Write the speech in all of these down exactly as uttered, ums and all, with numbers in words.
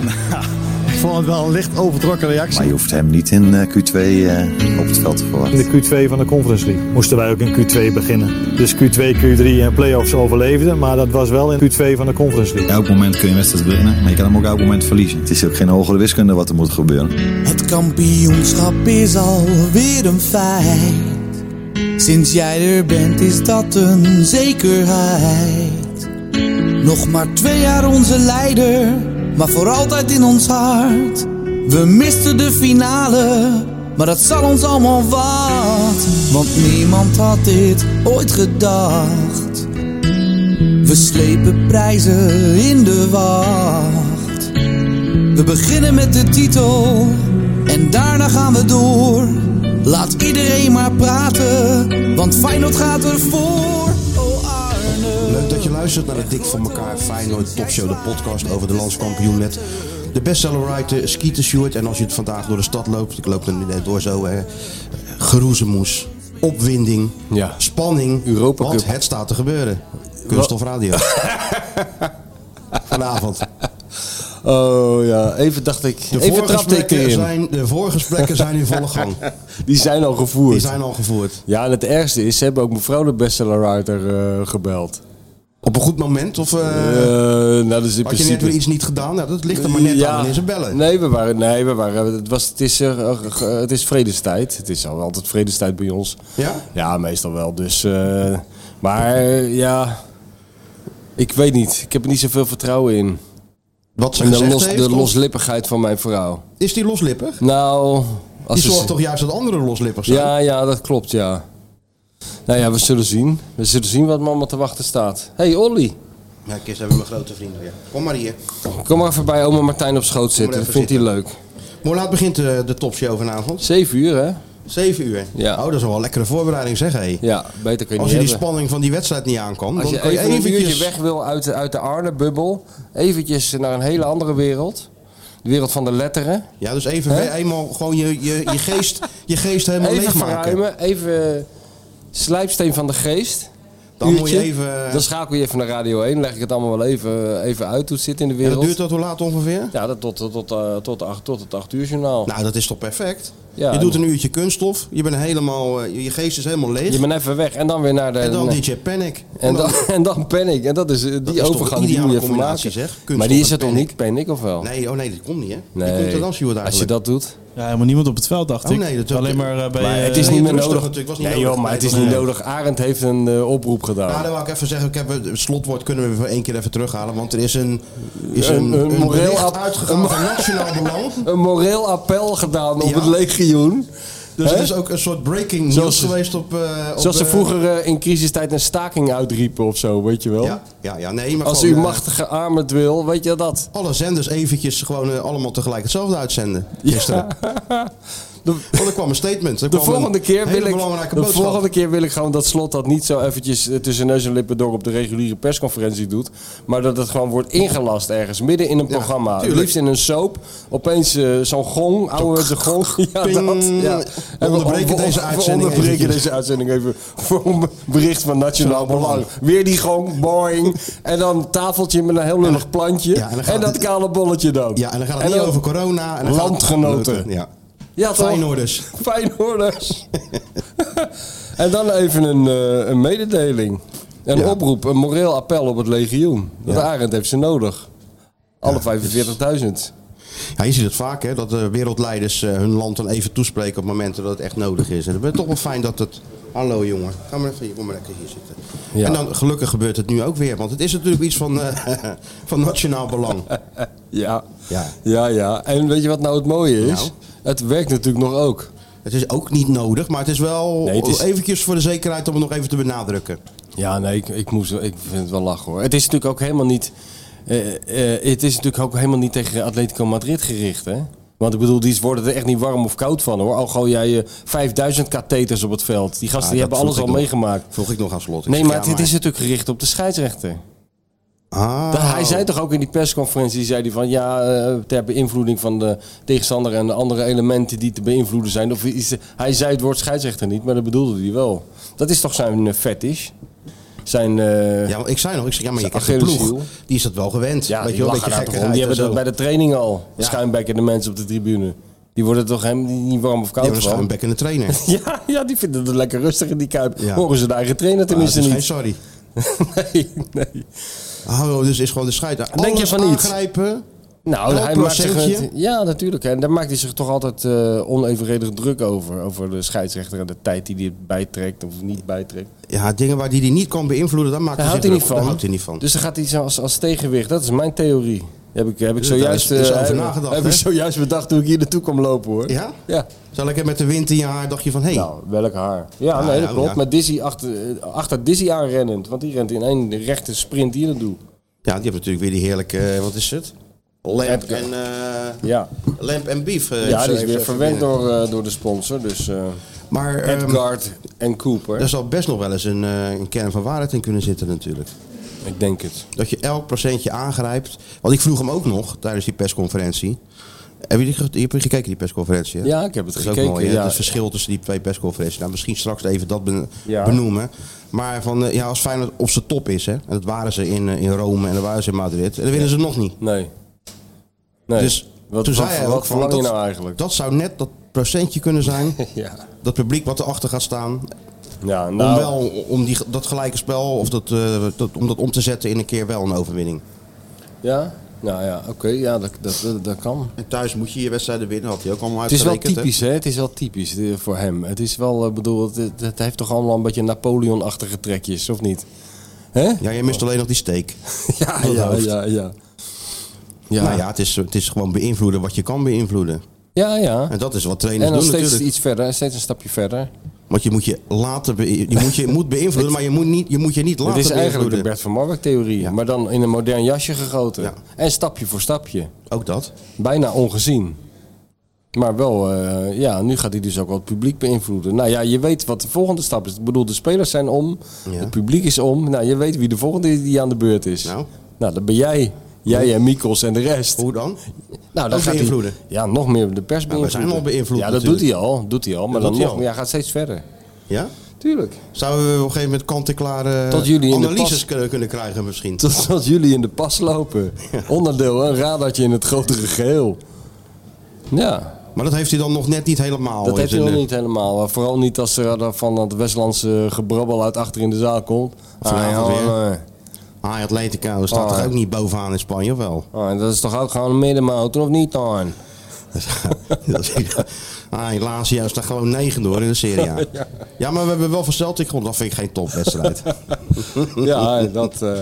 Ik vond het wel een licht overtrokken reactie. Maar je hoeft hem niet in uh, Q twee uh, op het veld te verwachten. In de Q twee van de Conference League moesten wij ook in Q twee beginnen. Dus Q twee, Q drie en play-offs overleefden. Maar dat was wel in Q twee van de Conference League. Elk moment kun je een wedstrijd winnen, maar je kan hem ook elk moment verliezen. Het is ook geen hogere wiskunde wat er moet gebeuren. Het kampioenschap is alweer een feit. Sinds jij er bent is dat een zekerheid. Nog maar twee jaar onze leider, maar voor altijd in ons hart. We misten de finale, maar dat zal ons allemaal wat. Want niemand had dit ooit gedacht. We slepen prijzen in de wacht. We beginnen met de titel en daarna gaan we door. Laat iedereen maar praten, want Feyenoord gaat ervoor. Oh Arne. Leuk dat je luistert naar de Dik voor elkaar Feyenoord Topshow, de podcast over de landskampioen met de bestsellerwriter Skeeter Stewart. En als je het vandaag door de stad loopt, ik loop er nu net door zo, hè, geroezemoes, opwinding, ja. Spanning, Europa Cup. Want het staat te gebeuren. Kunststof Radio. Vanavond. Oh ja, even dacht ik. De even voorgesprekken zijn, de voorgesprekken zijn in volle gang. Die zijn al gevoerd. Die zijn al gevoerd. Ja, en het ergste is, ze hebben ook mevrouw de bestsellerwriter uh, gebeld. Op een goed moment? Of uh, uh, nou, dat is in had principe... je net weer iets niet gedaan? Nou, dat ligt er maar net ja. aan wanneer ze bellen. Nee, we waren, nee, we waren, het, was, het, is, uh, het is vredestijd. Het is al altijd vredestijd bij ons. Ja? Ja, meestal wel. Dus, uh, maar uh, ja, ik weet niet. Ik heb er niet zoveel vertrouwen in. Wat ze en de, gezegd los, heeft, de loslippigheid van mijn vrouw. Is die loslippig? Nou... Die zorgt ze... toch juist dat andere loslippers zijn? Ja, ja, dat klopt, ja. Nou ja, we zullen zien. We zullen zien wat mama te wachten staat. Hé, hey, Olly. Ja, Kist hebben mijn grote vrienden. Ja. Kom maar hier. Kom maar even bij oma Martijn op schoot zitten. Vindt hij leuk. Hoe laat begint de, de topshow vanavond? Zeven uur, hè? Zeven uur? Ja. Oh, dat is wel een lekkere voorbereiding, zeg hé. Ja, beter kun je Als niet je die hebben. spanning van die wedstrijd niet aankan, Als dan je kan je even eventjes... een uurtje weg wil uit de, uit de Arne-bubbel, eventjes naar een hele andere wereld. De wereld van de letteren. Ja, dus even He? eenmaal gewoon je, je, je, geest, je geest helemaal even leegmaken. Verruimen, even slijpsteen van de geest. Dan uurtje. moet je even... Dan schakel je even naar Radio één, leg ik het allemaal wel even, even uit hoe het zit in de wereld. En dat duurt dat hoe laat ongeveer? Ja, dat tot, tot, tot, uh, tot, acht, tot het acht uur journaal. Nou, dat is toch perfect? Ja, je doet een uurtje kunststof, je bent helemaal, uh, je geest is helemaal leeg. Je bent even weg en dan weer naar de... En dan D J Panic. En, en dan, en dan Panic. En dat is die dat is overgang die moet je even maken. Zeg. Maar die is het toch niet, Panic, of wel? Nee, oh nee, dat komt niet hè? Nee. Die komt er dan, Stuart, eigenlijk. Als je dat doet... Ja, helemaal niemand op het veld, dacht oh, ik. Nee, dat alleen maar uh, bij... Maar het is uh, niet meer nodig. nodig. Het was niet nee nodig. joh, maar nee, het is nee. niet nodig. Arend heeft een uh, oproep gedaan. Nou, dan wil ik even zeggen, ik heb het slotwoord kunnen we voor één keer even terughalen. Want er is een, is een, een, een, een moreel bericht ap- uitgegaan een, van nationaal belang. Een moreel appel gedaan op Ja. het legioen. Dus He? het is ook een soort breaking news zoals, geweest op... Uh, op zoals ze uh, vroeger uh, in crisistijd een staking uitriepen of zo, weet je wel. Ja, ja, ja nee, maar als gewoon, u uh, machtige armen wil, weet je dat. alle zenders eventjes gewoon uh, allemaal tegelijk hetzelfde uitzenden. Gisteren. Ja. De, oh, er kwam een statement. Er de kwam volgende, een keer wil, ik, de boodschap. volgende keer wil ik gewoon dat Slot dat niet zo eventjes tussen neus en lippen door op de reguliere persconferentie doet. Maar dat het gewoon wordt ingelast ergens, midden in een ja, programma. Het liefst in een soap. Opeens uh, zo'n gong, ouderwetse gong. Ja, Ping. dat. Ja. We onderbreken deze uitzending We onderbreken deze uitzending even voor een bericht van Nationaal Belang. Weer die gong, boing. En dan een tafeltje met een heel lullig plantje. Ja, en, en dat kale bolletje dan. Ja, en dan gaat het en niet over corona. En dan landgenoten. Het, ja. Ja, Feyenoorders. Feyenoorders. En dan even een, uh, een mededeling. Een ja. oproep, een moreel appel op het legioen. Dat ja. Arend heeft ze nodig. Alle ja, vijfenveertigduizend. Ja, je ziet het vaak, hè, dat de wereldleiders uh, hun land dan even toespreken op momenten dat het echt nodig is. En het is toch wel fijn dat het... Hallo jongen, ga maar even, kom maar lekker hier zitten. Ja. En dan gelukkig gebeurt het nu ook weer, want het is natuurlijk iets van, uh, van nationaal belang. Ja. Ja. ja, ja. En weet je wat nou het mooie is? Nou. Het werkt natuurlijk nog ook. Het is ook niet nodig, maar het is wel nee, het is... eventjes voor de zekerheid om het nog even te benadrukken. Ja, nee, ik, ik, moest, ik vind het wel lachen hoor. Het is natuurlijk ook helemaal niet... Uh, uh, het is natuurlijk ook helemaal niet tegen Atletico Madrid gericht, hè? Want ik bedoel, die worden er echt niet warm of koud van hoor. Al gooi jij je vijfduizend katheters op het veld. Die gasten ah, die hebben alles al nog, meegemaakt. Vroeg ik nog aan Slot. Nee, maar ja, het maar... is natuurlijk gericht op de scheidsrechter. Ah. Dat, hij zei toch ook in die persconferentie, zei hij van ja, uh, ter beïnvloeding van de tegenstander en de andere elementen die te beïnvloeden zijn. Of is, hij zei het woord scheidsrechter niet, maar dat bedoelde hij wel. Dat is toch zijn uh, fetish? zijn... Uh, ja, maar ik zei nog, ik zeg, ja, maar je krijgt een ploeg. Die is dat wel gewend. Ja, weet die je wel, lachen een beetje daar toch om. Die hebben dat bij de training al. Ja. Schuimbekkende mensen op de tribune. Die worden toch helemaal niet warm of koud van? Die hebben een schuimbekkende trainer. ja, ja, die vinden het lekker rustig in die Kuip. Ja. Horen ze de eigen trainer tenminste ah, niet. Geen sorry. nee, nee. Oh, dus is gewoon de scheid. Denk je van niet? Aangrijpen. Nou, hij maakt zich het, ja, natuurlijk. En daar maakt hij zich toch altijd uh, onevenredig druk over. Over de scheidsrechter en de tijd die hij bijtrekt of niet bijtrekt. Ja, dingen waar hij die niet kan beïnvloeden, daar maakt daar hij zich niet van. Daar houdt hij niet van. Dus dan gaat hij als, als tegenwicht. Dat is mijn theorie. Heb ik, heb ik dus zojuist, is, is uh, over nagedacht, heb ik zojuist bedacht toen ik hier naartoe kwam lopen, hoor. Ja? Ja. Zal ik met de wind in je haar dacht je van, hé. Hey. Nou, welk haar? Ja, ah, nee, dat ja, klopt. Ja. Met Dizzy achter, achter Dizzy aanrennend. Want die rent in één rechte sprint hier naartoe. Ja, die heeft natuurlijk weer die heerlijke, uh, wat is het? Lamp en, uh, ja. Lamp en Beef. Uh, ja, die is weer verwend door, uh, door de sponsor. Dus uh, maar, Edgard um, en Cooper. Daar zal best nog wel eens een, uh, een kern van waarheid in kunnen zitten natuurlijk. Ik denk het. Dat je elk procentje aangrijpt. Want ik vroeg hem ook nog tijdens die persconferentie. Heb je, die, je hebt gekeken die persconferentie? Hè? Ja, ik heb het dat gekeken. Is ook mooi, ja. Het verschil tussen die twee persconferenties. Nou, misschien straks even dat ben, ja. benoemen. Maar van, ja, als Feyenoord op zijn top is, hè, en dat waren ze in, in Rome en dat waren ze in Madrid, en dan winnen ja. ze nog niet. Nee. nee. Dus wat, toen wat, zei hij wat ook verlang van, je dat, nou eigenlijk? Dat zou net dat procentje kunnen zijn. ja. Dat publiek wat erachter gaat staan. Ja, nou, om wel om die, dat gelijke spel of dat, uh, dat, om dat om te zetten in een keer wel een overwinning. Ja, nou ja, oké, okay, ja, dat, dat, dat kan. En thuis moet je je wedstrijden winnen, had hij ook allemaal Het is uitgerekend. wel typisch, hè? Het is wel typisch voor hem. Het is wel, bedoel, het, het heeft toch allemaal een beetje Napoleon-achtige trekjes, of niet? Hè? Ja, je mist alleen nog die steek. ja, ja, ja, ja. Ja. Nou ja, het is, het is gewoon beïnvloeden wat je kan beïnvloeden. Ja, ja. En dat is wat trainers doen doen steeds natuurlijk. iets verder, steeds een stapje verder. Want je moet je laten be- je moet je moet beïnvloeden, maar je moet, niet, je moet je niet laten beïnvloeden. Het is eigenlijk de Bert van Marwijk-theorie, ja. maar dan in een modern jasje gegoten. Ja. En stapje voor stapje. Ook dat. Bijna ongezien. Maar wel, uh, ja, nu gaat hij dus ook wel het publiek beïnvloeden. Nou ja, je weet wat de volgende stap is. Ik bedoel, de spelers zijn om, ja. het publiek is om. Nou, je weet wie de volgende die aan de beurt is. Nou, nou dat ben jij. Jij en Mikkels en de rest. Hoe dan? Nou, dan ook gaat beïnvloeden? Hij, ja, nog meer de pers nou, beïnvloeden. We zijn al beïnvloed. Ja, dat natuurlijk. doet hij al. Doet hij al maar dat dan nog al. meer. Hij gaat steeds verder. Ja? Tuurlijk. Zouden we op een gegeven moment kant-en-klare analyses kunnen, kunnen krijgen misschien? Tot, tot jullie in de pas lopen. Ja. Onderdeel, een radartje in het grotere geheel. Ja. Maar dat heeft hij dan nog net niet helemaal. Dat heeft hij nog de... niet helemaal. Vooral niet als er van het Westlandse gebrabbel uit achter in de zaal komt. Vanavond ah, ja, weer. Ah, Atletico staat ah, toch ook niet bovenaan in Spanje, of wel? Ah, dat is toch ook gewoon een middenmotor, of niet dan? ah, helaas, juist staat gewoon negen door in de Serie A. ja. ja, maar we hebben wel van Celtic gewonnen. Dat vind ik geen topwedstrijd. ja, dat... Uh...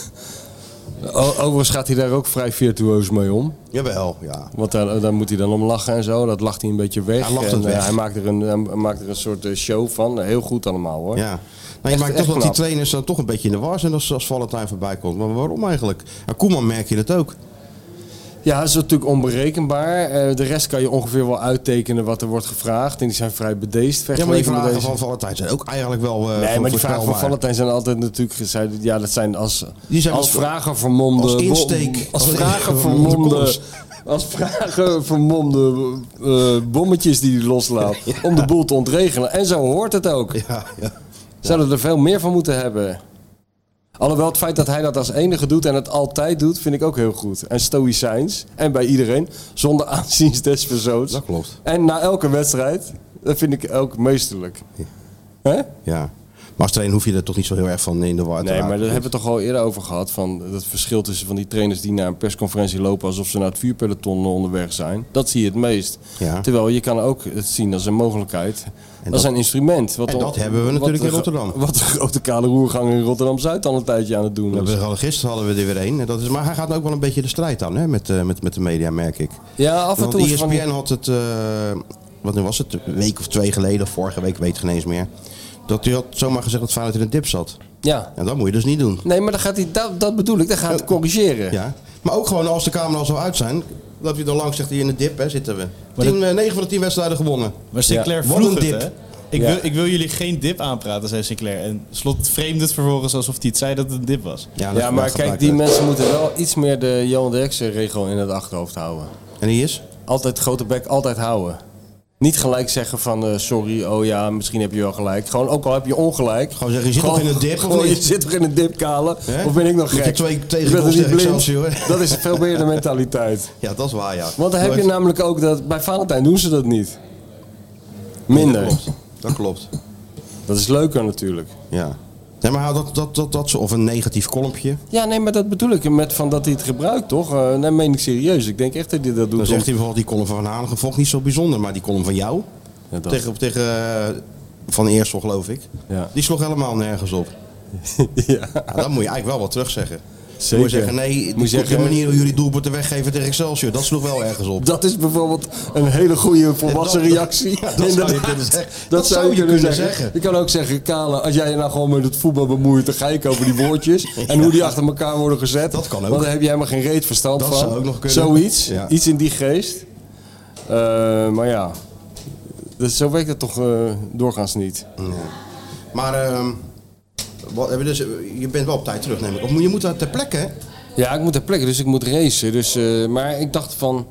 Overigens gaat hij daar ook vrij virtuoos mee om. Jawel, ja. Want daar, daar moet hij dan om lachen en zo. Dat lacht hij een beetje weg. Hij lacht en, het weg. Uh, hij, maakt er een, hij maakt er een soort show van. Heel goed allemaal, hoor. Ja. Nou, je maakt toch dat die trainers dan toch een beetje in de war zijn als, als Valentijn voorbij komt. Maar waarom eigenlijk? En Koeman merk je dat ook. Ja, dat is natuurlijk onberekenbaar. Uh, de rest kan je ongeveer wel uittekenen wat er wordt gevraagd. En die zijn vrij bedeesd. Ja, maar die vragen deze... van Valentijn zijn ook eigenlijk wel uh, Nee, maar die vragen van Valentijn zijn altijd natuurlijk gezegd. Ja, dat zijn als, die zijn als vragen vermomde... Als insteek. Als vragen vermomde... Als vragen vermomde uh, bommetjes die hij loslaat. Ja. Om de boel te ontregelen. En zo hoort het ook. Ja, ja. Zouden er veel meer van moeten hebben. Alhoewel het feit dat hij dat als enige doet en het altijd doet, vind ik ook heel goed. En stoïcijns. En bij iedereen. Zonder aanzien des persoons. Dat klopt. En na elke wedstrijd. Dat vind ik ook meesterlijk. Ja. Hè? Ja. Maar als trainer hoef je er toch niet zo heel erg van in de war te Nee, raken. maar daar hebben we het toch al eerder over gehad. Van het verschil tussen van die trainers die naar een persconferentie lopen alsof ze naar het vuurpeloton onderweg zijn. Dat zie je het meest. Ja. Terwijl je kan ook het zien als een mogelijkheid. En dat, dat is een instrument. Wat en dat op, hebben we natuurlijk in Rotterdam. Wat de grote kale roergang in Rotterdam-Zuid al een tijdje aan het doen is. We gisteren hadden we er weer een. Dat is, maar hij gaat ook wel een beetje de strijd aan, hè, met, uh, met, met de media, merk ik. Ja, af en toe. E S P N van... had het, uh, wat was het, een week of twee geleden, of vorige week, weet ik geen eens meer. Dat hij had zomaar gezegd dat Feyenoord in een dip zat. Ja. En dat moet je dus niet doen. Nee, maar dan gaat hij, dat, dat bedoel ik, dan gaat hij corrigeren. Ja. Maar ook gewoon als de camera's al uit zijn, dat hij dan langs zegt hier in de dip, hè, zitten we. Tien, dat... negen van de tien wedstrijden gewonnen. Maar Sinclair ja. vroeg het, hè? Ik, ja. wil, ik wil jullie geen dip aanpraten, zei Sinclair. En Slot vreemde het vervolgens alsof hij het zei dat het een dip was. Ja, ja maar kijk, die mensen moeten wel iets meer de Johan Derksen regel in het achterhoofd houden. En die is? Altijd grote bek, altijd houden. Niet gelijk zeggen van uh, sorry, oh ja, misschien heb je wel gelijk. Gewoon, ook al heb je ongelijk. Gewoon zeggen, je zit gewoon, toch in een dip gewoon, of niet? Je zit toch in een dip, Kale? Hè? Of ben ik nog Moet gek? je twee Ik ben tegengoals er niet tegen blind. Excelsior. Dat is veel meer de mentaliteit. Ja, dat is waar, ja. Want dan heb je namelijk ook dat... Bij Valentijn doen ze dat niet. Minder. Dat klopt. Dat klopt. Dat is leuker natuurlijk. Ja. Nee, maar dat, dat, dat, dat, of een negatief kolompje. Ja, nee, maar dat bedoel ik. Met van dat hij het gebruikt, toch? Uh, nee, meen ik serieus. Ik denk echt dat hij dat doet. Dan zegt om... hij bijvoorbeeld die column van Van Hanegem vond ik niet zo bijzonder. Maar die column van jou, ja, dat... tegen, tegen uh, Van Eersel geloof ik, ja. die sloeg helemaal nergens op. ja. Ja, dan moet je eigenlijk wel wat terugzeggen. Zeker. Moet je zeggen, nee, moet je de zeggen, manier hoe jullie doelpunten weggeven tegen Excelsior, dat sloeg wel ergens op. Dat is bijvoorbeeld een hele goede volwassen dat, reactie. Ja, dat zou je kunnen zeggen. Dat, dat zou je kunnen, kunnen zeggen. zeggen. Je kan ook zeggen, Kale, als jij je nou gewoon met het voetbal bemoeit, dan ga ik over die woordjes. ja. En hoe die achter elkaar worden gezet. Dat kan ook. Want daar heb je helemaal geen reet verstand dat van. Zou ook nog kunnen. Zoiets. Ja. Iets in die geest. Uh, maar ja, dus zo werkt het toch uh, doorgaans niet. Ja. Maar uh, wat, dus, je bent wel op tijd terug, neem ik. Of je moet daar ter plekke, hè? Ja, ik moet ter plekke, dus ik moet racen. Dus, uh, maar ik dacht van...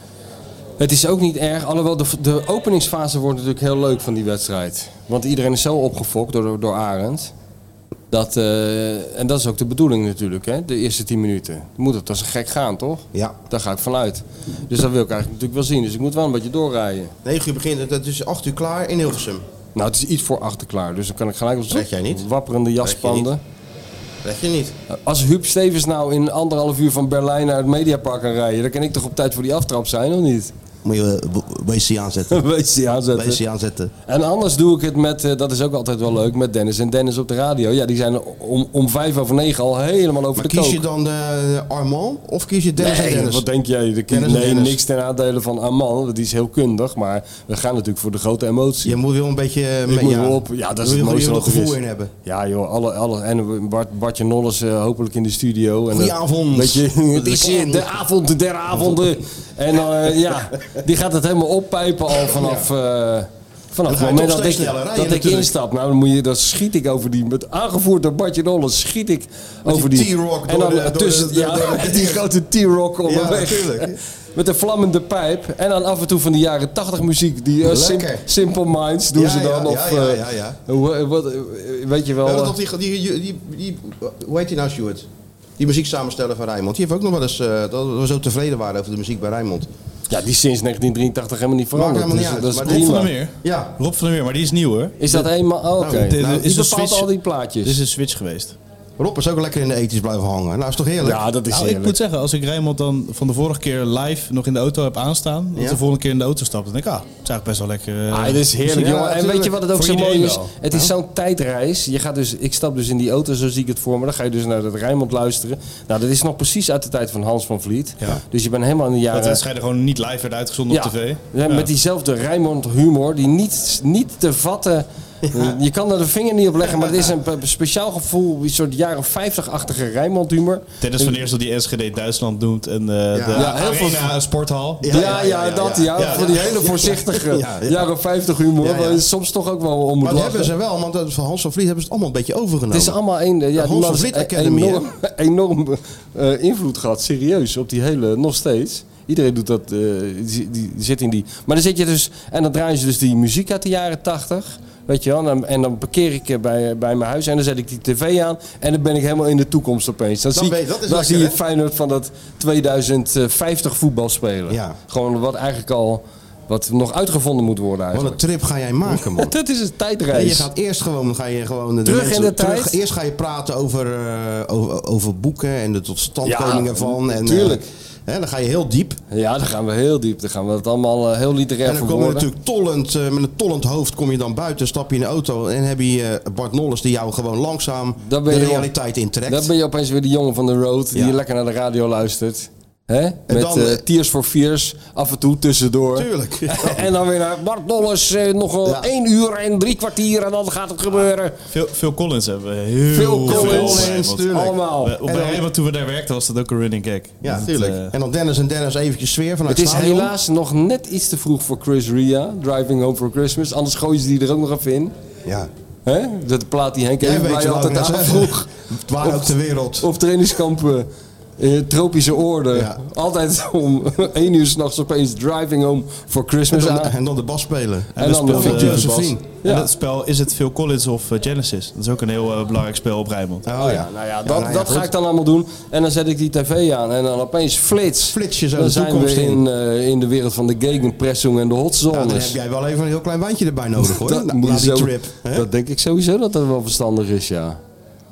Het is ook niet erg, alhoewel de, de openingsfase wordt natuurlijk heel leuk van die wedstrijd. Want iedereen is zo opgefokt door, door Arend. Dat, uh, en dat is ook de bedoeling natuurlijk, hè? De eerste tien minuten. Moet het als een gek gaan, toch? Ja. Daar ga ik vanuit. Dus dat wil ik eigenlijk natuurlijk wel zien. Dus ik moet wel een beetje doorrijden. negen uur begint, het is acht uur klaar in Hilversum. Nou, het is iets voor achter klaar. Dus dan kan ik gelijk op Zeg jij niet? wapperende jaspanden. Red je niet. Als Huub Stevens nou in anderhalf uur van Berlijn naar het Mediapark kan rijden, dan kan ik toch op tijd voor die aftrap zijn, of niet? Moet je W C aanzetten. W C aanzetten. W C aanzetten. En anders doe ik het met, uh, dat is ook altijd wel leuk, met Dennis en Dennis op de radio. Ja, die zijn om, om vijf over negen al helemaal over maar de kies kook. je dan de Armand of kies je Dennis nee, en Dennis? wat denk jij? De Dennis nee, Dennis. niks ten aandele van Armand. Die is heel kundig, maar we gaan natuurlijk voor de grote emotie. Je moet wel een beetje... Ik moet ja, wel op. Ja, dat is het moet mooiste je wat er er gevoel is. in hebben. Ja joh, alle, alle, en Bart, Bartje Nolles uh, hopelijk in de studio. En Goedenavond. Weet je, het is uh, de avond der avonden. En uh, ja, die gaat het helemaal oppijpen al vanaf... Uh, Vanaf het moment dat ik, dat ik instap, nou, dan moet je, dan schiet ik over die, met aangevoerd door Bartje Nolles, schiet ik met over die die... T-Rock en dan door de, tussen, door de, ja, door de, die grote T-Rock onderweg. Ja, natuurlijk. Met een vlammende pijp. En dan af en toe van die jaren tachtig muziek. Die uh, Sim, Simple Minds doen ja, ze dan. Ja, of, ja, uh, ja, ja, ja. Hoe, wat, weet je wel... Ja, dat die, die, die, die, die, hoe heet die nou, Stuart? Die muzieksamensteller van Rijnmond. Die heeft ook nog wel eens... Uh, dat we zo tevreden waren over de muziek bij Rijnmond. Ja, die is sinds negentien drieëntachtig helemaal niet veranderd. Maakt helemaal niet dus, uit, dat is maar Rob prima. van der Meer. Ja. Rob van der Meer, maar die is nieuw hoor. Is dat eenmaal... Oh, oké. Nou, Okay. nou, Die is een bepaalt switch- al die plaatjes. Dit is een switch geweest. Rob is ook lekker in de ethisch blijven hangen. Nou, is toch heerlijk? Ja, dat is Nou, ik heerlijk. moet zeggen, als ik Rijnmond dan van de vorige keer live nog in de auto heb aanstaan, als Ja. de volgende keer in de auto stapt, dan denk ik, ah, het is eigenlijk best wel lekker. Uh, Ah, het is heerlijk, Ja, jongen. En natuurlijk. weet je wat het ook Voor zo mooi iedereen is? wel. Het is zo'n tijdreis. Je gaat dus, ik stap dus in die auto, zo zie ik het voor me. Dan ga je dus naar het Rijnmond luisteren. Nou, dat is nog precies uit de tijd van Hans van Vliet. Ja. Dus je bent helemaal in de dat jaren... wedstrijden gewoon niet live werd uitgezonden ja, op tv. ja, met diezelfde Rijnmond humor, die niet, niet te vatten... Je kan er de vinger niet op leggen, maar het is een be- speciaal gevoel, een soort jaren vijftig-achtige Rijnmond humor. Dennis van Eersel die S G D Duitsland noemt en uh, de Ja, heel veel- Arena Sporthal. Ja, ja, ja, ja, dat, ja. ja. Ja, Voor die hele voorzichtige Ja, ja. jaren vijftig humor, Ja, ja. waar je soms toch ook wel om moet Maar dat lachen. hebben ze wel, want dat van Hans van Vliet hebben ze het allemaal een beetje overgenomen. Het is allemaal een, ja, die Hans man van is Vliet e- Academy, enorm, enorm uh, invloed gehad, serieus, op die hele, nog steeds. Iedereen doet dat, uh, die, die zit in die... Maar dan zit je dus, en dan draaien ze dus die muziek uit de jaren tachtig, weet je wel. En dan, en dan parkeer ik uh, bij, bij mijn huis en dan zet ik die tv aan en dan ben ik helemaal in de toekomst opeens. Dan, Dan zie, weet- dat is dan lekker, zie je hè? het Feyenoord van dat tweeduizend vijftig voetbal spelen. Ja. Gewoon wat eigenlijk al, wat nog uitgevonden moet worden Wat een eigenlijk. trip ga jij maken, man. Dat is een Ja, tijdreis. je gaat eerst gewoon, ga je gewoon de Terug mensen- in de tijd? Eerst ga je praten over, uh, over, over boeken en de totstandkoming Ja, ervan. En, tuurlijk. Uh, hè, dan ga je heel diep. Ja, dan gaan we heel diep. Dan gaan we het allemaal uh, heel literair En dan kom je verwoorden. natuurlijk tollend, uh, met een tollend hoofd kom je dan buiten, stap je in de auto en heb je uh, Bart Nolles die jou gewoon langzaam Dan ben de je wel- realiteit intrekt. Dan ben je opeens weer die jongen van de road die Ja. lekker naar de radio luistert. Hè? Met dan, uh, eh, Tears for Fears af en toe tussendoor. Tuurlijk. En dan weer naar Bart Nolles, uh, nog wel Ja. één uur en drie kwartier en dan gaat het gebeuren. Phil, Phil Collins hebben we heel Phil veel Collins, bij Rijnmond. tuurlijk. Allemaal. We- Op En bij dan- Rijnmond, toen we daar werkten, was dat ook een running gag. Ja, Dat, tuurlijk. eh, En dan Dennis en Dennis eventjes sfeer vanuit Het is stadion. helaas nog net iets te vroeg voor Chris Ria, Driving Home for Christmas. Anders gooien ze die er ook nog even in. Ja. Hè? Dat plaat die Henk Jij even weet bij je altijd wat ik net aanvroeg. zeg. Het waren ook ter wereld. Of trainingskampen. In tropische oorden. Ja. Altijd om één uur s'nachts opeens Driving Home for Christmas En dan, aan. en dan de bas spelen. En dat dan de speelde fictieve Josephine. bas. En Ja. dat spel, is het Phil Collins of uh, Genesis? Dat is ook een heel uh, belangrijk spel op Rijnmond. Oh, Oh ja. ja, nou ja, Ja, dat, nou ja, dat ga goed. ik dan allemaal doen. En dan zet ik die tv aan en dan opeens flits. Flits je zo Dan de zijn toekomst we in. in, uh, in de wereld van de gegenpressing en de hot Nou, dan zones. heb jij wel even een heel klein wijntje erbij nodig hoor. Dat na, moet na je die zo- trip. Hè? Dat denk ik sowieso dat dat wel verstandig is, ja.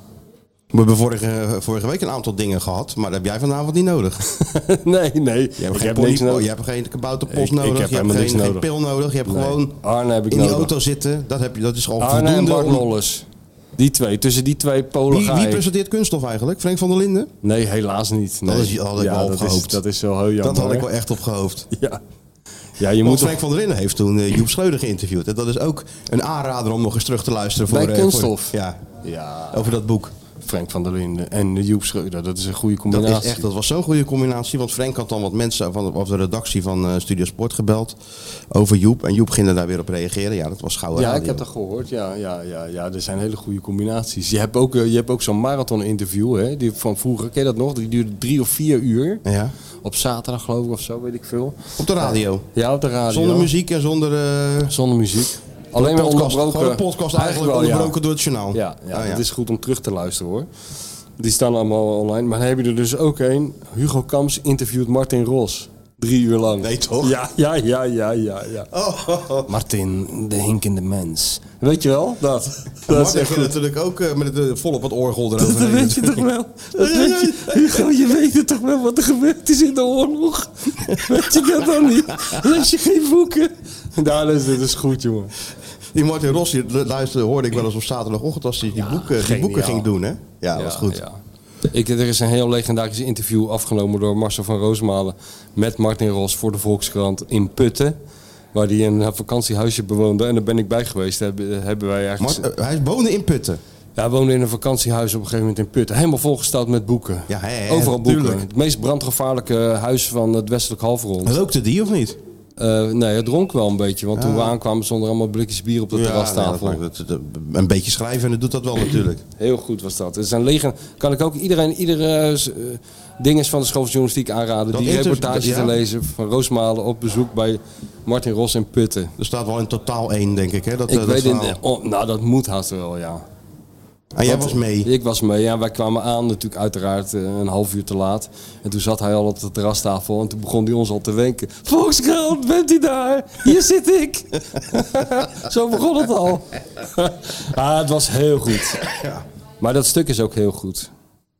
We hebben vorige, vorige week een aantal dingen gehad, maar dat heb jij vanavond niet nodig. nee, nee. Je hebt ik geen heb niks ponypo, nodig. je hebt geen kabouterpost Ik- ik nodig, heb je hebt helemaal geen, niks geen nodig. pil nodig. Je hebt Nee. gewoon Arne heb ik in die nodig. auto zitten. Dat, heb je, dat is al Arne en voldoende. Bart om- Nolles. Die twee. Tussen die twee polen Wie, ga wie ik. presenteert Kunststof eigenlijk? Frank van der Linden? Nee, helaas niet. Nee. Dat is- had ik ja, wel dat opgehoopt. is, dat is wel heel jammer. Dat had ik hè? wel echt op gehoopt. Ja. Ja, je Want moet Frank toch... van der Linden heeft toen uh, Joep Schreuder geïnterviewd. En dat is ook een aanrader om nog eens terug te luisteren. Voor, Bij eh, Kunststof. voor- ja, Ja, over dat boek. Frank van der Linden en Joep Schreuder. Dat is een goede Dat, combinatie. is echt, dat was zo'n goede combinatie. Want Frank had dan wat mensen van de, of de redactie van uh, Studio Sport gebeld over Joep. En Joep ging er daar weer op reageren. Ja, dat was gouden Ja, radio. ik heb dat gehoord. Ja, ja, ja, ja, er zijn hele goede combinaties. Je hebt ook, eh, je hebt ook zo'n marathon-interview hè, die van vroeger. Ken je dat nog? Die duurde drie of vier uur. Ja. Op zaterdag geloof ik of zo, weet ik veel. Op de radio. Ja, op de radio. Zonder muziek en zonder... uh, Zonder muziek. Alleen maar podcast. onderbroken. Gewoon een podcast eigenlijk wel, ja. onderbroken door het journaal. Ja, ja, Oh, dat is goed om terug te luisteren hoor. Die staan allemaal online. Maar dan heb je er dus ook een. Hugo Kamps interviewt Martin Ros. Drie uur lang. Nee, toch? Ja, ja, ja, ja, ja. ja. Oh, oh, oh. Martin, de hinkende mens. Weet je wel? Dat. En Dat is Martin echt ging goed. natuurlijk ook uh, met het, uh, vol op het orgel erover. Dat weet je toch wel? Dat weet je, Hugo, je weet het toch wel wat er gebeurd is in de oorlog? Weet je dat dan niet? Lees je geen boeken? Nou, dat is, dat is goed, jongen. Die Martin Ros, die luisterde, hoorde ik wel eens op zaterdagochtend als hij die, Ja, boeken, die geniaal. boeken ging doen. Hè? Ja, dat was goed. Ja. Ik, er is een heel legendarisch interview afgenomen door Marcel van Roosmalen met Martin Ros voor de Volkskrant in Putten. Waar hij een vakantiehuisje bewoonde. En daar ben ik bij geweest. Hebben, hebben wij eigenlijk... Mart- uh, hij woonde in Putten. Ja, hij woonde in een vakantiehuis op een gegeven moment in Putten. Helemaal volgestouwd met boeken. Ja, hè, hè, Overal boeken. tuurlijk. Het meest brandgevaarlijke huis van het westelijk halfrond. Rookte die of niet? Uh, nee, het dronk wel een beetje. Want toen we Ah. aankwamen stonden er allemaal blikjes bier op de terrastafel. nee, dat, dat, dat- een beetje schrijven en dat doet dat wel natuurlijk. Heel goed was dat. Het is een lege... Kan ik ook iedereen, iedere uh, ding is van de school van journalistiek aanraden. Dat die inter- reportage ja. te lezen van Roosmalen op bezoek bij Martin Ros in Putten. Er staat wel in totaal één, denk ik. Hè? Dat, Ik eh, dat weet het, verhaal. oh, nou, dat moet haast wel, ja. En jij Want was mee. Ik was mee, ja. Wij kwamen aan natuurlijk uiteraard uh, een half uur te laat. En toen zat hij al op de terrastafel en toen begon hij ons al te wenken. Volkskrant, bent u daar? Hier zit ik. Zo begon het al. ah, het was heel goed. Maar dat stuk is ook heel goed.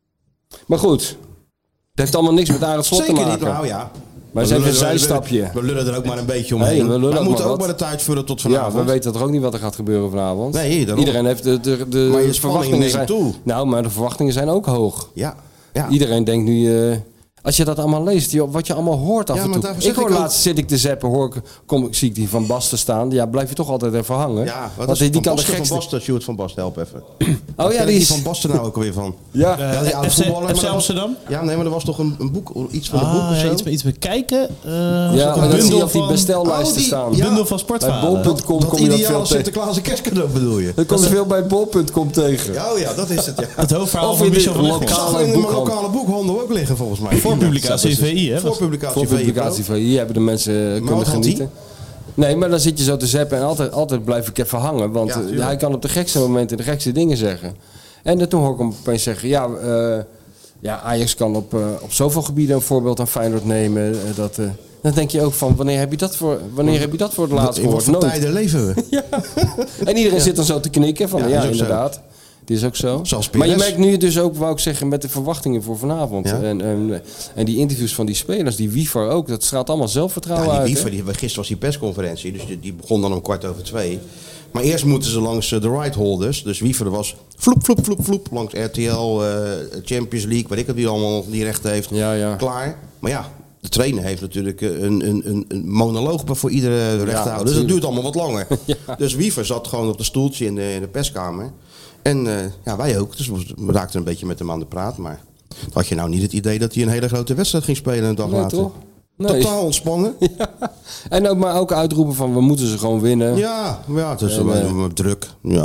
Maar goed, het heeft allemaal niks met Arend Slot te Zeker maken. niet, nou ja. Maar We het is even lullen- een we- zijstapje. We lullen er ook maar een beetje Nee, omheen. we lullen we ook moeten maar ook wat. maar de tijd vullen tot Ja, vanavond. we weten toch ook niet wat er gaat gebeuren vanavond. Nee, daarom. Iedereen heeft de, de, de Maar je spanning verwachtingen neemt zijn. toe. Nou, maar de verwachtingen zijn ook hoog. Ja, ja. Iedereen denkt nu, uh, als je dat allemaal leest, joh, wat je allemaal hoort af Ja, en maar toe. daarvoor zeg Ik hoor ik ook- laatst zit ik te zappen, hoor ik, kom, zie ik die Van Basten staan. Ja, blijf je toch altijd even hangen. Ja, wat Want is die, die van kan de Basten, gekste... van Basten, Sjoerd van Basten, help even. Oh ja, Ken die ik is... Van Basten nou ook alweer van? Ja, Uh, Ja, die oude F C voetballer, maar F C dat- Amsterdam? Ja, nee, maar er was toch een, een boek, iets van een boek Ah, of ja, zo? iets, iets bekijken. Uh, ja, een en dan zie bundel je op die van- bestellijsten Oh, die- staan. ja. Bundel van Bij sportverhalen. bol punt com Dat kom je dat veel ideale tegen. Sinterklaas en kerstcadeau bedoel je? Dat komt er veel bij bol punt com tegen. Ja, oh ja, dat is het, ja. Het hoofdverhaal Of van in de Michel van lokale- Ik Egmond. zag in mijn boekhandel. lokale boekhandel ook liggen, volgens mij. Voor publicatie V I, hè? Voor publicatie Voor V I, publicatie van hier hebben de mensen kunnen wat had genieten. Nee, maar dan zit je zo te zappen en altijd, altijd blijf ik even hangen. Want Ja, eh, tuurlijk. hij kan op de gekste momenten de gekste dingen zeggen. En dan toen hoor ik hem opeens zeggen... Ja, eh, ja Ajax kan op, uh, op zoveel gebieden een voorbeeld aan Feyenoord nemen. Uh, dat, uh, dan denk je ook van, wanneer heb je dat voor, wanneer heb je dat voor het laatst In wat gehoord? voor Nooit. tijden leven we? Ja. En iedereen zit dan zo te knikken van, Ja, ja, is ook zo. inderdaad. Die is ook zo. Zoals Maar je Pires. merkt nu dus ook, wou ik zeggen, met de verwachtingen voor vanavond. Ja. En, en, en die interviews van die spelers, die Wiever ook, dat straalt allemaal zelfvertrouwen Ja, die uit. Wiever, hè? die, gisteren was die persconferentie, dus die, die begon dan om kwart over twee. Maar eerst moeten ze langs uh, de right holders. Dus Wiever was vloep, vloep, vloep, vloep, langs R T L, uh, Champions League, weet ik het wie allemaal die rechten heeft. Ja, ja. Klaar. Maar ja, de trainer heeft natuurlijk uh, een, een, een, een monoloog voor iedere rechthouder. Dus dat natuurlijk. duurt allemaal wat langer. Dus Wiever zat gewoon op de stoeltje in de, in de perskamer. En uh, ja, wij ook. Dus we raakten een beetje met hem aan de praat. Maar had je nou niet het idee dat hij een hele grote wedstrijd ging spelen een dag Nee, later? toch? Nee. Totaal ontspannen. En ook, maar ook uitroepen van, we moeten ze gewoon winnen. Ja, ja, het is En, wel eh, druk. Ja,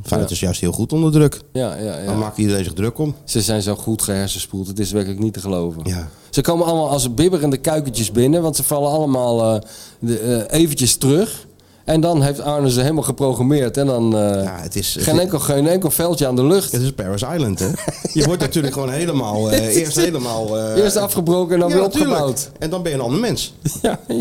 Feyenoord is juist heel goed onder druk. Ja, ja, ja. Dan maakt iedereen zich druk om. Ze zijn zo goed gehersenspoeld. Het is werkelijk niet te geloven. Ja. Ze komen allemaal als bibberende kuikentjes binnen. Want ze vallen allemaal uh, de, uh, eventjes terug. En dan heeft Arne ze helemaal geprogrammeerd. En dan uh, Ja, het is, geen, het, enkel, geen enkel veldje aan de lucht. het is Paris Island, hè? Je wordt natuurlijk gewoon helemaal... Uh, eerst helemaal... Uh, Eerst afgebroken en dan ja, weer natuurlijk. opgebouwd. En dan ben je een ander mens. Ja. En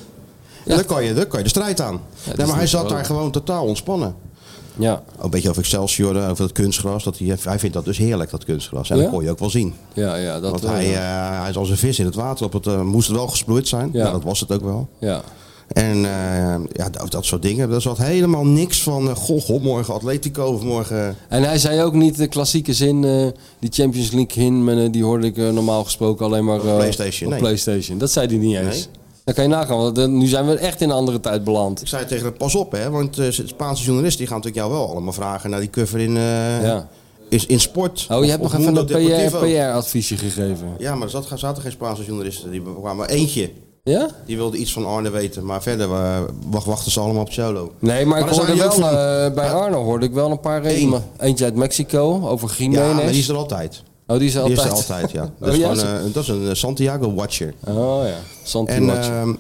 dan kan je, dan kan je de strijd aan. dat nee, is maar hij niet zat zo. daar gewoon totaal ontspannen. Ja, Ook een beetje over Excelsior, over dat kunstgras. Dat hij, hij vindt dat dus heerlijk, dat kunstgras. En Ja? dat kon je ook wel zien. ja, ja. Dat Want wel, hij, ja. uh, hij is als een vis in het water. Op het, uh, moest het wel gesproeid zijn. Ja. Nou, dat was het ook wel. ja. En uh, ja, dat, dat soort dingen. Er zat helemaal niks van... Uh, goh, goh, morgen Atletico of morgen... En hij zei ook niet de klassieke zin, uh, die Champions League hymne, die hoorde ik uh, normaal gesproken alleen maar uh, PlayStation, op nee. PlayStation. Dat zei hij niet eens. Nee. Dan kan je nagaan, want uh, nu zijn we echt in een andere tijd beland. Ik zei tegen hem, pas op hè. Want uh, Spaanse journalisten die gaan natuurlijk jou wel allemaal vragen... naar die cover in, uh, Ja. in, in sport. Oh, je hebt Of- nog of even een Mundo Deportivo. P R-adviesje gegeven. Ja, maar er zat, zaten geen Spaanse journalisten. Die kwamen maar eentje. Ja? Die wilde iets van Arne weten. Maar verder uh, wacht, wachten ze allemaal op Cholo. Nee, maar, Maar ik dan hoorde zou je wel, ook van- uh, bij Arno hoorde ik wel een paar Eén. redenen. Eentje uit Mexico, over Jiménez. Ja, maar die is er altijd. Oh, die is er Die altijd. is er altijd, ja. Dat Oh, is, ja, gewoon, zo- uh, dat is een uh, Santiago-watcher. Oh ja, Santi En, Watch. uh,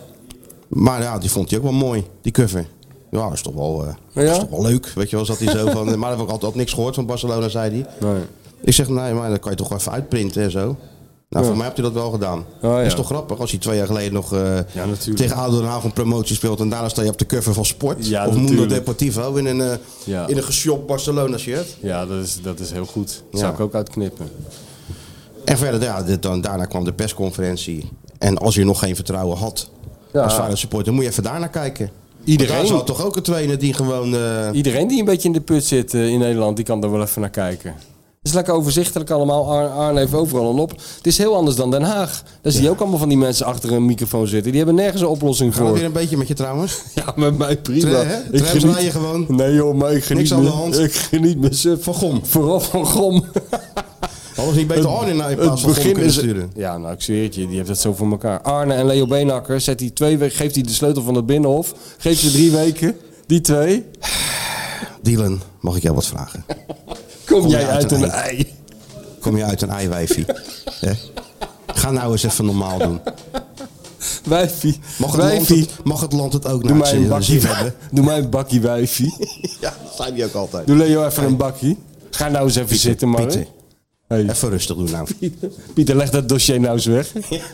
maar ja, die vond hij ook wel mooi, die cover. Ja, dat is toch wel, uh, Ja? dat is toch wel leuk. Weet je wel, zat hij zo van... Maar daar heb ik altijd niks gehoord van Barcelona, zei hij. Nee. Ik zeg, nee, maar dan kan je toch wel even uitprinten en zo. Nou, voor mij heeft hij dat wel gedaan. Oh, ja. Dat is toch grappig als hij twee jaar geleden nog uh, Ja, natuurlijk. tegen A D O Den Haag een promotie speelt... en daarna sta je op de cover van Sport Ja, of Mundo natuurlijk. Deportivo in een, uh, Ja. in een geshopt Barcelona shirt. Ja, dat is, dat is heel goed. Dat Ja. zou ik ook uitknippen. En verder, ja, dit, dan, daarna kwam de persconferentie. En als je nog geen vertrouwen had Ja. als Feyenoord supporter, dan moet je even daarna kijken. Iedereen- Want daar zat toch ook een trainer die gewoon... uh, Iedereen die een beetje in de put zit uh, in Nederland, die kan er wel even naar kijken. Het is lekker overzichtelijk allemaal. Ar Arne heeft overal een op. Het is heel anders dan Den Haag. Daar zie je ook allemaal van die mensen achter een microfoon zitten. Die hebben nergens een oplossing Gaan we voor. weer een beetje met je trouwens? Ja, met mij prima. Tre- hè? Ik Trams geniet- rijden gewoon. Nee joh, maar ik geniet Niks aan de me- hand. Ik geniet me suf. Van Gom. Vooral van Gom. Hadden ze niet beter Arne naar in plaats van Gom kunnen is... sturen? Ja, nou ik zweer het je, die heeft het zo voor elkaar. Arne en Leo Beenhakker, zet die twee weken, geeft hij de sleutel van het Binnenhof. Geeft ze drie weken. Die twee. Dylan, mag ik jou wat vragen? Kom, Kom jij je uit uit een een ei? ei. Kom je uit een eiwijfie? Hè? Ga nou eens even normaal doen. Wijfie. Mag het, land Wijfie. het, mag het land het ook Doe naar mij, een het bakkie, zin hebben? doe mij een bakkie wijfie. Ja, dat zei die ook altijd. Doe Leo even een bakkie. Ga nou eens even zitten, man. Pieter, Hey. even rustig doen nou. Pieter, Pieter, leg dat dossier nou eens weg.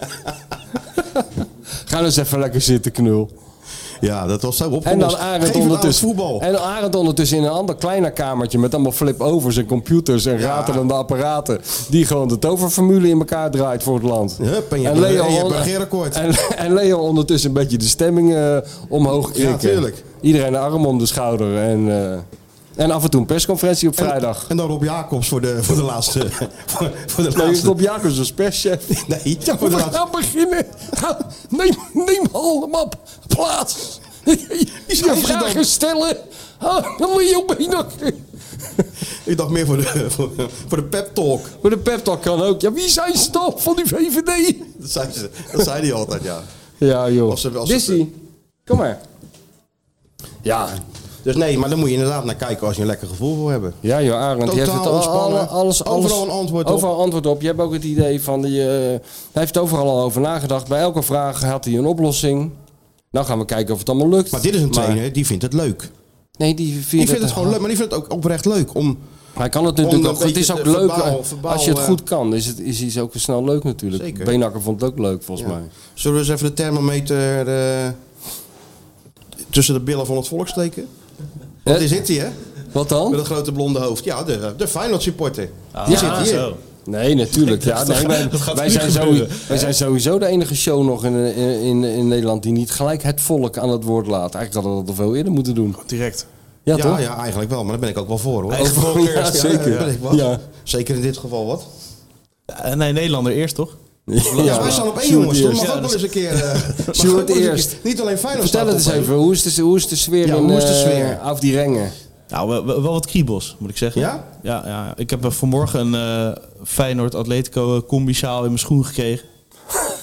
Ga nou eens even lekker zitten, knul. Ja, dat was zo opgelost. En dan Arend Geef het aan ondertussen. voetbal. En Arend ondertussen in een ander kleiner kamertje met allemaal flip-overs en computers en ratelende apparaten. Die gewoon de toverformule in elkaar draait voor het land. Hup, en je hebt een- en je hebt een on- regeerakkoord. En, en Leo ondertussen een beetje de stemming uh, omhoog krikken. Ja, tuurlijk. Iedereen een arm om de schouder. En, uh, en af en toe een persconferentie op vrijdag. En dan Rob Jacobs voor de, voor de laatste... voor, voor de Nee, laatste... Rob Jacobs als perschef. Nee, Ja, voor de we laatste... gaan beginnen. Ga- Neem, neem allemaal op plaats. Je zijn ze vragen dan? stellen. Ah, Leo Beenhakker. Ik dacht meer voor de, voor, voor de pep talk. Voor de pep talk kan ook. Ja, wie zijn ze dan van die V V D? Dat zei, ze, dat zei hij altijd, ja. Ja, joh. Als ze- als ze- Dissy, kom maar. Ja, Dus nee, maar dan moet je inderdaad naar kijken als je een lekker gevoel wil hebben. ja joh, Arend. Die heeft het Totaal al, ontspannen. alles, alles, Overal een antwoord op. Overal antwoord op. Je hebt ook het idee van... Die, uh, hij heeft overal al over nagedacht. Bij elke vraag had hij een oplossing. Nou gaan we kijken of het allemaal lukt. Maar dit is een Maar- trainer, die vindt het leuk. Nee, die vindt, Die vindt het gewoon leuk, maar die vindt het ook oprecht leuk om... Hij kan het Om natuurlijk een ook. Het is beetje ook te leuk. verbaal- eh, verbaal, als je het eh, goed kan, is het is iets ook snel leuk natuurlijk. Zeker. Beenhakker vond het ook leuk volgens Ja. mij. Zullen we eens even de thermometer uh, tussen de billen van het volk steken? Want Eh? die zit hij, hè? Wat dan? Met dat grote blonde hoofd. Ja, de, de Feyenoord supporter. Ah, Die zit hier. zo. Nee, natuurlijk. Ja, dacht, nee, dat wij, gaat- dat gaat wij, nu zijn gebeuren. sowieso, wij zijn sowieso de enige show nog in, in, in, in Nederland die niet gelijk het volk aan het woord laat. Eigenlijk hadden we dat al veel eerder moeten doen. Direct. Ja, Ja, toch? ja, eigenlijk wel, maar daar ben ik ook wel voor, hoor. Eigen Over- volk ja, eerst. zeker. Ja, ben ik wel. Ja. Zeker in dit geval wat. Ja, nee, Nederlander eerst, toch? Ja, wij staan op één, Sjoerd jongens. Dat eerst. mag Ja, ook wel dat eens een keer... uh, mag Sjoerd ook wel eens een eerst. keer- Niet alleen Feyenoord Vertel staat het eens op één. even. Hoe is de, hoe is de sfeer Ja, in hoe is de eh, sfeer? Auf die Rengen? Nou, wel, wel wat kriebels, moet ik zeggen. Ja? Ja, ja. Ik heb eh, vanmorgen een uh, Feyenoord Atletico uh, combi-sjaal in mijn schoen gekregen.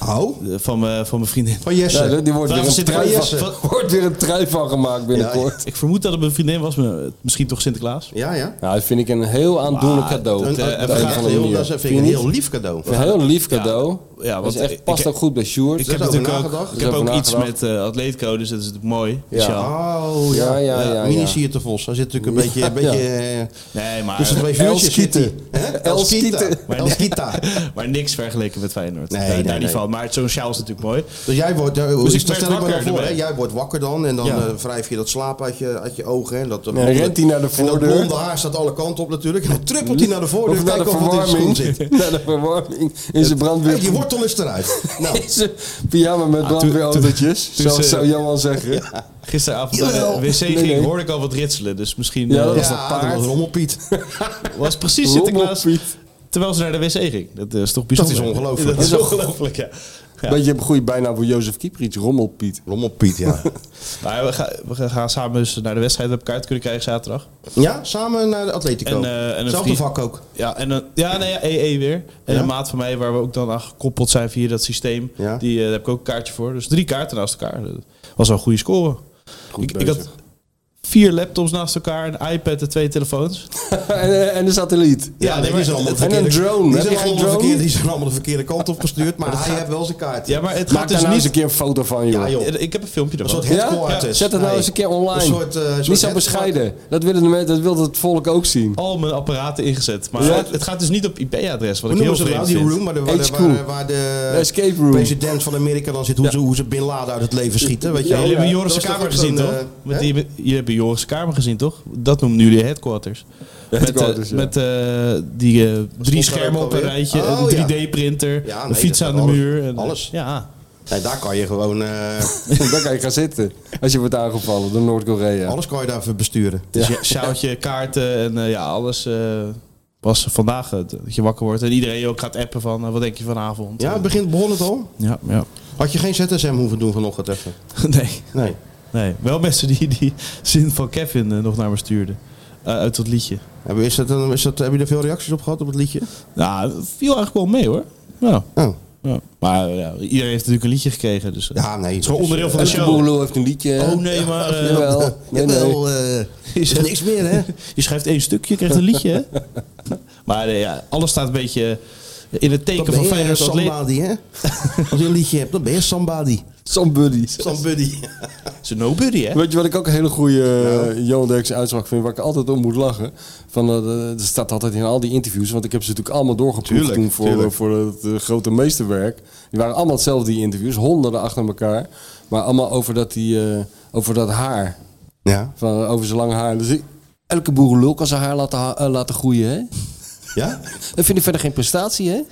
Oh? Van mijn van mijn vriendin. Van Jesse. Ja, die wordt weer, een trui Jesse. van, wordt weer een trui van gemaakt binnenkort. Ja, Ik vermoed dat het mijn vriendin was, maar misschien toch Sinterklaas. Ja, ja. Nou, dat vind ik een heel aandoenlijk cadeau. Een, Op de een, een een, of andere heel, manier. dat is Vind een je heel niet? lief cadeau. Een heel lief cadeau. Ja, Dat want is echt, ik- past ik- ook goed bij Sjoerd. Ik Daar heb is over natuurlijk ook, nagedacht. ik Daar heb is ook over iets nagedacht. met uh, atleetcode, dus dat is natuurlijk mooi. Dus Ja. ja. Oh, ja. Ja, ja, ja, ja. Mini Sierte Vos. Hij zit natuurlijk een beetje... Een beetje eh, Nee, maar, tussen twee vuurtjes zit hij. Hè? El Skita. Skita. El Skita. maar niks vergeleken met Feyenoord. Nee, Nee, nee, daar nee. niet van. Maar zo'n sjaal is natuurlijk mooi. Dus jij wordt... Uh, Dus dus ik ik werd stel ik me wakker dan voor, hè? ermee. Jij wordt wakker dan en dan Ja. uh, wrijf je dat slaap uit je, uit je ogen. Hè? Dat, Ja, dan rent hij naar de En dat voordeur. blonde haar staat alle kanten op natuurlijk. En dan trippelt hij naar de voordeur. Of naar de Kijken of wat in zijn schoen verwarming. zit. Naar de verwarming. In zijn brandweer. Hey, je wortel is eruit. Nou, In zijn pyjama met brandweerautootjes. toen- toen Zoals ze- zou Johan zeggen. Gisteravond naar Jawel. de wc ging, Nee, nee. hoorde ik al wat ritselen. Dus misschien Ja, uh, dat was ja, dat paard. dat was Rommelpiet. was precies Sinterklaas. Rommelpiet. Terwijl ze naar de wc ging. Dat is toch Dat bijzonder. is ongelooflijk. Dat is ongelooflijk, ja. Ja. Weet je, een goede bijnaam voor Jozef Kieprits. Rommelpiet. Rommelpiet, ja. Maar we, gaan, we gaan samen dus naar de wedstrijd. We hebben kaart kunnen krijgen zaterdag. Ja, samen naar de Atletico. En, uh, en een Zelfde vriend- vak ook. Ja, en een, ja, nee, ja, E E weer. En Ja? een maat van mij, waar we ook dan aan gekoppeld zijn via dat systeem. Ja. Die, uh, daar heb ik ook een kaartje voor. Dus drie kaarten naast elkaar. Dat was wel een goede score. Goed Ik, ik had vier laptops naast elkaar, een iPad en twee telefoons. en, en de satelliet. Ja, nee, die zijn allemaal de en een verkeerde- drone. Die Heb zijn, je geen allemaal de drone? verkeerde, die zijn allemaal de verkeerde kant op gestuurd. Maar hij heeft wel zijn kaart. Ja, maar het Maak gaat daar dus nou eens een niet... keer een foto van, joh. Ja, joh. Ik heb een filmpje Een ervan. soort Ja? headquarters. Zet het nou Nee. eens een keer online. Een soort, uh, soort Niet zo headquarters. bescheiden. Dat willen de mensen, dat wil het volk ook zien. Al mijn apparaten ingezet. Maar Ja. het, het gaat dus niet op I P-adres, wat Hoe ik heel noemen ze vreemd nou? Die vind. room waar de, waar de, H Q. waar, waar de Escape room. president van Amerika dan zit. Hoe, ze, hoe ze Bin Laden uit het leven schieten. Weet je Ja, wel. jullie hebben Dat Joris' is toch kamer ook gezien, zo'n, toch? eh, Met hè? die, jullie hebben Joris' kamer gezien, toch? Dat noemen jullie headquarters. Headquarters, met ja. uh, met uh, die uh, drie stond daar schermen ook op een alweer? rijtje, Oh, een ja. drie D-printer, Ja, een nee, fiets dat aan de alles. muur. En, Alles. Ja. Nee, daar kan je gewoon... eh, Daar kan je gaan zitten. Als je wordt aangevallen door Noord-Korea. alles kan je daar even besturen. Dus ja, sjaaltje, kaarten en uh, ja, alles uh, was vandaag uh, dat je wakker wordt. En iedereen ook gaat appen van, uh, wat denk je vanavond? Ja, het begint, begon het al? Ja, ja. Had je geen Z S M hoeven doen vanochtend even? nee, Nee. nee, wel mensen die die zin van Kevin uh, nog naar me stuurden. Uh, uit dat liedje. Hebben, is dat, een- is dat, heb je er veel reacties op gehad op het liedje? Nou, dat viel eigenlijk wel mee hoor. Ja. Oh. Ja. Maar ja, iedereen heeft natuurlijk een liedje gekregen. Dus, uh, Ja, nee. het is gewoon onderdeel van de Elke show. Boerlo heeft een liedje. Oh nee, maar uh, Jawel. Nee, nee. Jawel, eh, is er niks meer, hè? je schrijft één stukje, je krijgt een liedje. Hè? Maar uh, ja, alles staat een beetje in het teken Dan van ben je Feyenoord Atleet. somebody, hè? Als je een liedje hebt, dan ben je somebody. Somebody. Somebody. Ze nobody, hè? Weet je wat ik ook een hele goede uh, Johan Derksen uitspraak vind, waar ik altijd om moet lachen? Van, uh, de- er staat altijd in al die interviews, want ik heb ze natuurlijk allemaal doorgeproefd Tuurlijk, toen voor, tuurlijk. voor het uh, grote meesterwerk. Die waren allemaal hetzelfde, die interviews, honderden achter elkaar. Maar allemaal over dat, die, uh, over dat haar, Ja. van, over zijn lange haar. Dus ik, elke boerenlul kan zijn haar laten, ha- uh, laten groeien, hè? Ja? Dat vind ik verder geen prestatie, hè?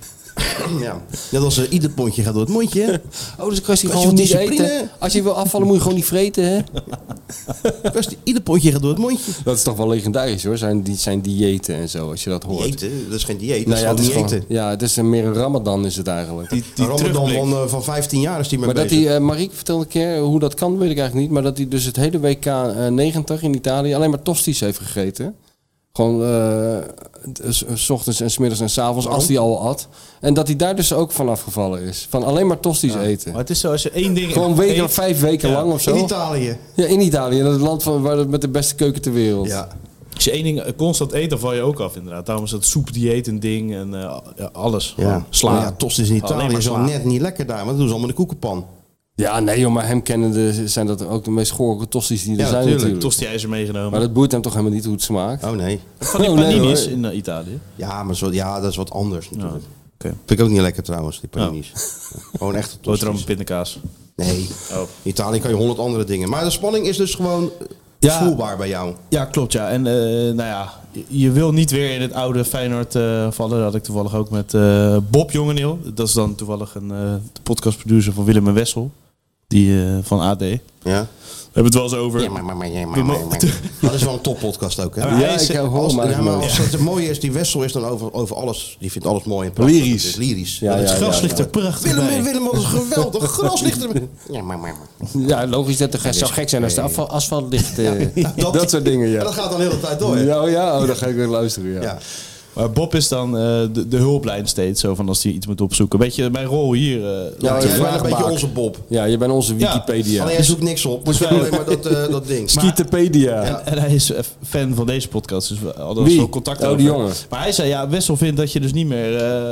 Ja. Net als uh, ieder pondje gaat door het mondje, hè? Oh, dus een kwestie Kwestie gewoon van niet discipline. eten. Als je wil afvallen, moet je gewoon niet vreten, hè? Kwestie, ieder pondje gaat door het mondje. Dat is toch wel legendarisch, hoor, zijn, die, zijn diëten en zo, als je dat hoort. Eten, dat is geen dieet, dat Nou is ja, gewoon het is niet gewoon, eten. ja, het is een meer een ramadan is het eigenlijk. Die, Die die Ramadan terugblik. van, uh, van vijftien jaar is die mee maar dat bezig. die, uh, Marieke vertelde een keer hoe dat kan, weet ik eigenlijk niet. Maar dat hij dus het hele W K uh, negentig in Italië alleen maar tosties heeft gegeten. Gewoon uh, s- s ochtends en 's middags en 's avonds, als hij al at. En dat hij daar dus ook van afgevallen is. Van alleen maar tosties eten. Maar het is zo, als je één ding... Gewoon weken, eet- vijf weken Ja. lang of zo. In Italië. Ja, in Italië. Dat is het land van, waar, met de beste keuken ter wereld. Ja. Als je één ding eh, constant eet, dan val je ook af inderdaad. Daarom is dat soepdieet een ding en uh, ja, alles. Ja. Gewoon Sla. Maar ja, tost is in Alleen Italië maar zo sla. net niet lekker daar. Want dat doen ze allemaal in de koekenpan. Ja, nee joh, maar hem kennende zijn dat ook de meest gore tosties die er Ja, zijn tuurlijk. natuurlijk. Tostiijzer meegenomen. Maar dat boeit hem toch helemaal niet hoe het smaakt. Oh nee. Van die Oh, nee, paninis hoor. in uh, Italië. Ja, maar zo, ja, dat is wat anders natuurlijk. Oké. Vind ik ook niet lekker trouwens, die paninis. Gewoon echte Boterham tosti's. en pindakaas. Nee. Oh. In Italië kan je honderd andere dingen. Maar de spanning is dus gewoon Ja. voelbaar bij jou. Ja, klopt ja. En uh, nou ja, je- je wil niet weer in het oude Feyenoord uh, vallen. Dat had ik toevallig ook met uh, Bob Jongeneel. Dat is dan toevallig een uh, de podcastproducer van Willem en Wessel. Die uh, van A D. We Ja? hebben het wel eens over. Ja, maar, maar, maar, ja, maar, maar, maar. Dat is wel een toppodcast ook, hè? Ja, Ja, hij is- ik hoor Als, maar. ja, maar Ja, als het mooie is, die Wessel is dan over, over alles. Die vindt alles mooi en prachtig. Lyrisch. Het is lyrisch. Ja, Het ja, gras ja, ligt ja. er prachtig Willem, bij. Willem, wat is geweldig. Gras ligt er. Ja, maar, maar, maar. Ja, logisch dat het zou gek zijn als de afval, asfalt ligt. eh, dat, soort dingen, ja. En dat gaat dan de hele tijd door, hè? Ja, oh ja, oh, dan ga ik weer luisteren, ja. Ja. Maar Bob is dan uh, de, de hulplijn steeds. Zo van als hij iets moet opzoeken. Weet je, mijn rol hier... Uh, ja, ja, jij bent een beetje onze Bob. Ja, je bent onze Wikipedia. Ja. Alleen hij zoekt niks op. Dus alleen maar dat, uh, dat ding. Skitepedia. En, en hij is fan van deze podcast. Dus we hadden Wie? zo contact Oh, over. die jongen. Maar hij zei, ja, Wessel vindt dat je dus niet meer... Uh,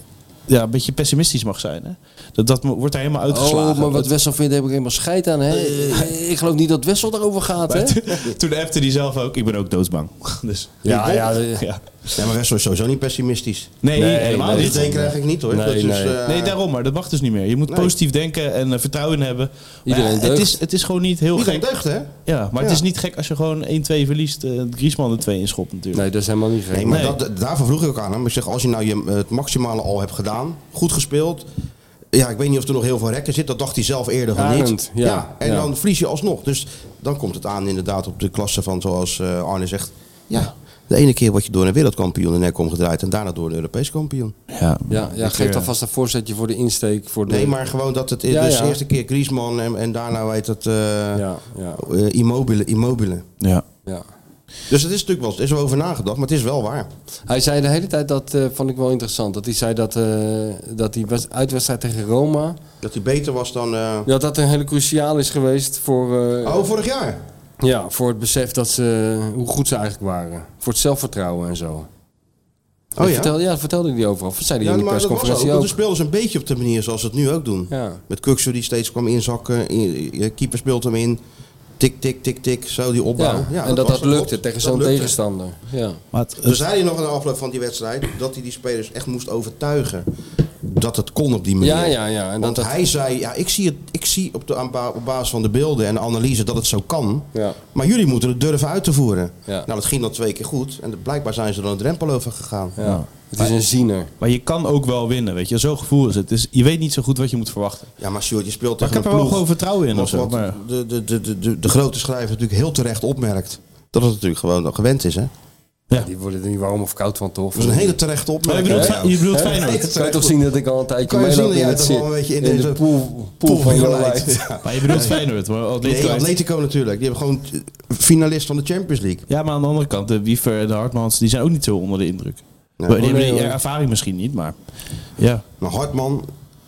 ja, een beetje pessimistisch mag zijn. Hè? Dat, dat wordt daar helemaal uitgeslagen. Oh, maar wat Wessel vindt, heb ik helemaal scheid aan. Hè? Uh, ik geloof niet dat Wessel daarover gaat. Hè? Toen, toen appte hij zelf ook. Ik ben ook doodsbang. Dus, ja, ja, ja. ja. Ja, maar Wessel is sowieso niet pessimistisch. Nee, nee helemaal nee, niet. Dat krijg ik niet hoor. Nee, dat is, nee. uh, nee, daarom. Maar dat mag dus niet meer. Je moet nee. positief denken en uh, vertrouwen in hebben. Iedereen ja, het, is, het is gewoon niet heel Iedereen gek. deugt, hè? Ja, maar ja. het is niet gek als je gewoon één twee verliest. Uh, Griezmann er twee inschopt natuurlijk. Nee, dat is helemaal niet gek. Nee, maar Nee. Dat, daarvoor vroeg ik ook aan hem. Ik zeg, als je nou je, het maximale al hebt gedaan, goed gespeeld. Ja, ik weet niet of er nog heel veel rekken zit. Dat dacht hij zelf eerder van Arend, niet. ja, Ja, en ja. dan verlies je alsnog. Dus dan komt het aan inderdaad op de klasse van, zoals uh, Arne zegt. Ja, de ene keer word je door een wereldkampioen in nek omgedraaid. En daarna door een Europees kampioen. Ja, Ja, ja geef alvast een voorzetje voor de insteek. Voor de... Nee, maar gewoon dat het... Ja, dus ja. de eerste keer Griezmann en, en daarna weet het... Uh, Ja, ja, uh, immobile, immobile. ja. ja. Dus het is natuurlijk wel... Er is wel over nagedacht, maar het is wel waar. Hij zei de hele tijd, dat uh, vond ik wel interessant, dat hij zei dat, uh, dat die wes- uitwedstrijd tegen Roma, Dat hij beter was dan... Uh... ja, dat een hele cruciaal is geweest voor, uh, Oh, vorig jaar? ja, voor het besef dat ze, hoe goed ze eigenlijk waren. Voor het zelfvertrouwen en zo. Oh dat ja? Vertelde, ja, dat vertelde hij overal. Of zei hij Ja, in die maar dat was ook. persconferentie Want ook. de speelden ze een beetje op de manier zoals ze het nu ook doen. Ja. Met Kuksu die steeds kwam inzakken. In, je keeper speelt hem in. Tik, tik, tik, tik. Zo die opbouw. Ja, Ja, en dat was dat lukte klopt. tegen Dat zo'n lukte. tegenstander. Ja. Maar het, Dus zei hij nog in de afloop van die wedstrijd dat hij die spelers echt moest overtuigen dat het kon op die manier. Ja, ja, ja. En Want dat, dat, hij zei, ja, ik zie, het, ik zie op, de, aan ba- op basis van de beelden en de analyse dat het zo kan. ja. Maar jullie moeten het durven uit te voeren. Ja. Nou, dat ging dan twee keer goed. En blijkbaar zijn ze er een drempel over gegaan. Ja. Het is een ziener. maar je kan ook wel winnen, weet je. Zo'n gevoel is het. Dus je weet niet zo goed wat je moet verwachten. Ja, maar Sjoerd, je speelt Maar tegen ik heb een er wel ploeg. gewoon vertrouwen in. Wat, Of zo, wat maar, de, de, de, de, de, de grote schrijver natuurlijk heel terecht opmerkt. Dat het natuurlijk gewoon gewend is, hè? ja. Die worden er niet warm of koud van, toch? Dat is een hele terechte Maar je opmerking. bedoelt, Ja. Fe- je bedoelt Hè? Feyenoord. Kan je toch zien dat ik al een tijdje Kan je zien meeloop dat in, jij het toch zit, wel een beetje in in deze de pool, pool van Pool Your leidt. Life. Ja. Maar je bedoelt Feyenoord. Maar Atletico Nee, heeft- Atletico natuurlijk. Die hebben gewoon finalist van de Champions League. Ja, maar aan de andere kant, de Wiever en de Hartmans, die zijn ook niet zo onder de indruk. Nee. die hebben nee, die hoor. ervaring misschien niet, maar ja. Maar Hartman,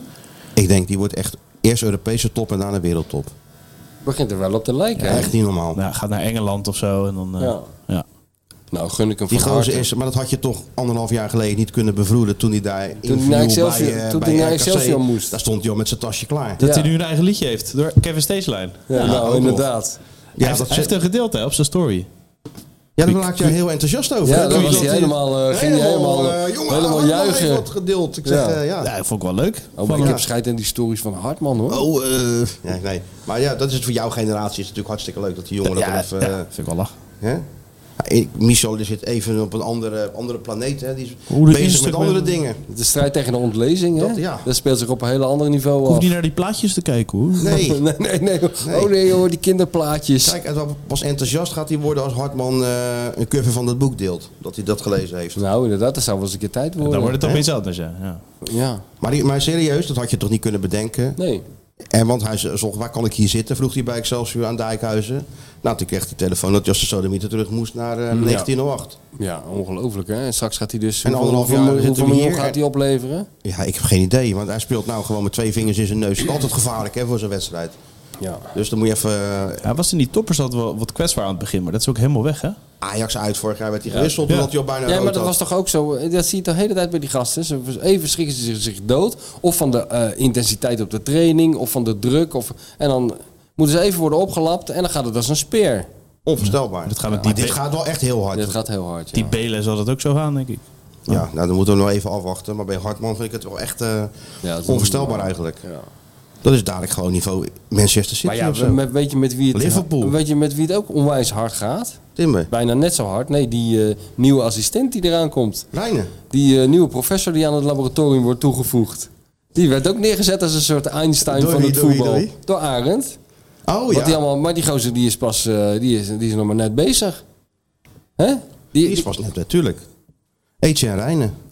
ik denk die wordt echt eerst Europese top en daarna wereldtop. Begint er wel op te lijken. Ja, hè? echt niet normaal. Nou, gaat naar Engeland of zo en dan... Uh, Ja. ja. Nou, gun ik hem Die van gozer harte. is, maar dat had je toch anderhalf jaar geleden niet kunnen bevroeden toen hij daar Toen hij inviel naar Excelsior- bij, eh, toen bij hij naar R K C. Excelsior moest. Daar stond hij al met zijn tasje klaar. Dat Ja. hij nu een eigen liedje heeft, door Kevin Steeslijn. Ja, ook nou, nog. inderdaad. Ja, hij, dat heeft, hij heeft een gedeelte hè, op zijn story. Ja, daar maak je heel enthousiast over. Ja, hè? daar Toen was je hij helemaal, uh, ging hij helemaal, eh, uh, jongen, helemaal Hartman juichen. heeft wat gedeeld. Ik zeg, Ja. ja. ja. Ja, dat vond ik wel leuk. Oh, maar Van, ik ja. heb scheid in die stories van Hartman, hoor. Oh, eh ja, nee. Maar ja, dat is voor jouw generatie is het natuurlijk hartstikke leuk dat die jongen ja, dat even... ja, eh, vind ik wel lachen. hè? Ja, ik- Michel die zit even op een andere, andere planeet. Hè? Die is Hoe de bezig met Instagram- andere dingen. De strijd tegen de ontlezing, hè? Dat, ja. Dat speelt zich op een hele andere niveau Ik hoef af. niet naar die plaatjes te kijken hoor. Nee. nee, nee, nee. Nee. Oh nee, hoor, die kinderplaatjes. Kijk, en dan pas enthousiast gaat hij worden als Hartman eh, een cover van dat boek deelt. Dat hij dat gelezen heeft. Nou, inderdaad, dat zou wel eens een keer tijd worden. Dan wordt het hè? opeens anders, ja. ja. Ja, Maar, die- maar serieus, dat had je toch niet kunnen bedenken? nee. En want hij zocht, waar kan ik hier zitten? Vroeg hij bij Excelsior aan Dijkhuizen. Nou, toen kreeg hij telefoon dat Jos de Sodemieter terug moest naar uh, negentien oh acht. Ja, ongelooflijk, hè? En straks gaat hij dus... En hoeveel- anderhalf hoeveel, jaar hoeveel zitten we miljoen hier. gaat hij opleveren? Ja, ik heb geen idee. Want hij speelt nou gewoon met twee vingers in zijn neus. Altijd gevaarlijk hè, voor zo'n wedstrijd. Ja. Dus dan moet je even... uh, Hij was in die toppers altijd wel wat kwetsbaar aan het begin, maar dat is ook helemaal weg, hè? Ajax uit, vorig jaar werd hij gewisseld. Ja. Omdat hij al bijna Ja, rood maar dat had. was toch ook zo. Dat zie je de hele tijd bij die gasten. Ze- Even schrikken ze zich, zich dood. Of van de eh, intensiteit op de training. Of van de druk. Of, en dan moeten ze even worden opgelapt. En dan gaat het als een speer. Onvoorstelbaar. Dat gaat met Maar die dit be- gaat wel echt heel hard. Dit gaat heel hard. Ja. Die Belen zal dat ook zo gaan, denk ik. Ja, nou dan moeten we nog even afwachten. Maar bij Hartman vind ik het wel echt uh, Ja, het is onvoorstelbaar wel- eigenlijk. Ja. Dat is dadelijk gewoon niveau Manchester City Maar ja, of zo. met, weet, je met wie het, Liverpool. weet je met wie het ook onwijs hard gaat? Timber, Bijna net zo hard. Nee, die eh, nieuwe assistent die eraan komt. Lijnen. Die eh, nieuwe professor die aan het laboratorium wordt toegevoegd. Die werd ook neergezet als een soort Einstein Door van wie, het door wie, voetbal. door wie? Door Arend. Oh Wat ja, die allemaal, maar die gozer die is pas, uh, die is, die is nog maar net bezig. Hè? Die, die is vast net natuurlijk. Etienne Rijnen.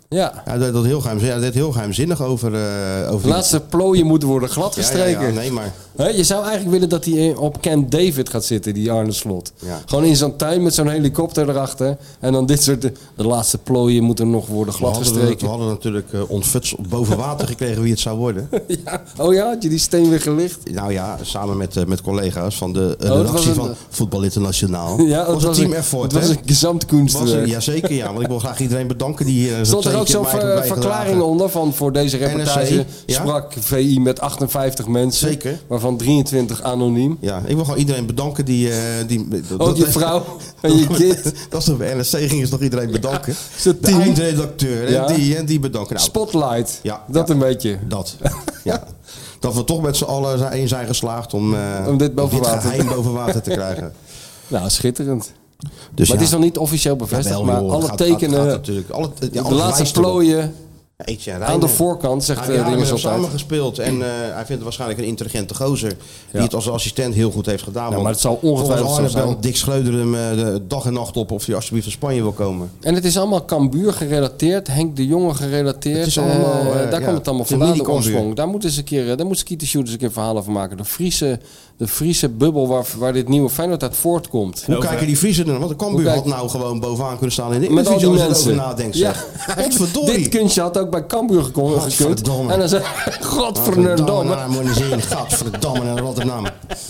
Ja. Ja, dat, dat heel geheimzinnig, ja, dat heel geheimzinnig over... Uh, over de laatste plooien moeten worden gladgestreken. Ja, ja, ja, nee, maar... He, je zou eigenlijk willen dat hij op Camp David gaat zitten, die Arne Slot. Ja. Gewoon in zo'n tuin met zo'n helikopter erachter. En dan dit soort... De laatste plooien moeten nog worden gladgestreken. We hadden, we hadden natuurlijk uh, ontfuts boven water gekregen wie het zou worden. Ja. Oh ja, had je die steen weer gelicht? Nou ja, samen met, uh, met collega's van de uh, oh, redactie van Voetbal Internationaal. Ja, was het team effort. Het was een gezamtkunstwerk. Jazeker, ja. Want ik wil graag iedereen bedanken die hier... Stond er ook zo'n ver, verklaring onder van voor deze reportage N R C, ja? sprak V I met achtenvijftig mensen. Zeker. Waarvan drieëntwintig anoniem. Ja, ik wil gewoon iedereen bedanken die... Uh, die ook dat, je vrouw en je kind. Dat is toch bij N R C gingen ze nog iedereen bedanken. Ja. De eindredacteur ja. en die en die bedanken. Nou, Spotlight, ja, dat ja, een beetje. Dat, ja. Dat we toch met z'n allen in zijn geslaagd om, uh, om dit, boven om dit water. geheim boven water te krijgen. Nou, schitterend. Dus maar ja. het is nog niet officieel bevestigd, ja, wel, maar joh, alle gaat, tekenen, gaat, gaat natuurlijk, alle, ja, de laatste plooien ja, aan de voorkant, zegt hij, ja, Dinges altijd. We hebben samen gespeeld en uh, hij vindt het waarschijnlijk een intelligente gozer. Die ja. het als assistent heel goed heeft gedaan. Ja, maar het zal ongetwijfeld zo zijn. Dick Schreuder hem uh, de dag en nacht op of hij alsjeblieft van Spanje wil komen. En het is allemaal Cambuur gerelateerd, Henk de Jonge gerelateerd. Het is allemaal, uh, uh, daar ja, komt het allemaal de vandaan, de oorsprong. Daar moet eens een keer, daar moet Skeeter Shooters een keer verhaal over maken. De Friese, de Friese bubbel waar, waar dit nieuwe Feyenoord uit voortkomt. Hoe kijken die Friesen dan? Want de Cambuur had nou gewoon bovenaan kunnen staan in de met al die mensen. Over nadenkt, ja. Dit kunstje had ook bij Cambuur gekund. Godverdomme. En dan zei godverdomme. Godverdomme naar Rotterdam.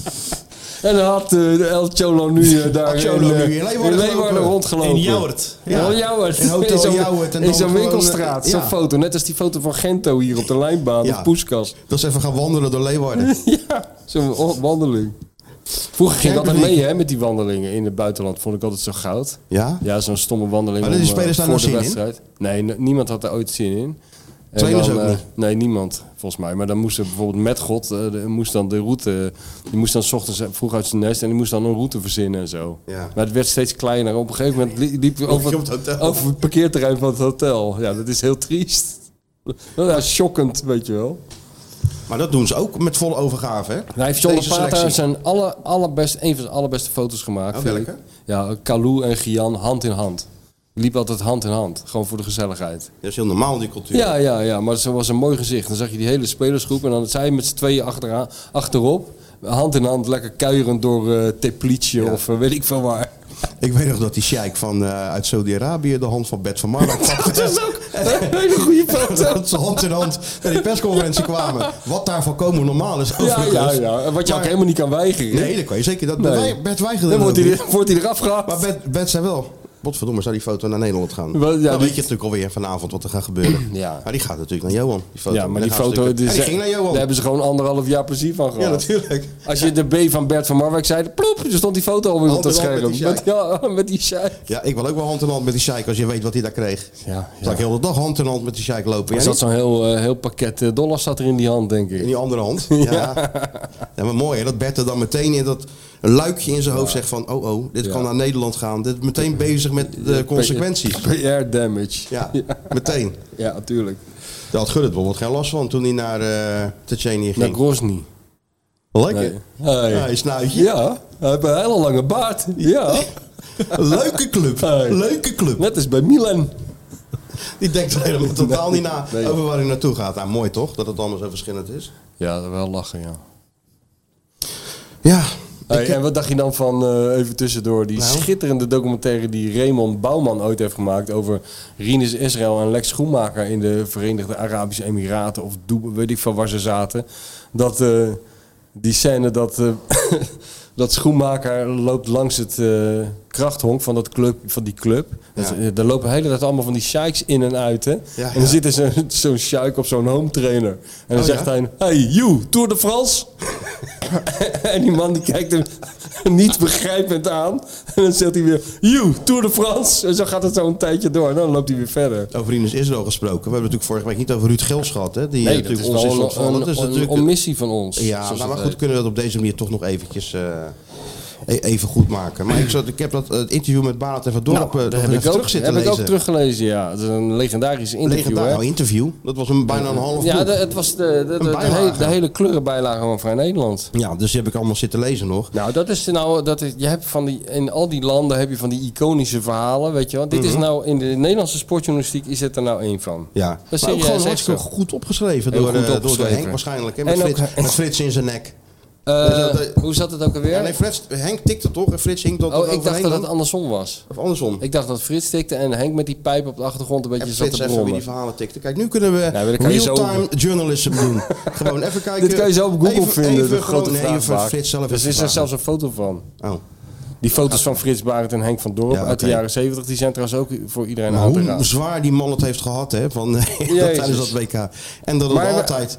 En dan had uh, El Cholo nu uh, daar in, Cholo uh, nu in Leeuwarden, in Leeuwarden rondgelopen. In Jouwert. Ja, ja Jouwert. In Hotel zo'n, Jouwert. En in zo'n gewoon, winkelstraat. Uh, zo'n ja. foto. Net als die foto van Gento hier op de lijnbaan. Ja. Op Poeskas. Dat is even gaan wandelen door Leeuwarden. Ja, zo'n wandeling. Vroeger ging ik altijd mee hè, met die wandelingen in het buitenland. Vond ik altijd zo goud. Ja? Ja, zo'n stomme wandeling maar om, die spelers uh, daar voor nog de zin wedstrijd. In? Nee, n- niemand had er ooit zin in. Trainers dan, ook uh, niet? Nee, niemand, volgens mij. Maar dan moest er bijvoorbeeld met God, uh, de, moest dan de route, die moest dan 's ochtends vroeg uit zijn nest en die moest dan een route verzinnen en zo. Ja. Maar het werd steeds kleiner. Op een gegeven moment li- liep we over, het, over het parkeerterrein van het hotel. Ja, dat is heel triest. Ja, shockend, weet je wel. Maar dat doen ze ook met volle overgave, hè? Hij heeft John Deze Pata selectie. zijn alle, allerbest, een van zijn allerbeste foto's gemaakt. Oh, vind welke? ik. Ja, Kalou en Gian hand in hand. Die liep altijd hand in hand. Gewoon voor de gezelligheid. Dat is heel normaal, die cultuur. Ja, ja, ja, maar het was een mooi gezicht. Dan zag je die hele spelersgroep en dan zij met z'n tweeën achteraan, achterop. Hand in hand, lekker kuierend door uh, Teplice Ja. of uh, weet ik veel waar. Ik weet nog dat die sheik van, uh, uit Saudi-Arabië de hand van Bert van Marwijk pakte. Dat is ook een hele goede foto. Dat ze hand in hand naar die persconferentie kwamen. Wat daar volkomen normaal is. Ja, ja, overigens. ja. En wat je Maar- ook helemaal niet kan weigeren. Nee, dat kan je zeker. Dat Nee. wij- Bert weigerde Dan dat wordt ook hij, niet. wordt hij eraf gehaald. Maar Bert, Bert zei wel... Potverdomme, zou die foto naar Nederland gaan? Wel, ja, dan die- weet je natuurlijk alweer vanavond wat er gaat gebeuren. Ja. Maar die gaat natuurlijk naar Johan, die foto. Ja, maar En die dan gaan ze foto, natuurlijk- die, Ja, die ging naar Johan. daar hebben ze gewoon anderhalf jaar plezier van gehad. Ja, natuurlijk. Als je de B van Bert van Marwijk zei, ploep, er stond die foto alweer op Hand dat in hand scherm. met die Met, ja, met die sheik. Ja, ik wil ook wel hand in hand met die sheik als je weet wat hij daar kreeg. Ja, Zal ik heel de dag hand in hand met die sheik lopen? Er Jij zat niet? zo'n heel, uh, heel pakket uh, dollars zat er in die hand, denk ik. In die andere hand. Ja. Ja, maar mooi hè, dat Bert er dan meteen in dat een luikje in zijn hoofd zegt van... oh oh, dit Ja. kan naar Nederland gaan. Dit is meteen bezig met de consequenties. P R damage. Ja, meteen. Ja, natuurlijk. Daar had Gullit bijvoorbeeld geen last van toen hij naar uh, Tsjetsjenië Naar ging. Grozny. Lekker. Nee. Hey. Ja, je snuitje. Ja, hij heeft een hele lange baard. Ja. Een leuke club. Hey. Leuke club. Net als bij Milan. Die denkt er helemaal totaal niet na Nee. over waar hij naartoe gaat. Nou, mooi toch, dat het allemaal zo verschillend is. Ja, wel lachen, ja. Ja. Hey, ik- en wat dacht je dan van, uh, even tussendoor, die Nou? schitterende documentaire die Raymond Bouwman ooit heeft gemaakt over Rinus Israël en Lex Schoenmaker in de Verenigde Arabische Emiraten of Dubai, weet ik van waar ze zaten. Dat uh, die scène dat, uh, dat Schoenmaker loopt langs het uh, krachthonk van, dat club, van die club. Ja. Dat, uh, daar lopen de hele tijd allemaal van die sheiks in en uit. Hè? Ja, en dan ja. zit er zo'n zo'n sheik op zo'n home trainer. En dan Oh, zegt ja? hij, hey you, Tour de France? En die man die kijkt hem niet begrijpend aan. En dan zegt hij weer, you, Tour de France. En zo gaat het zo een tijdje door. En dan loopt hij weer verder. Over Rinus Israël gesproken. We hebben natuurlijk vorige week niet over Ruud Gels gehad. Hè? Die Nee, eh, dat is natuurlijk ons is wel ontvallen. een, Dat is een, een natuurlijk omissie van ons. Ja, zoals nou, maar het goed, heet. kunnen we dat op deze manier toch nog eventjes uh, e- even goed maken. Maar ik, zat, ik heb dat uh, interview met Barend en Van Dorp Nou, uh, dat heb ik, ook, terug zitten heb ik lezen. ook teruggelezen, ja. Het is een legendarisch interview, Legendaar, hè? nou, interview. Dat was een, bijna een half Ja, boek. de, het was de, de, de, de, bijlage. hele, de hele kleurenbijlage van Vrij Nederland. Ja, dus die heb ik allemaal zitten lezen nog. Nou, dat is nou, dat is, je hebt van die, in al die landen heb je van die iconische verhalen, weet je wel. Dit is nou, in de Nederlandse sportjournalistiek is het er nou één van. Ja, Dat maar is ook serieus, gewoon echt hartstikke zo. goed opgeschreven Heel door, goed uh, door de opgeschreven. Henk waarschijnlijk. Hè? Met, En ook- Frits, met Frits in zijn nek. Uh, Dus dat, uh, hoe zat het ook alweer? Ja, nee, Frits, Henk tikte toch en Frits hing dat oh, ik dacht overheen dat dan? het andersom was. Of andersom. Ik dacht dat Frits tikte en Henk met die pijp op de achtergrond een beetje En zat Frits te even wie brommen. die verhalen tikte. Kijk, nu kunnen we maar dat kan je zo- real-time journalism doen. Gewoon even kijken. Dit kan je zo op Google even, vinden, even de gewoon- grote nee, even vraagbaak. Frits zelf Dus even er is er vragen. zelfs een foto van. Oh. Die foto's van Frits Barend en Henk van Dorp Ja, uit de oké. jaren zeventig, die zijn trouwens ook voor iedereen Maar aan te hoe raden. zwaar die man het heeft gehad, hè, van, dat tijdens dat W K. En dat het Maar we- altijd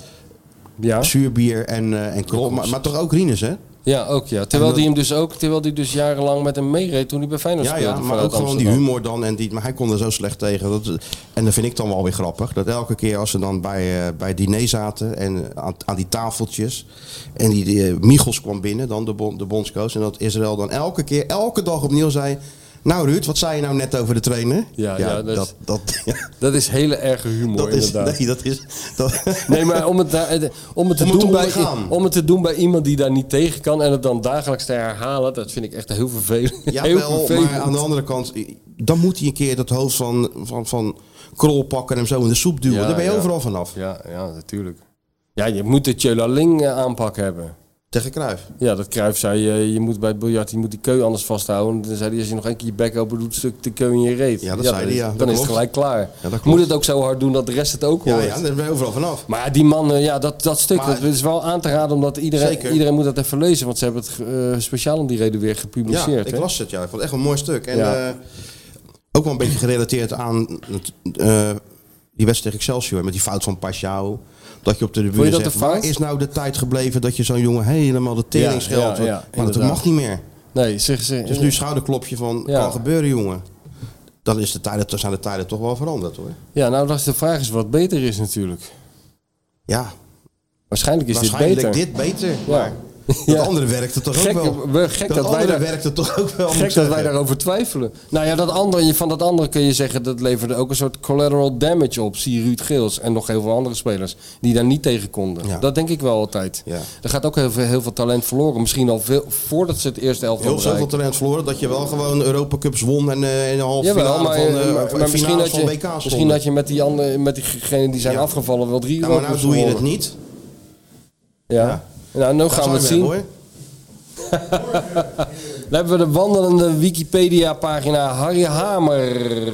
Ja. zuurbier en, uh, en krol, maar, maar toch ook Rinus, hè? Ja, ook ja. Terwijl En dat- die hem dus ook, terwijl die dus jarenlang met hem meereed toen hij bij Feyenoord Ja, speelde. ja, maar vanuit ook gewoon die Amsterdam. humor dan. En die, maar hij kon er zo slecht tegen. Dat, en dat vind ik dan wel weer grappig. Dat elke keer als ze dan bij, uh, bij het diner zaten en aan, aan die tafeltjes. En die, die uh, Michels kwam binnen, dan de, bon, de bondscoach. En dat Israël dan elke keer, elke dag opnieuw zei... Nou Ruud, wat zei je nou net over de trainer? Ja, ja, dat is- dat, dat, ja, Dat is hele erge humor dat is... inderdaad. Nee, dat is... Dat, Nee, maar om het, daar, eh, om het, te, Om het doen te bij, ondergaan. om het te doen bij iemand die daar niet tegen kan en het dan dagelijks te herhalen, dat vind ik echt heel vervelend. ja, heel wel, vervelend. maar aan de andere kant... Dan moet hij een keer dat hoofd van, van, van Krol pakken en hem zo in de soep duwen. Ja, Daar ben je ja. overal vanaf. Ja, ja, natuurlijk. Ja, je moet de Tjölaling eh, aanpak hebben. Tegen Cruijff. Ja, dat Cruijff zei, eh, je moet bij het biljart, je moet die keu anders vasthouden. Dan zei hij, als je nog een keer je bek open doet, stuk de keu in je reet. Ja, dat zei hij, is- ja. Dat Dan is het klopt. gelijk klaar. Ja, dat Je klopt. moet het ook zo hard doen dat de rest het ook Ja, hoort. ja, daar ben je overal vanaf. Maar ja, die man, eh, ja, dat, dat stuk, Maar- dat is wel aan te raden, omdat iedereen, Zeker. iedereen moet dat even lezen. Want ze hebben het eh, speciaal om die reden weer Ja, gepubliceerd. ik hè? las het, ja. Ik vond het echt een mooi stuk. En Ja. eh, ook wel een beetje gerelateerd aan eh, die wedstrijd tegen Excelsior met die fout van Paschal. Dat je op de Vond tribune je dat zegt, een waar fout? is nou de tijd gebleven dat je zo'n jongen helemaal de tering Ja, scheldt? ja, ja, maar dat inderdaad. mag niet meer. Nee, zeg ze. Dus nu een schouderklopje van, Ja. kan gebeuren jongen. Dan is de tijden, dan zijn de tijden toch wel veranderd hoor. Ja, nou, dat is de vraag is wat beter is natuurlijk. Ja, Waarschijnlijk is waarschijnlijk dit beter. dit beter. Ja. Maar dat Ja. andere werkte toch Gek, ook wel. we- gek dat, dat, wij andere daar, werkte toch ook wel. moet ik gek dat wij zeggen. daarover twijfelen. Nou ja, dat andere, van dat andere kun je zeggen, dat leverde ook een soort collateral damage op. Zie Ruud Geels en nog heel veel andere spelers die daar niet tegen konden. Ja. Dat denk ik wel altijd. Ja. Er gaat ook heel veel, heel veel talent verloren. Misschien al veel, voordat ze het eerste elftal Heel zoveel bereiken. talent verloren dat je wel gewoon Europa Cups won en uh, in de halve Jawel, finale maar, van, uh, maar, maar finales misschien, had van je, W K misschien stonden. had je met die andere, met diegenen die zijn Ja. afgevallen wel drie Ja, maar nou Europa's doe je het gewonnen. niet. Ja. Ja. Nou, nu Daar gaan we het zijn zien. hoor. Dan hebben we de wandelende Wikipedia-pagina Harry Hamer.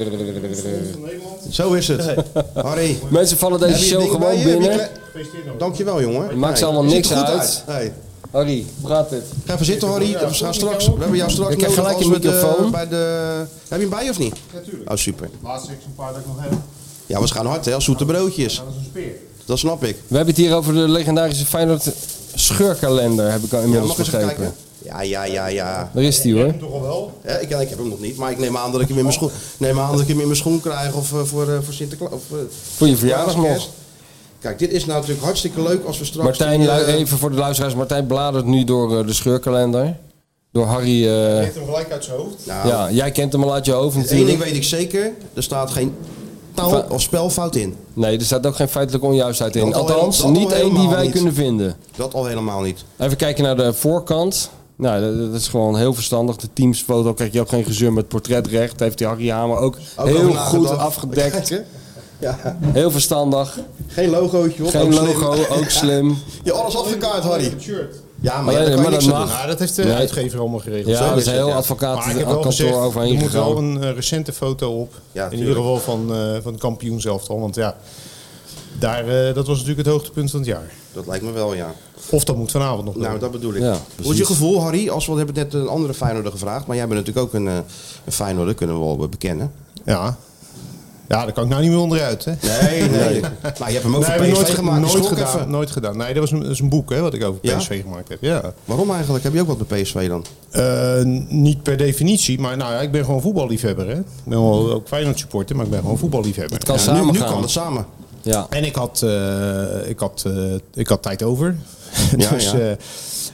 Zo is het. Harry. Mensen vallen heb deze je show dingen bij gewoon je? Heb je binnen. kle- Dankjewel jongen. Maakt ze Hey, allemaal ziet niks er goed uit. Hey. Harry, hoe gaat het? Ga even zitten Harry. We, gaan straks, we hebben jou straks Ik krijg nodig gelijk als een we de- microfoon. bij de... Heb je hem bij of niet? Natuurlijk. Oh super. Laatste exemplaar dat ik nog heb. Ja, we gaan hard hè, als zoete broodjes. Dat is een speer. Dat snap ik. We hebben het hier over de legendarische Feyenoord scheurkalender, heb ik al Ja, inmiddels mag ik eens begrepen. kijken? Ja, ja, ja, ja. Daar is die hoor. Toch al wel? Ja, ik, ik heb hem nog niet, maar ik neem aan dat ik hem in mijn schoen, neem aan dat ik hem in mijn schoen krijg of uh, voor, uh, voor Sinterklaas. Of, uh, Voor je verjaardag nog. kerst. Kijk, dit is nou natuurlijk hartstikke leuk als we straks... Martijn, die, uh, lu- even voor de luisteraars. Martijn bladert nu door uh, de scheurkalender. Door Harry. Uh, Hij heeft hem gelijk uit zijn hoofd. nou, ja, jij kent hem al uit je hoofd Eén natuurlijk. ding weet ik zeker, er staat geen taal Va- of spelfout in. Nee, er staat ook geen feitelijke onjuistheid in. Dat al Althans, helemaal- dat niet al één die helemaal wij niet. kunnen vinden. Dat al helemaal niet. Even kijken naar de voorkant. Nou, dat, dat is gewoon heel verstandig. De teamsfoto krijg je ook geen gezeur met portretrecht. Heeft die Harry Hamer ook, Ook heel over goed nagedacht. afgedekt. Kijk, hè? Ja, Heel verstandig. geen logootje op. Geen ook slim. logo, ook slim. Je alles afgekaart, Harry. Het shirt. Ja, maar, Alleen, ja, daar kan maar je dat niks aan mag. doen. Nou, dat heeft de Nee. uitgever allemaal geregeld. Ja, Zo er is is een het, heel ja. advocaat Maar ik heb wel kantoor gezegd, overheen er moet wel gegaan. een uh, recente foto op. Ja, in tuurlijk. ieder geval van, uh, van het kampioen zelf al. Want ja, daar, uh, dat was natuurlijk het hoogtepunt van het jaar. Dat lijkt me wel, ja. Of dat moet vanavond nog Nou, komen. dat bedoel ik. Ja, Hoe is je precies. gevoel, Harry? Als we, we hebben net een andere Feyenoorder gevraagd, maar jij bent natuurlijk ook een, eh, een Feyenoorder, kunnen we wel bekennen. Ja. Ja, daar kan ik nou niet meer onderuit. Hè? Nee, nee. Nou, je hebt hem ook Nee, voor heb ik P S V nooit, gemaakt. nooit Schrok gedaan. even. Nooit gedaan. Nee, dat was een, dat is een boek hè, wat ik over Ja? P S V gemaakt heb. Ja. Waarom eigenlijk? Heb je ook wat bij P S V dan? Uh, niet per definitie, maar nou ja, ik ben gewoon voetballiefhebber. Hè? Ik ben wel ook Feyenoord supporter, maar ik ben gewoon voetballiefhebber. Het kan Ja, samen nu, nu gaan. kan het samen. Ja. En ik had, uh, ik had, uh, ik had tijd over. Ja, dus, ja. uh,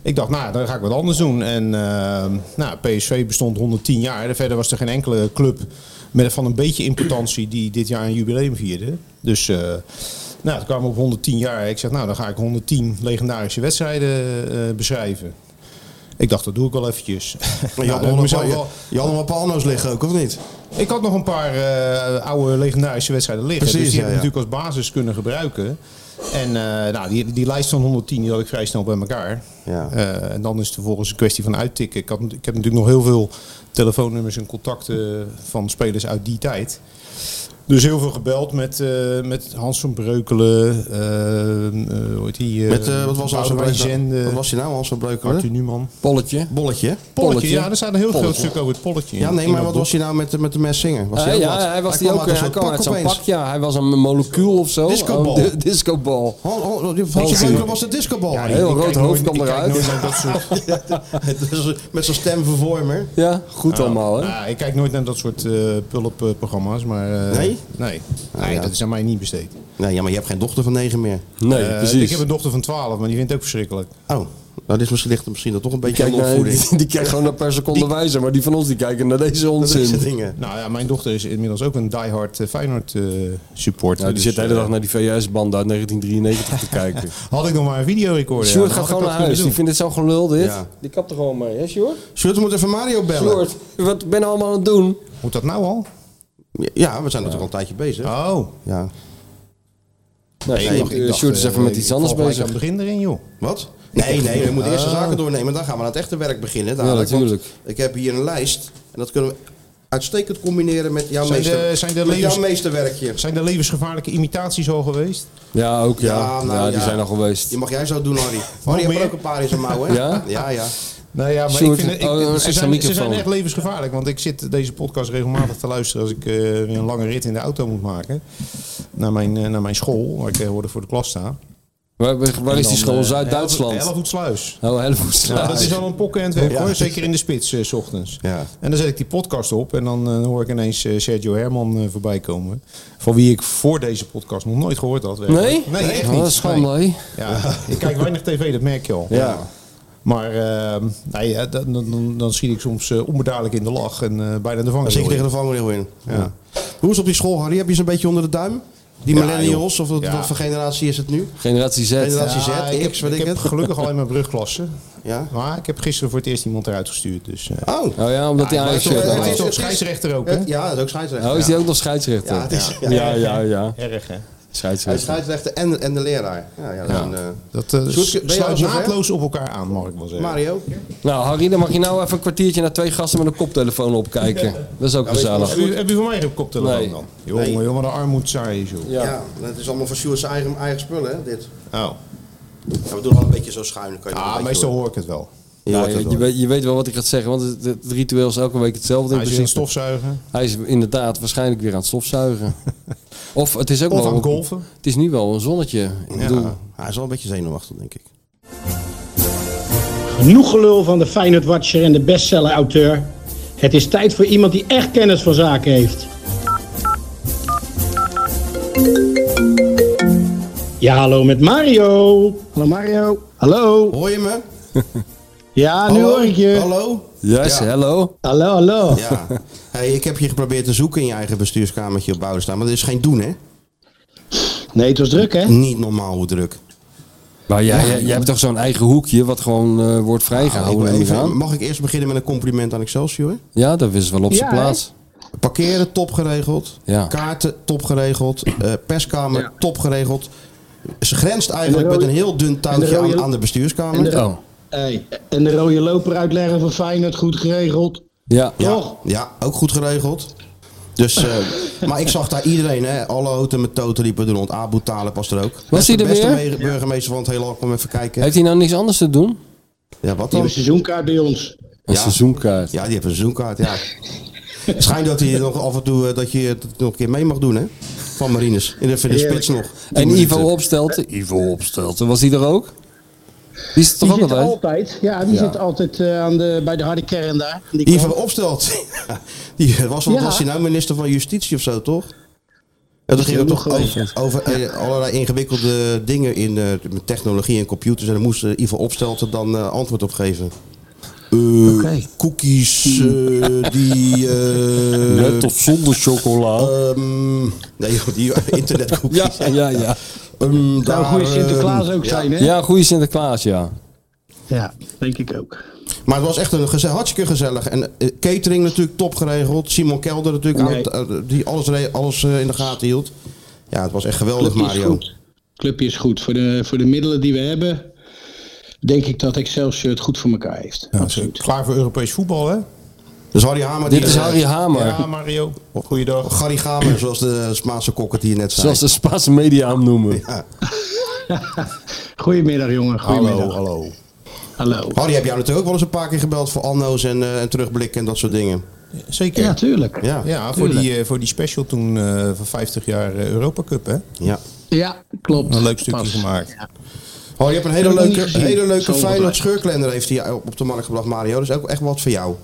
ik dacht, nou, dan ga ik wat anders doen. En uh, nou, P S V bestond honderdtien jaar. En verder was er geen enkele club met van een beetje importantie die dit jaar een jubileum vierde. Dus uh, nou, toen kwamen we op honderdtien jaar. Ik zeg, nou, dan ga ik honderdtien legendarische wedstrijden uh, beschrijven. Ik dacht, dat doe ik wel eventjes. Maar je had nog een paar, je had nog een paar anno's liggen ook, of niet? Ik had nog een paar uh, oude legendarische wedstrijden liggen. Precies, dus die ja, heb ik ja. natuurlijk als basis kunnen gebruiken. En uh, nou, die, die lijst van honderdtien die had ik vrij snel bij elkaar. Ja. Uh, en dan is het vervolgens een kwestie van uittikken. Ik, had, ik heb natuurlijk nog heel veel telefoonnummers en contacten van spelers uit die tijd. Dus heel veel gebeld met, uh, met Hans van Breukelen. Uh, uh, hoe heet die? Uh, Met, uh, wat was Hans van Breukelen? Wat was hij nou, Hans van Breukelen? Arthur Newman. Polletje. Bolletje. Polletje, ja, er staat een heel Polletje. groot stuk over het Polletje. Ja, nee, maar wat was hij nou met, met de mes zingen? Was hij uh, ja, wat? hij was hij die ook. Hij kwam uit zo'n pak, ja. Hij was een molecuul of zo. Discobal. Oh, di- discobal. Hans van Breukelen was de discobal. Ja, heel rood hoofd kwam eruit. Met zo'n stemvervormer. Ja, goed nou, allemaal, hè? Nou, ik kijk nooit naar dat soort uh, pulp-programma's, maar... Uh, nee? Nee. Ah, nee ja. dat is aan mij niet besteed. Nee, ja, maar je hebt geen dochter van negen meer. Nee, uh, precies. Ik heb een dochter van twaalf, maar die vindt het ook verschrikkelijk. Oh, nou, dit is misschien, ligt er misschien toch een beetje Kijk, aan de nee, opvoeding. die, die kijkt gewoon naar per seconde wijzer, maar die van ons die kijken naar deze onzin. Deze dingen. Nou ja, mijn dochter is inmiddels ook een diehard uh, Feyenoord uh, supporter. Nou, die dus, zit de hele uh, dag naar die V H S-band uit negentien drieënnegentig te kijken. Had ik nog maar een videorecorder. Sjoerd ja, gaat gewoon naar huis. Die vindt het zo gelul, dit. Ja. Die kapt er gewoon mee, hè, Sjoerd? Sjoerd, we moeten even Mario bellen. Sjoerd, wat ben je allemaal aan het doen? Moet dat nou al? Ja, we zijn natuurlijk al een tijdje bezig. Oh. Ja. Nee, ik dacht, ik dacht, Sjoerd is even uh, met iets ik anders val gelijk bezig. aan het begin erin, joh. Wat? Nee, nee, we moeten eerst de Oh. zaken doornemen. Dan gaan we aan het echte werk beginnen. Ja, dadelijk, natuurlijk. want Ik heb hier een lijst. En dat kunnen we uitstekend combineren met jouw, Zijn meester, de- zijn de met levens- jouw meesterwerkje. Zijn er levensgevaarlijke imitaties al geweest? Ja, ook ja. Ja, Ja, nou, die ja. zijn al geweest. Die mag jij zo doen, Harry. Harry heeft er meer? ook een paar in zijn mouw, hè? Ja? Ja, ja. Nou ja, maar Sjoerd, ik vind het, ik, oh, een ze, extra zijn, ze microfoon. zijn echt levensgevaarlijk. Want ik zit deze podcast regelmatig te luisteren als ik uh, weer een lange rit in de auto moet maken. Naar mijn, uh, naar mijn school, waar ik tegenwoordig voor de klas sta. Waar, waar is die school? uh, Zuid-Duitsland? Hellevoetsluis. Oh, Hellevoetsluis. Ja, dat is al een pokken en het werk, Ja. hoor. Zeker in de spits, uh, 's ochtends. Ja. En dan zet ik die podcast op en dan uh, hoor ik ineens uh, Sergio Herman uh, voorbij komen. Van wie ik voor deze podcast nog nooit gehoord had. werkelijk. Nee? Nee, echt Oh, niet. dat is gewoon mooi. Nee. Ja, ik kijk weinig tv, dat merk je al. Ja. Maar uh, nee, ja, dan, dan, dan schiet ik soms uh, onbedaarlijk in de lach en uh, bijna de Dan vangrail zit je tegen in. de vangrail in. Ja. Ja. Hoe is het op die school, Harry? Heb je ze een beetje onder de duim? Die Ja, millennials, of wat, Ja. wat voor generatie is het nu? Generatie Z. Generatie Z, Ja, ik X, heb, weet ik ik heb het. gelukkig alleen maar brugklassen. Ja? Maar ik heb gisteren voor het eerst iemand eruit gestuurd. Dus, uh, Oh. Oh ja, omdat hij hij Ajax is toch- shirt hij aan is had. toch Het is- scheidsrechter ook, hè? Ja, dat is ook scheidsrechter. Oh, is ja. die ook nog scheidsrechter? Ja, het is, ja. Ja, ja, ja. Erg, hè? Hij is Scheidsrechter. scheidsrechter en, en de leraar. Ja, ja, dan, eh, Dat uh, Sjoerd, ben je al sluit zover? naadloos op elkaar aan, mag ik wel zeggen. Mario? Nou, Harry, dan mag je nou even een kwartiertje naar twee gasten met een koptelefoon opkijken. Dat is ook gezellig. Heb je, heb je voor mij geen koptelefoon Nee. dan? Jongen, Nee. jongen, wat een armoedzaai, joh. Ja. Ja, het is allemaal van Sjoerd's eigen, eigen spullen, hè, dit. Oh. Ja, we doen wel een beetje zo schuin. Kan je nog Ah, een beetje meestal horen. hoor ik het wel. Je Nou, hoort je, het je, wel. weet, je weet wel wat ik ga zeggen, want het, het ritueel is elke week hetzelfde. in Hij is weer aan het principe. stofzuigen. Hij is inderdaad waarschijnlijk weer aan het stofzuigen. Of het is ook Of wel aan het golfen. Het is nu wel een zonnetje. Ik Ja. bedoel, Hij is wel een beetje zenuwachtig, denk ik. Genoeg gelul van de Feyenoord Watcher en de bestseller-auteur. Het is tijd voor iemand die echt kennis van zaken heeft. Ja, hallo met Mario. Hallo Mario. Hallo. Hoor je me? Ja, nu hoor ik je. Hallo? yes, Ja. hello. Hallo, hallo. Ja. Hey, ik heb je geprobeerd te zoeken in je eigen bestuurskamertje op Boudestein, maar dat is geen doen, hè? Nee, het was druk, hè? Niet normaal hoe druk. Maar jij, jij, jij hebt toch zo'n eigen hoekje wat gewoon uh, wordt vrijgehouden? Nou, ik neem wil ik even, aan? mag ik eerst beginnen met een compliment aan Excelsior? Ja, dat is wel op zijn Ja, hè? plaats. Parkeren, top geregeld. Ja. Kaarten, top geregeld. Uh, perskamer, Ja. top geregeld. Ze grenst eigenlijk En de met rode- een heel dun touwtje en de rode- aan, aan de bestuurskamer. en de- Oh, Hey, en de rode loper uitleggen van Feyenoord, goed geregeld. ja. Ja, Toch? ja, ook goed geregeld. Dus, uh, maar ik zag daar iedereen, hè, alle auto met Toto liepen er rond. Abu Talib was er ook. Was de hij er beste weer? me- burgemeester van het hele land, kom even kijken. Heeft hij nou niks anders te doen? Ja, wat Die dan? hebben seizoenkaart bij ons. Een Ja. seizoenkaart. Ja, die heeft een seizoenkaart, ja. Het schijnt dat hij nog af en toe uh, dat je het nog een keer mee mag doen, hè? Van Marines. In de, in de spits nog. En Tien Ivo minuten. Opstelten? Ivo Opstelten, was hij er ook? Die is er Die toch ook zit altijd? altijd, ja, die Ja. zit altijd uh, aan de, bij de harde kern daar. Die Ivo kwam- Opstelt. Die was, wat Ja. was hij nou minister van Justitie of zo, toch? En dan ging het nog toch over, over eh, allerlei ingewikkelde dingen in uh, met technologie en computers. En daar moest uh, Ivo Opstelten dan uh, antwoord op geven. Uh, Oké. Cookies uh, die... Uh, Met of zonder chocola. Um, nee, joh, die internetcookies. ja, ja, ja. Um, Het zou een goede Sinterklaas ook zijn, hè? Ja, goede Sinterklaas, ja. Ja, denk ik ook. Maar het was echt een geze- hartstikke gezellig. En uh, catering natuurlijk top geregeld. Simon Kelder natuurlijk, Nee. aan, uh, die alles, re- alles uh, in de gaten hield. Ja, het was echt geweldig, Clubje is Mario. goed. Clubje is goed. Voor de, voor de middelen die we hebben, denk ik dat Excelsior het goed voor elkaar heeft. Ja, Absoluut. klaar voor Europees voetbal, hè? Dus Harry Hamer... Dit die, is uh, Harry Hamer. Ja, Mario. Goeiedag. Harry Hamer, zoals de Spaanse kokker die je net zei. Zoals de Spaanse media hem noemen. Ja. Goedemiddag, jongen. Goedemiddag. Hallo, hallo. Hallo. Harry, heb jij natuurlijk ook wel eens een paar keer gebeld voor anno's en, uh, en terugblikken en dat soort dingen? Zeker. Ja, tuurlijk. Ja. Ja, voor die, uh, voor die special toen uh, van vijftig jaar uh, Europa Cup, hè? Ja. Ja, klopt. Een leuk stukje Pas. gemaakt. Ja. Oh, je hebt een hele Heb ik nog niet leuke, gezien. hele leuke Zo Feyenoord begrijp. scheurkalender heeft hij op de markt gebracht, Mario. Dat is ook echt wat voor jou.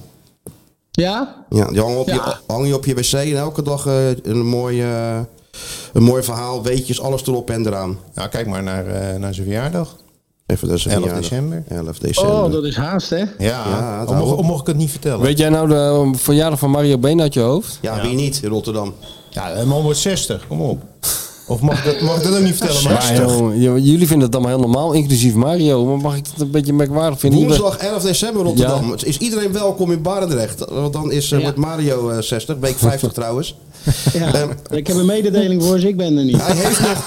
Ja? Ja, die hangen, op Ja. je, hang je op je wc en elke dag uh, een, mooi, uh, een mooi verhaal, weetjes, alles erop en eraan. Nou, kijk maar naar, uh, naar zijn verjaardag. Even dat is een elf verjaardag. december. elf december. Oh, dat is haast, hè? Ja, Ja, het of, hou mocht, op. of mocht ik het niet vertellen? Weet jij nou de verjaardag van Mario Been uit je hoofd? Ja, wie niet in Rotterdam? Ja, een man wordt zestig, kom op. Of mag ik dat, mag ik dat ook niet vertellen? Maar Maar joh, j- jullie vinden het allemaal heel normaal, inclusief Mario. Maar mag ik het een beetje merkwaardig vinden? Woensdag elf december Rotterdam. Ja. Het Is iedereen welkom in Barendrecht? Want dan is, uh, Ja. wordt Mario uh, zestig, week vijftig trouwens. Ja. Ehm, Ik heb een mededeling voor ze, ik ben er niet. Hij heeft nog,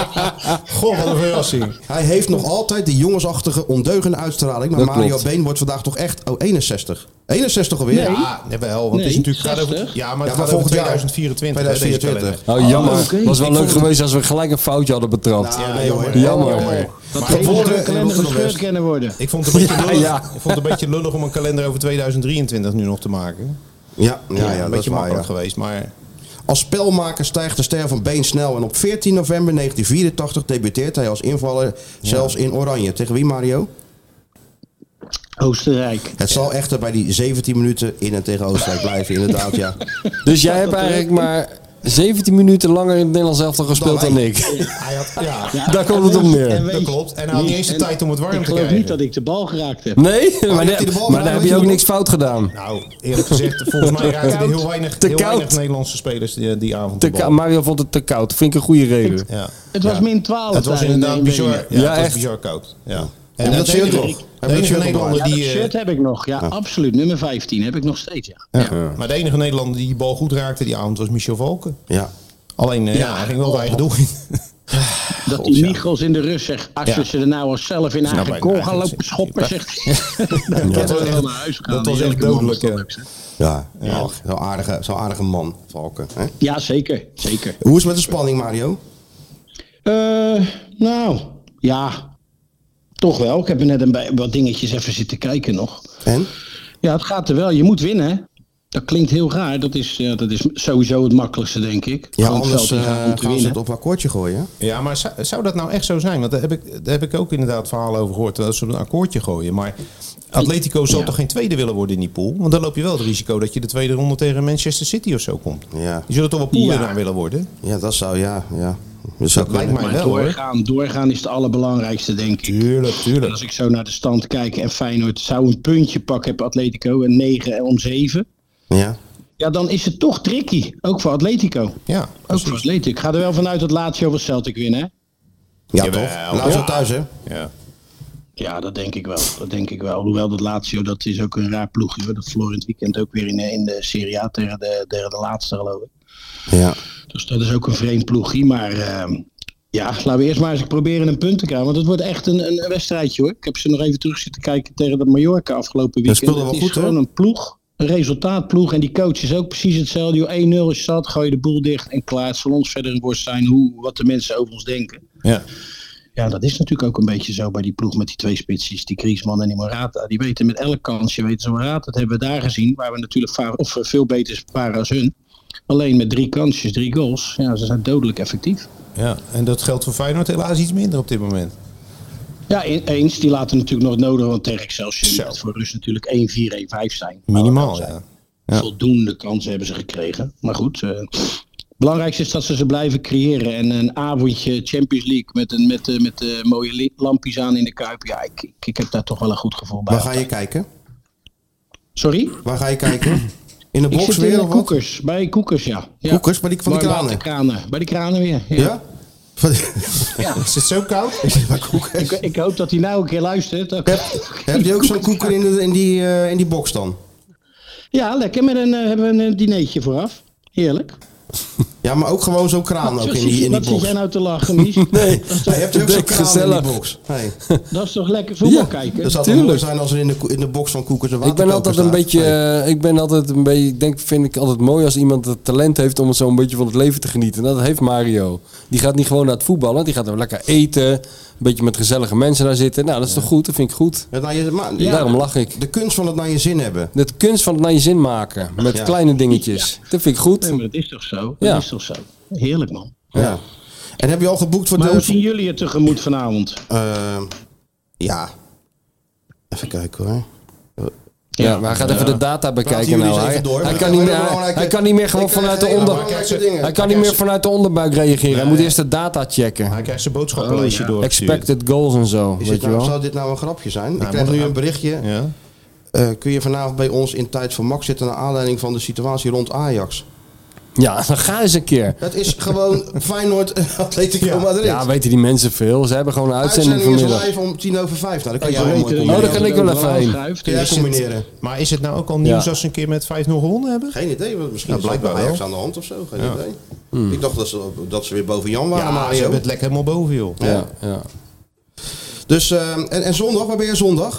goh, wat een verrassing. hij heeft nog altijd die jongensachtige, ondeugende uitstraling. Maar Dat Mario klopt. Been wordt vandaag toch echt... Oh, eenenzestig. eenenzestig alweer? Nee. Ja, nee, wel, want het is Nee, natuurlijk gaat over, zestig. ja, maar Ja, het maar gaat over volgend jaar. tweeduizend vierentwintig. hè, deze tweeduizend vierentwintig. kalender. Oh, jammer. oké. Was wel Ik leuk vond het- geweest als we gelijk een foutje hadden betrapt. Nou, Ja, nee, jammer. hoor. Jammer. Dat Maar geen ik vond andere het- kalender Rotterdam gescheurd West. kunnen worden. Ik vond, het een beetje Ja, lullig, ja. ik vond het een beetje lullig om een kalender over tweeduizend drieëntwintig nu nog te maken. Ja, ja, ja, een dat is beetje waar, makkelijk ja. geweest, maar... Als spelmaker stijgt de ster van Been snel. En op veertien november negentien vierentachtig debuteert hij als invaller zelfs in Oranje. Tegen wie, Mario? Oostenrijk. Het zal echter bij die zeventien minuten in en tegen Oostenrijk blijven, inderdaad, ja. Dus jij hebt eigenlijk maar zeventien minuten langer in het Nederlands elftal gespeeld dan wij. ik. Hij had, ja, Ja, Daar komt en het op wees- neer. en dat wees- klopt. En hij had niet eens de en tijd om het warm Ik te geloof krijgen. niet dat ik de bal geraakt heb. Nee, maar, heeft daar, hij de bal maar daar heb je gedaan? ook niks fout gedaan. Nou, eerlijk gezegd, volgens mij raakten er heel weinig, Te heel weinig koud. Nederlandse spelers die, die avond Te de bal. ka- Mario vond het te koud. Vind ik een goede reden. Ja. Het was Ja. min twaalf. Het was daar in inderdaad de bizar, Eemlingen. ja, Ja, het was echt. bizar koud. Ja. En dat de shirt enige- nog. De Heb je dat enige shirt nog Nederlander Ja, die... dat eh, shirt heb ik nog. Ja, absoluut. Nummer vijftien heb ik nog steeds, ja. ja. Maar de enige Nederlander die die bal goed raakte die avond was Michel Valken. Ja. Alleen, eh, ja, hij ging wel de eigen doel in. Dat die Michels in de rust zegt, als je Ja. ze er nou als zelf in eigen wij goal nou gaan eigenlijk lopen schoppen, zegt hij. Dan Dat kunnen was we wel echt- naar huis gaan. dat was Die echt elke man dodelijk, was dat ja. ook, zeg. Ja, ja. Zo'n aardige, zo aardige man, Valken. Hè? Ja, zeker. Zeker. Hoe is het met de spanning, Mario? Eh, nou, ja. Toch wel. Ik heb er net een bij, wat dingetjes even zitten kijken nog. En? Ja, het gaat er wel. Je moet winnen, hè? Dat klinkt heel raar. Dat is, ja, dat is sowieso het makkelijkste, denk ik. Ja, Gewoon het anders veld in uh, gaan om te gaan ze winnen. het op een akkoordje gooien. Ja, maar zou, zou dat nou echt zo zijn? Want daar heb ik, daar heb ik ook inderdaad verhalen over gehoord. Dat ze een akkoordje gooien. Maar Atletico zal Ja. toch geen tweede willen worden in die pool? Want dan loop je wel het risico dat je de tweede ronde tegen Manchester City of zo komt. Ja, Die zullen toch wel poolwinnaar Ja. willen worden? ja dat zou, ja. ja. Dat zou Dat lijkt kunnen. mij Maar wel, hoor. doorgaan, doorgaan is het allerbelangrijkste, denk ik. Tuurlijk, En tuurlijk. als ik zo naar de stand kijk en Feyenoord zou een puntje pakken, heb Atletico een negen om zeven. Ja. Ja, dan is het toch tricky. Ook voor Atletico. Ja, Ook precies. voor Atletico. Ik ga er wel vanuit dat Lazio of Celtic winnen, hè? Ja, Jawel. toch? Laat zo Ja. thuis, hè? Ja. Ja, dat denk ik wel. Dat denk ik wel. Hoewel dat Lazio, dat is ook een raar ploegje, hoor. Dat verloor in het weekend ook weer in, de- in de Serie A tegen de, tegen de laatste, geloof ik. Ja. Dus dat is ook een vreemd ploegje. Maar uh, ja, laten we eerst maar eens proberen een punt te krijgen. Want het wordt echt een, een wedstrijdje, hoor. Ik heb ze nog even terug zitten kijken tegen de Mallorca afgelopen Dat weekend. speelde wel Het is goed, hè? gewoon een ploeg. Een resultaatploeg. En die coach is ook precies hetzelfde. Joh, één nul is zat, gooi je de boel dicht en klaar. Het zal ons verder een worst zijn hoe, wat de mensen over ons denken. Ja. Ja, dat is natuurlijk ook een beetje zo bij die ploeg met die twee spitsjes. Die Griezmann en die Morata. Die weten met elk kansje, weten ze Morata. Dat hebben we daar gezien. Waar we natuurlijk vaar, of veel beter waren als hun. Alleen met drie kansjes, drie goals. Ja, ze zijn dodelijk effectief. Ja, en dat geldt voor Feyenoord helaas iets minder op dit moment. Ja, e- eens. Die laten natuurlijk nog nodig. Want tegen Excelsior Zo. moet het voor Rust natuurlijk één vier één vijf zijn. Minimaal, Maar wel ja. zijn. Voldoende kansen hebben ze gekregen. Maar goed, uh, belangrijkste is dat ze ze blijven creëren. En een avondje Champions League met, een, met, uh, met uh, mooie li- lampjes aan in de Kuip. Ja, ik, ik, ik heb daar toch wel een goed gevoel bij. Waar ga je kijken? Sorry? Waar ga je kijken? In de Ik box zit weer in of de wat? koekers. Bij koekers, ja. ja. Koekers, bij die van die kranen? Warmwaterkranen. Bij die kranen weer. Ja? Ja? Ja. Is het zo koud? Ik zit bij koekers. Ik, ik hoop dat hij nou een keer luistert. Dat- Heb je ook zo'n koeker in, de, in, die, uh, in die box dan? Ja, lekker. Met een, uh, hebben we een dinertje vooraf. Heerlijk. Ja, maar ook gewoon zo'n kraan ook in die, in die Wat zit box. jij nou te lachen, Mies? Nee, Dat is Ja, toch, je hebt ook zo'n kraan gezellig. in die box. Hey. dat is toch lekker voetbal Ja, kijken? Dat zou toch Tuurlijk. mooi zijn als er in de, ko- in de box van koekers een Ik ben waterkoker altijd een staat. beetje, Hey. eh, ik ben altijd een beetje, ik denk, vind ik altijd mooi als iemand het talent heeft om het zo een beetje van het leven te genieten. Dat heeft Mario. Die gaat niet gewoon naar het voetballen, die gaat er lekker eten, een beetje met gezellige mensen daar zitten. Nou, dat is toch goed, dat vind ik goed. Het naar je, maar, Ja. Daarom lach ik. De kunst van het naar je zin hebben. De kunst van het naar je zin maken, met Ja. kleine dingetjes. Dat vind ik goed. Nee, maar dat is toch zo? Dat Ja. is toch zo? Heerlijk, man. Ja. En heb je al geboekt voor Maar hoe de... zien jullie het tegemoet vanavond? Uh, ja. Even kijken hoor. Ja, maar hij gaat even de data bekijken jullie nou. eens Hij, even door. hij, We kan gaan niet hele meer, hij, belangrijke- hij kan niet meer gewoon Ik krijg vanuit de hele onder... belangrijke dingen. Hij kan niet meer vanuit de onderbuik reageren. Hij moet eerst de data checken. Hij krijgt zijn boodschappenlijstje Oh, ja. doorgestuurd. Expected goals en zo, Is weet dit je nou, wel. zou dit nou een grapje zijn? Ik Nou, krijg moet nu je- een berichtje. Ja. Uh, kun je vanavond bij ons in Tijd voor Max zitten... naar aanleiding van de situatie rond Ajax? Ja, dan ga eens een keer. Het is gewoon Feyenoord Atletico Madrid. Ja, weten die mensen veel. Ze hebben gewoon een uitzending Uitzending is vanmiddag. live om tien over vijf. Nou, dat kan Ja, jij wel weten mooi jullie Oh, daar kan ik wel dat even het heen. schuift? Kun jij Dus- combineren? Maar is het nou ook al nieuws Ja. als ze een keer met vijf nul gewonnen hebben? Geen idee, want misschien Ja, is het blijkbaar bij Ajax wel. aan de hand of zo. Geen Ja. idee. Hmm. Ik dacht dat ze, dat ze weer boven Jan waren, Ja, Mario. ze hebben het lekker helemaal boven, joh. Ja, ja. Dus, uh, en, en zondag, waar ben je zondag?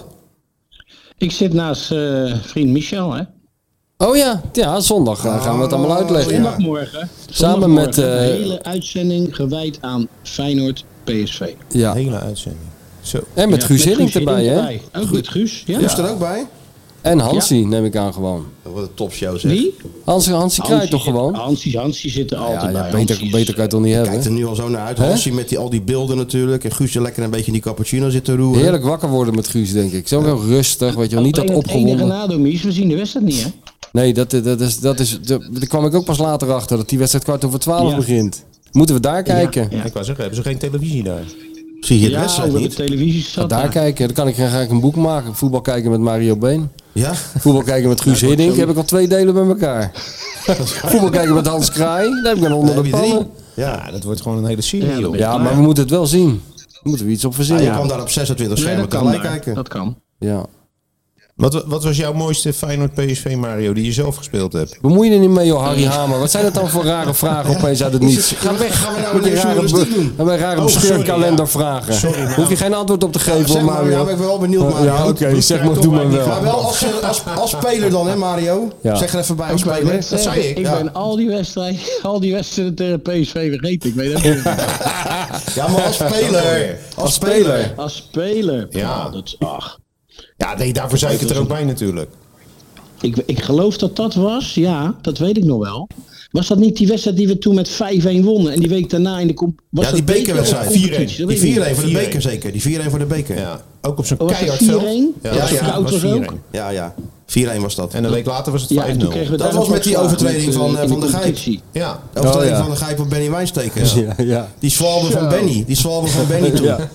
Ik zit naast uh, vriend Michel, hè? Oh ja, ja, zondag uh, gaan we het allemaal uitleggen. ja. Zondagmorgen. Samen met, Zondagmorgen uh, een hele uitzending gewijd aan Feyenoord P S V. Ja. Hele uitzending. Zo. En met Ja, Guus Hiddink erbij, hè? erbij. Ook met Guus, ja. Guus er ook bij? En Hansie, neem ik aan gewoon. Wat een topshow zeg. Wie? Hansie, Hansie krijgt toch zit- gewoon? Hansie, Hansie zit er altijd Ja, ja, bij. beter, Hansie is, beter kan je het toch niet Kijkt hebben? er nu al zo naar uit. Hè? Hansie met die, al die beelden natuurlijk. En Guusje lekker een beetje in die cappuccino zitten roeren. Heerlijk wakker worden met Guus, denk ik. Zo wel rustig, weet je wel. Niet dat Alleen het enige opgewonden. nadeel, Mies, we zien de wedstrijd niet, hè? Nee, dat, dat is, dat is, dat, daar kwam ik ook pas later achter. Dat die wedstrijd kwart over twaalf Ja. begint. Moeten we daar kijken? Ja. Ik wou zeggen, hebben ze geen televisie daar? Zie je de Ja, wedstrijd over de niet? televisie Ga staat daar daar. kijken. Dan kan ik, ga ik een boek maken. Voetbal kijken met Mario Been. Ja? Voetbal kijken met Guus Hiddink. Heb ik al twee delen bij elkaar. Voetbal kijken met Hans Kraai. Daar heb ik dan onder Dan de heb je drie. pannen. Ja, dat wordt gewoon een hele serie, Ja, dat joh. ben je Ja, klaar. maar we moeten het wel zien. Daar moeten we iets op Ja, verzinnen. je kan daar op zesentwintig Nee, schermen dat kan tegelijk daar. kijken. Dat kan. Ja. Wat, wat was jouw mooiste Feyenoord P S V Mario die je zelf gespeeld hebt? Bemoei je er niet mee, joh, Harry Hamer. Wat zijn dat dan voor rare vragen opeens uit het niets? Ga weg. Gaan we nou Met die een rare, journalistiek doen? be- met rare Oh, sorry, bestuurkalender ja. vragen. Sorry, nou. Hoef je geen antwoord op te geven, Zeg hoor, maar, Mario. ja, maar ik ben wel benieuwd, Mario. Ja, oké, zeg maar, toch doe maar maar niet wel. Maar wel als, als, als speler dan, hè Mario? Ja. Zeg er even bij als Ik ben, speler. net Dat zeggen, zei ik. ik Ja. ben al die wedstrijden, al die wedstrijden tegen P S V vergeten. Ik weet het niet. Ja, maar als speler. Als speler. Als speler. Ja. Ja. Dat, is- ach. Ja, nee, daarvoor zei ik het er ook bij natuurlijk. Ik, ik geloof dat dat was, ja, dat weet ik nog wel. Was dat niet die wedstrijd die we toen met vijf-een wonnen? En die week daarna in de comp- was Ja, dat die beker of bekerwedstrijd. competitie? vier-een. Dat Die weet ik niet. vier-een voor de vier-een. beker zeker. Die vier-een voor de beker. Ja, ook op zo'n Oh, was het keihard veld. vier-een? Ja, Dat het zo ja, koud was ook? vier-een. Ja, ja. vier-een was dat. En een week later was het Ja, en toen vijf kregen we nul. Dat daar was nog met die wat overtreding slagen van, met, eh, eh, van in de Gijp. competitie. Ja, De overtreding Oh, ja. van de Gijp op Benny Wijnstekers. Ja, ja. Die zwalbe van Zo. Benny. Die zwalbe van Benny toen. Ja.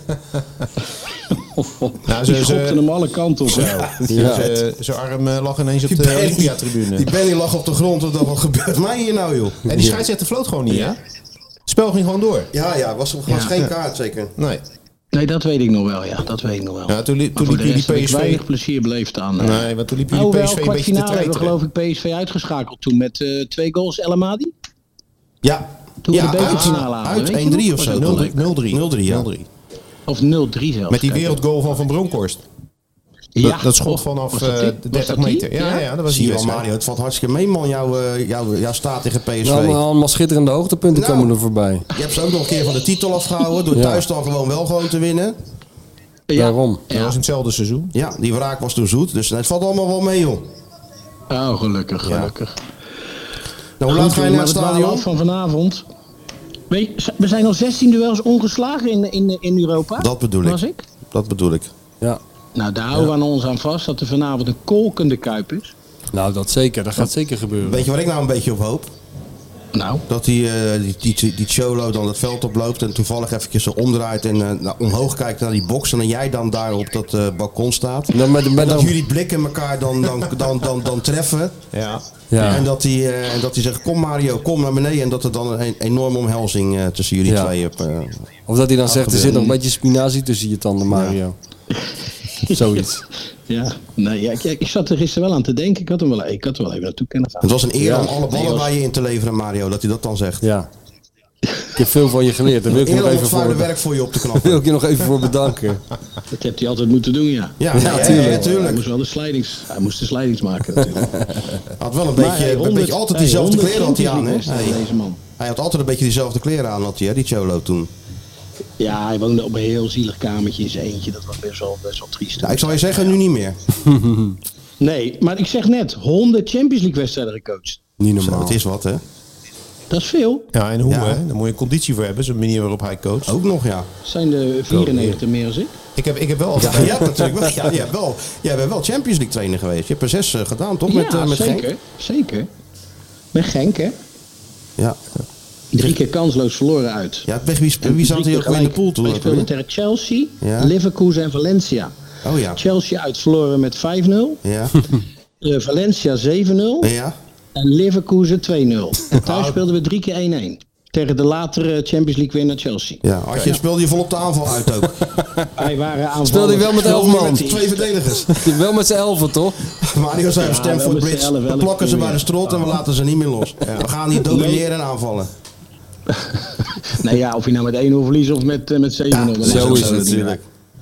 nou, Die ze, schopte ze, hem alle kanten op. Ja. ze- zijn arm eh, lag ineens op Die de Benny- Olympiatribune. Die Benny lag op de grond. Wat wat gebeurt mij hier nou, joh? En die scheidsrechter floot gewoon niet, hè? Het spel ging gewoon door. Ja, ja. Was, was Ja. geen kaart zeker. Nee. Nee, dat weet ik nog wel, ja. Dat weet ik nog wel. Ja, toen, li- Maar toen voor liep de rest heb jullie ik P S V... weinig plezier beleefd aan. eh. Nee, want toen liep jullie Oh, wel, P S V een beetje te kwartfinale hebben we treiteren. geloof ik P S V uitgeschakeld toen met eh, twee goals El Amadi. Ja. Toen we ja, de bekerfinale uit, haalden, uit weet je één drie nog? of Was zo. dat nul wel drie, nul drie. nul drie, ja. nul drie. Of nul drie zelfs. Met die kijk. wereldgoal van Van Bronckhorst. Ja, Dat, dat schot oh, vanaf was dat eh, die? de Was dertig dat die? meter. Ja, ja, ja, dat was Zie die je wel, wedstrijd. Mario. Het valt hartstikke mee, man. Jouw, uh, jouw, jouw staat tegen P S V. Nou, allemaal schitterende hoogtepunten Nou. komen er voorbij. Je hebt ze ook nog een keer van de titel afgehouden. Door Ja. thuis dan gewoon wel gewoon te winnen. Ja. Daarom. Dat was in hetzelfde seizoen. Ja, die wraak was toen zoet. Dus het valt allemaal wel mee, joh. Oh, gelukkig, gelukkig. Nou, hoe laat Goed, ga je maar naar het we dwalen stadion? af van vanavond. Weet je, we zijn al zestien duels ongeslagen in, in, in Europa. Dat bedoel ik. Was ik? Dat bedoel ik. Ja. Nou, daar houden we aan ons aan vast dat er vanavond een kolkende kuip is. Nou, dat zeker. Dat gaat zeker gebeuren. Weet je waar ik nou een beetje op hoop? Nou, Dat die, uh, die, die, die Cholo dan het veld oploopt en toevallig eventjes zo omdraait en uh, nou, omhoog kijkt naar die box. En dan jij dan daar op dat uh, balkon staat. Dan met, met En dat dan, jullie blikken elkaar dan, dan, dan, dan, dan treffen. Ja. ja. En dat hij uh, dat hij zegt, kom Mario, kom naar beneden. En dat er dan een enorme omhelzing uh, tussen jullie Ja. twee... Op, uh, Of dat hij dan zegt, er zit gebeurt. nog een beetje spinazie tussen je tanden, Mario. Zoiets. ja. Nee, ja, ik, ik zat er gisteren wel aan te denken. Ik had, hem wel, ik had er wel even naartoe kunnen gaan. het was een eer Ja. om alle ballen Nee, bij je in te leveren, Mario. Dat hij dat dan zegt. Ja. Ik heb veel van je geleerd. Daar wil ik je Eer nog om even het vuile voor, werk voor je op te wil knappen. ik je nog even voor bedanken. Dat heeft hij altijd moeten doen, ja. Ja, Ja, ja, tuurlijk. ja, Hij tuurlijk. moest wel de slijdings, hij moest de slijdings maken natuurlijk. Had wel een Maar, beetje, hey, een honderd beetje altijd hey, diezelfde honderd kleren had hij aan, hè? Champions League Hey. deze man. Hij had altijd een beetje diezelfde kleren aan, had hij, hè, die Cholo toen. Ja, hij woonde op een heel zielig kamertje in zijn eentje. Dat was best wel, best wel triest. Nou, ik zou je zeggen, nu niet meer. Nee, maar ik zeg net, honderd Champions League wedstrijden gecoacht. Niet Zo, normaal. het is wat, hè? Dat is veel. Ja, en hoe, Ja. hè? Daar moet je een conditie voor hebben, zo'n manier waarop hij coacht. Ook nog, ja. Zijn er vierennegentig meer dan ik? Ik heb, ik heb wel altijd... Ja, jij hebt natuurlijk wel, ja, jij, hebt wel, jij bent wel Champions League trainer geweest. Je hebt er zes uh, gedaan, toch? Met, ja, uh, met zeker. Genk? Zeker. Met Genk, hè? Ja. Drie keer kansloos verloren uit. Ja, wie, wie, En wie zat drie hier keer ook weer in de gelijk. pool toen? Wij speelden tegen Chelsea, Ja. Leverkusen en Valencia. Oh ja. Chelsea uit verloren met vijf nul. Ja. Uh, Valencia zeven nul. Ja. En Leverkusen twee nul. En thuis speelden we drie keer één één. Tegen de latere Champions League winnaar Chelsea. Ja. Had je, speelde je volop de aanval uit ook. Wij waren aanvallend. Speelde hij wel met elf man? Met twee verdedigers. Wel met z'n elfen, toch? Mario zei op Ja, Stamford wel met z'n Bridge. elf, We elk plakken ze team, bij de ja. strot en we laten ze niet meer los. We gaan niet domineren en aanvallen. Nee, ja, of je nou met één nul verliest of met, uh, met zeven nul. Ja, Dat zo ook is het niet natuurlijk.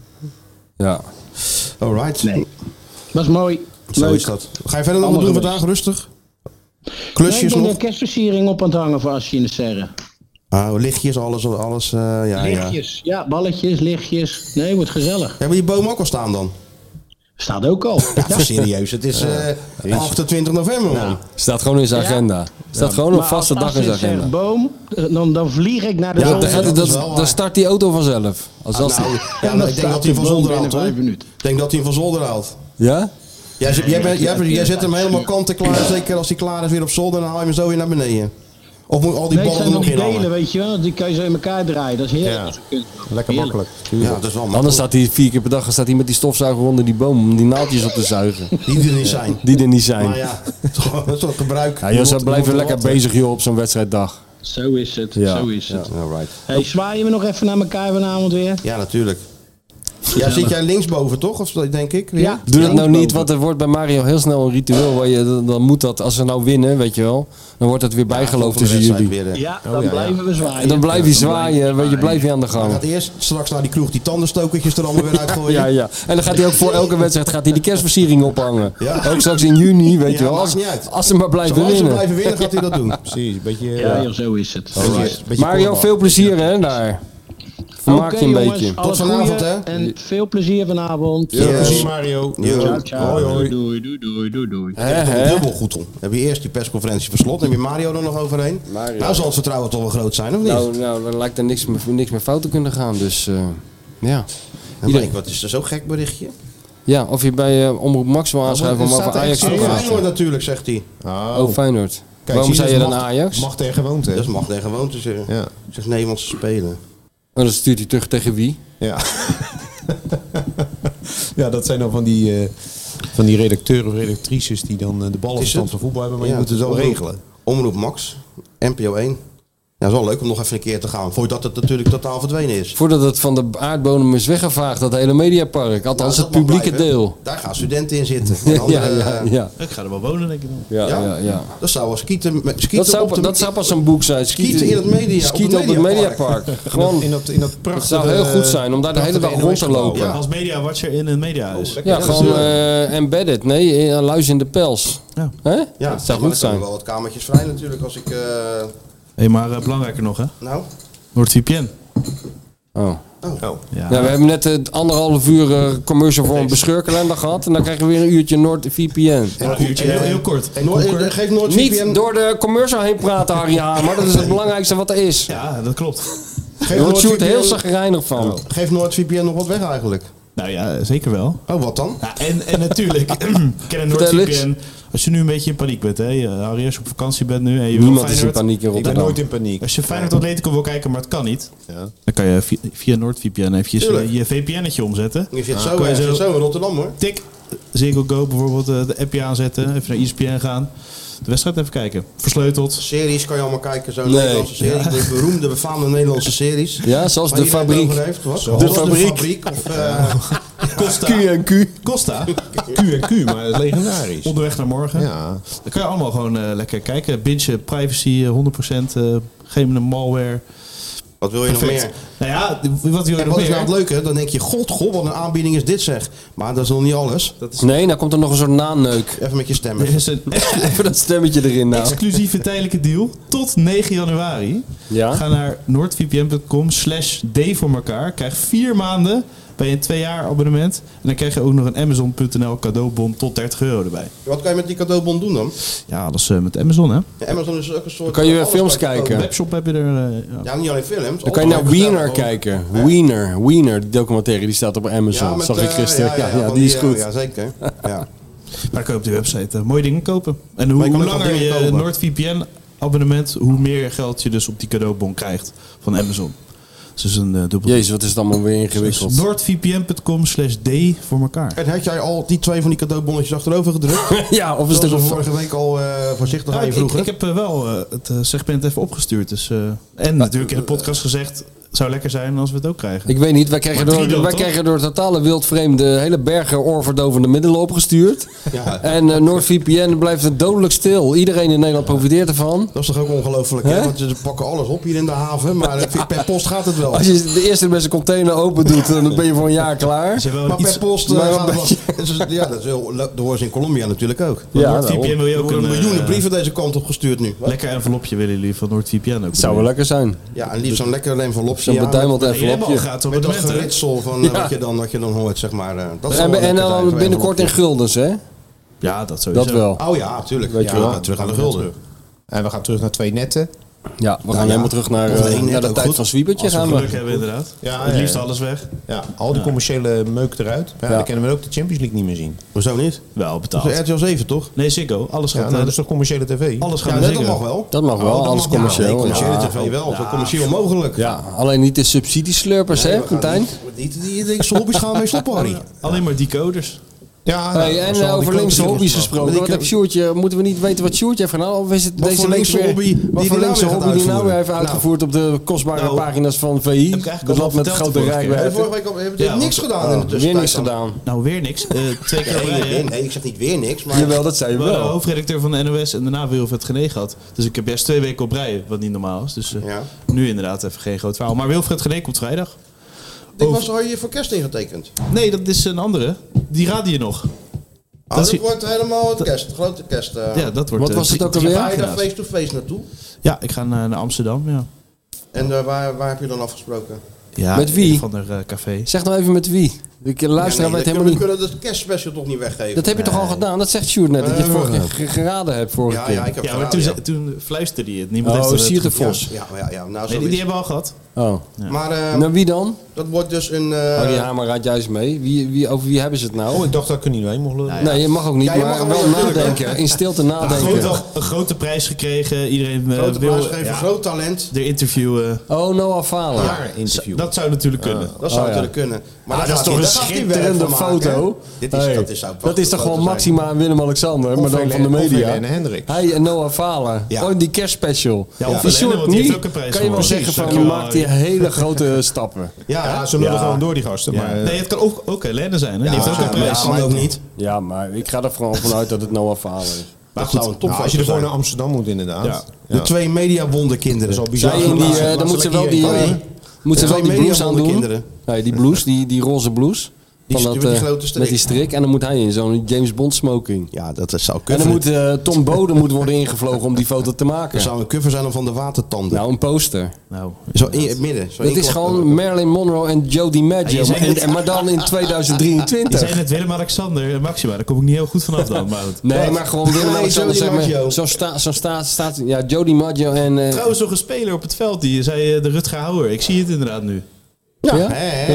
Ja. Alright. Nee. Was mooi. Zo Leuk. is dat. Ga je verder nog wat Allemaal doen geweest. vandaag? Rustig? Nee, ik Klusjes ben nog? een kerstversiering op aan het hangen voor als je in de serre. Ah, lichtjes, alles. alles uh, ja, ja. Lichtjes. Ja, balletjes, lichtjes. Nee, wordt gezellig. Hebben die bomen ook al staan dan? Staat ook al. Ja, serieus. Het is uh, achtentwintig november, man. Staat gewoon in zijn Ja. agenda. Staat gewoon een Maar vaste als- dag in zijn als ik zeg agenda. boom, eh, dan, dan vlieg ik naar de Ja, zon. dan, gaat het- dat is dat- wel waar. dan start die auto vanzelf. Als Ah, als nou, die- ja, nou, ik denk dat hij van zolder haalt, hoor. vijf Ik minuten. denk dat hij hem van zolder haalt. ja? Jij, zet- jij, bent- jij, jij zet hem helemaal kant en klaar. Zeker als hij klaar is weer op zolder, dan haal je hem zo weer naar beneden. Of moet al die Nee, het ballen zijn er nog nog die in delen, hangen? weet je wel. Die kan je zo in elkaar draaien. Dat is heerlijk. Ja. als je kunt. Lekker Heerlijk. makkelijk. Ja, dat is wel Anders makkelijk. staat hij vier keer per dag staat hij met die stofzuiger onder die boom om die naaldjes op te zuigen. Die er niet zijn. Die er niet zijn. Maar ja, toch- dat is toch gebruik. Ja, joh, ze Moet- blijven moet lekker wat, hè? bezig joh, op zo'n wedstrijddag. Zo is het. Ja. Zo is het. Alright. Hey, zwaaien we nog even naar elkaar vanavond weer? Ja, natuurlijk. Ja, zit jij linksboven toch? Of denk ik? Weer? Ja. Doe dat nou linksboven. niet, want er wordt bij Mario heel snel een ritueel. Waar je, dan- dan moet dat, als ze nou winnen, weet je wel, dan wordt het weer bijgeloofd Volgende tussen wedstrijd jullie. weer, Ja, eh. dan ja, ja. blijven we zwaaien. En dan blijf je Ja, zwaaien, weet je, blijf je aan de Hij gang. gaat eerst straks naar die kroeg die tandenstokertjes er allemaal weer uitgooien. Ja, ja. En dan gaat hij ook voor elke wedstrijd gaat hij die kerstversiering ophangen. Ja. Ook straks in juni, weet Ja, je wel. maakt Als, niet uit. als ze maar blijven Zolang ze winnen. blijven winnen, gaat hij dat doen. Precies, een beetje... Ja, joh, zo is het. beetje, beetje Mario, korfbal. veel plezier hè, daar. Vermaak Oké, je een jongens, beetje. alles Tot vanavond, goeie hè? En veel plezier vanavond. Veel Yes. plezier, Mario. Yo. Ciao, ciao. Hoi, hoi. Doei, doei, doei, doei, doei. Hè, Dat hè? dubbel goed om. Heb je eerst die persconferentie voor slot, heb je Mario er nog overheen. Mario. Nou zal het vertrouwen toch wel groot zijn, of niet? Nou, nou, dan lijkt er niks meer, niks meer fout te kunnen gaan. Dus uh, ja. En Ieder- Mike, wat is er zo'n gek berichtje? Ja, of je bij uh, Omroep Max wil aanschrijven om Het over staat Ajax te echt praten. Feyenoord natuurlijk, zegt hij. Oh, Oh, Feyenoord. Kijk, Waarom zie zei dus je dan macht- Ajax? Macht en gewoonte. Dat is mag en gewoonte zeggen. Ja. Ik zeg Nederlandse spelen. Oh, dan stuurt hij terug tegen wie? Ja. Ja, dat zijn dan van die, eh, van die redacteuren of redactrices die dan eh, de ballenverstand het? van voetbal hebben, maar Ja, je moet het wel omroep- regelen. Omroep Max, N P O één. Ja, het is wel leuk om nog even een keer te gaan, voordat het natuurlijk totaal verdwenen is. Voordat het van de aardbodem is weggevaagd, dat hele Mediapark. Althans, Nou, het dat mag publieke blijven. deel. Daar gaan studenten in zitten. En Ja, andere, ja, eh, ja. Ik ga er wel wonen, denk ik dan. Ja, Ja? ja, ja. Dat zou wel skieten, met- skieten Dat, zou, op de, dat zou pas een boek zijn. Skieten in het media- Skieten op op het het Mediapark. Mediapark. Gewoon, In dat, in dat dat prachtige, zou heel goed zijn om daar de hele dag prachtige rond te lopen. Ja. Als media-watcher in een mediahuis. lekker. Ja, gewoon eh, embedded. Nee, een luis in de pels. Ja. Hè? Ja, dat zou maar goed dan komen zijn. wel wat kamertjes vrij natuurlijk als ik... eh, Hey, maar eh, belangrijker nog, hè? nou, NordVPN. Oh. Oh. Ja. Ja, we hebben net uh, anderhalf uur uh, commercial voor een bescheurkalender gehad. En dan krijgen we weer een uurtje NordVPN. Ja, een uurtje, heel, heel kort. en Noord, eh, geef NordVPN... Niet door de commercial heen praten, Harry Hamer. Dat is het belangrijkste wat er is. Ja, dat klopt. Geef Daar wordt Sjoerd heel NordVPN zagrijnig van. Geeft NordVPN nog wat weg eigenlijk? Nou ja, zeker wel. Oh, wat dan? Ja, en, en natuurlijk, Ken NordVPN. Als je nu een beetje in paniek bent, hè, Harry, als je op vakantie bent nu en je wil Niemand is in Feyenoord, paniek in Ik ben Rotterdam. nooit in paniek. als je Feyenoord Atletico wil kijken, maar het kan niet, Ja. dan kan je via, via NordVPN eventjes Tuurlijk. uh, je V P N'tje omzetten. Je zit Ah, zo, kan je je zo- zit zo in Rotterdam, hoor. Tik, Ziggo Go bijvoorbeeld, uh, de appje aanzetten, even naar E S P N gaan. De wedstrijd even kijken. Versleuteld. Series kan je allemaal kijken, zo'n Nee. Nederlandse series. De beroemde, befaamde Nederlandse series. Ja, zoals Waar De iedereen het Fabriek. over heeft, wat? De Zoals Fabriek. De Fabriek. Of, uh, Costa. Q en Q. Costa. Q en Q, maar dat is legendarisch. Onderweg naar morgen. Ja. Dan kan je allemaal gewoon uh, lekker kijken. Binge, privacy, uh, honderd procent. Uh, geen malware. wat wil je nog Perfect. meer? Nou ja, wat wil je En nog wat is nou meer? het leuke? Dan denk je, god, god, wat een aanbieding is dit zeg. Maar dat is nog niet alles. Dat is, Nee, nou komt er nog een soort naneuk. Even met je stemmen. er is een Even dat stemmetje erin nou. exclusieve tijdelijke deal tot negen januari. Ja? Ga naar noordvpn.com slash d voor elkaar. Krijg vier maanden bij een twee jaar abonnement. En dan krijg je ook nog een Amazon punt n l cadeaubon tot dertig euro erbij. Wat kan je met die cadeaubon doen dan? Ja, dat is uh, met Amazon, hè. Ja, Amazon is ook een soort... Dan kan je alles films bij kijken. Een webshop heb je er... uh, ja. Ja, niet alleen films. Dan kan je naar Alles Wiener bestellen. kijken. Wiener, Wiener, die documentaire die staat op Amazon. met, Zag ik eh, gisteren. Ja, ja, van die is eh, goed. Ja, zeker. Ja. Maar dan kan je op die website uh, mooie dingen kopen. En hoe, Maar je kan hoe ook wel langer dingen je kopen. NordVPN abonnement, hoe meer geld je dus op die cadeaubon krijgt van Amazon. Dus een uh, dubbel. Jezus, wat is het allemaal weer ingewikkeld. Dus noordvpn.com slash d voor elkaar. En had jij al die twee van die cadeaubonnetjes achterover gedrukt? Ja, of is Zoals het we een vorige week al uh, voorzichtig Ja, aan je ik, ik, vroegen. ik heb uh, wel uh, het uh, segment even opgestuurd. Dus, uh, en natuurlijk in de podcast gezegd, het zou lekker zijn als we het ook krijgen. Ik weet niet, wij krijgen, Maar door, drie dan, wij toch? krijgen door totale wildvreemde hele bergen oorverdovende middelen opgestuurd. Ja. En uh, NordVPN blijft het dodelijk stil. Iedereen in Nederland profiteert ervan. Dat is toch ook ongelooflijk, Hè? hè? Want ze pakken alles op hier in de haven, maar per post gaat het wel. Als je de eerste beste container open doet, dan ben je voor een jaar klaar. Ze hebben wel Maar iets, per post, uh, maar gaat een het wel. Dat is- ja, dat is heel, dat horen ze in Colombia natuurlijk ook. Ja, NordVPN nou, wil je Er ook worden een miljoenen uh, brieven deze kant op gestuurd nu. Wat? lekker envelopje willen jullie van NordVPN ook. het zou wel lekker zijn. Ja, en liefst zo'n lekker envelopje. Zo'n ja, beduimeld Jullie hebben al envelopje. gratis met dat abonnementen. geritsel van uh, Ja. wat, je dan, wat je dan hoort, zeg maar. Uh, dat zal En, wel en lekker zijn, dan zo'n binnenkort in envelopje. guldens, hè? Ja, dat sowieso. Dat wel. Oh ja, natuurlijk. Weet ja, je wel. terug aan de gulden. En we gaan terug naar twee netten. Ja, we gaan ja. helemaal terug naar, Of de eh, één net naar de ook tijd goed. van Zwiebertje Als we gaan geluk we. hebben inderdaad. Ja, het ja, liefst ja. alles weg. Ja, al die commerciële meuk eruit. Ja, Ja. Dan kunnen we ook de Champions League niet meer zien. Hoezo niet? Wel Dat betaald. is R T L zeven, toch? Nee, Ziggo. Alles Ja, gaat nou, naar dat is toch commerciële tv? alles gaat Ja, naar dat Ziggo. mag wel. Dat mag wel, Oh, dat alles mag- ja, commercieel. nee, commerciële Ja. tv wel, zo commercieel mogelijk. Ja, alleen niet de subsidieslurpers, Nee, hè, we gaan Martijn? Niet, niet die die hobby's gaan mee stoppen, Harry. Alleen maar decoders. Ja, Hey, nou, en zal uh, die over linkse klote hobby's jongens gesproken. Maar Wat ik heb heb- Sjoerdje, moeten we niet weten wat Sjoerdje heeft gedaan? Of is het Wat deze voor linkse weer- hobby die Wat die voor nou linkse weer gaat hobby die nou weer heeft uitvoeren? uitgevoerd op de kostbare Nou, pagina's van V I? heb ik eigenlijk Dat al land met verteld grote de vorige keer. Nee, rijkwijde. vorige week al- hebben we Ja, niks want- gedaan in de Weer tussentijd niks dan. gedaan. Nou, weer niks. Uh, twee keer op Nee, rij, nee, hè? nee, ik zeg niet weer niks, maar... Jawel, dat zei je We hadden de wel. hoofdredacteur van de N O S en daarna Wilfred Gené gehad. Dus ik heb best twee weken op rij, wat niet normaal is. Dus uh, Ja. nu inderdaad even geen groot verhaal. Maar Wilfred Gené komt vrijdag. Ik Over- was al hier voor kerst ingetekend. Nee, dat is een andere. Die raad je nog. Ah, Dat dat is- wordt helemaal het kerst, de grote kerst. eh. Ja, dat wordt Wat uh, was het drie- ook drie alweer? Ga je daar pagina's. face-to-face naartoe? Ja, ik ga naar, naar Amsterdam, ja. En eh, waar, waar heb je dan afgesproken? ja Met wie? Van de uh, café. Zeg nou even met wie. De luisteraar Ja, nee, weet dan helemaal kunnen- niet. We kunnen de kerstspecial toch niet weggeven? Dat heb je toch al gedaan? Dat zegt Sjoerd net, dat je het vorige keer ge- geraden hebt vorige Ja, keer. ja, ik heb Ja, maar geraden, toen, ja. zei- toen fluisterde hij het. Niemand Oh, heeft het Siert de goed- Vos. Ja, ja, ja, nou zo Nee, die, is die het. hebben we al gehad. Oh. Maar eh, Nou, wie dan? dat wordt dus een... eh, Oh, die Hamer raadt juist mee. Wie, wie, over wie hebben ze het nou? Oh, ik dacht dat ik er niet mee mocht lullen. Nee, je mag ook niet, Ja, je mag maar ook wel niet, natuurlijk, nadenken. In stilte Een nadenken. grote, een grote prijs gekregen. Iedereen uh, grote wil prijsgever, ja, groot talent. de interviewen. Oh, Noah Falen. Jaar interview. Dat zou natuurlijk kunnen. Dat zou Oh, ja. natuurlijk kunnen. Maar Ah, daar dat is gaat toch hij- een daar gaat hij werk schitterende van maken, foto. hè? Dit is, Hey, dat is, zou dat is toch gewoon foto zijn. Maxima en Willem-Alexander, maar dan Of van de Helene- of media. Helene Hendricks. Hij en Noah Falen. Ja. Oh, die kerstspecial. Ja, of Die Helene, soort want die heeft niet. ook een prijs Kan je wel gewonnen. zeggen van, Dankjewel. maakt die hele grote stappen. Ja, Ja, ze lullen Ja. gewoon door die gasten. Maar, Nee, het kan ook, ook Helene zijn. Hè? Die heeft ook ja, een prijs. maar ook niet. Ja, maar ik ga er vooral vanuit dat het Noah Falen is. Dat goed, zou een topfoto nou, als je er gewoon zijn. naar Amsterdam moet inderdaad. Ja. De twee mediawonderkinderen. Dat is al bizar. Zij in die, Laat ze- eh, laat dan ze moet ze lekker wel die, hierheen eh, komen. moet ze Ja, wel die twee blouse aandoen. mediawonderkinderen. Nee, die blouse, die, die roze blouse. Die Van st- dat, met die eh, grote strik. met die strik. En dan moet hij in zo'n James Bond smoking. Ja, dat zou En kunnen. dan moet eh, Tom Bode moet worden ingevlogen om die foto te Dat maken. zou een cover zijn om van de watertanden. Nou, een poster. Nou, Zo in het midden. Zo Dat is inklap- gewoon Marilyn Monroe en Jodie Ja, Maggio. je zei En, net- en- maar dan in tweeduizend die drieëntwintig. zijn net Willem-Alexander en Maxima. Daar kom ik niet heel goed vanaf dan. Maar goed. Nee, maar gewoon Willem-Alexander, Jodie zeg maar. Maggio. Zo staat, zo staat, staat, ja, Jodie Maggio en... eh, Trouwens nog een speler op het veld. Die zei eh, de Rutger Hauer. Ik zie het inderdaad nu. ja? hè, hè? Ja?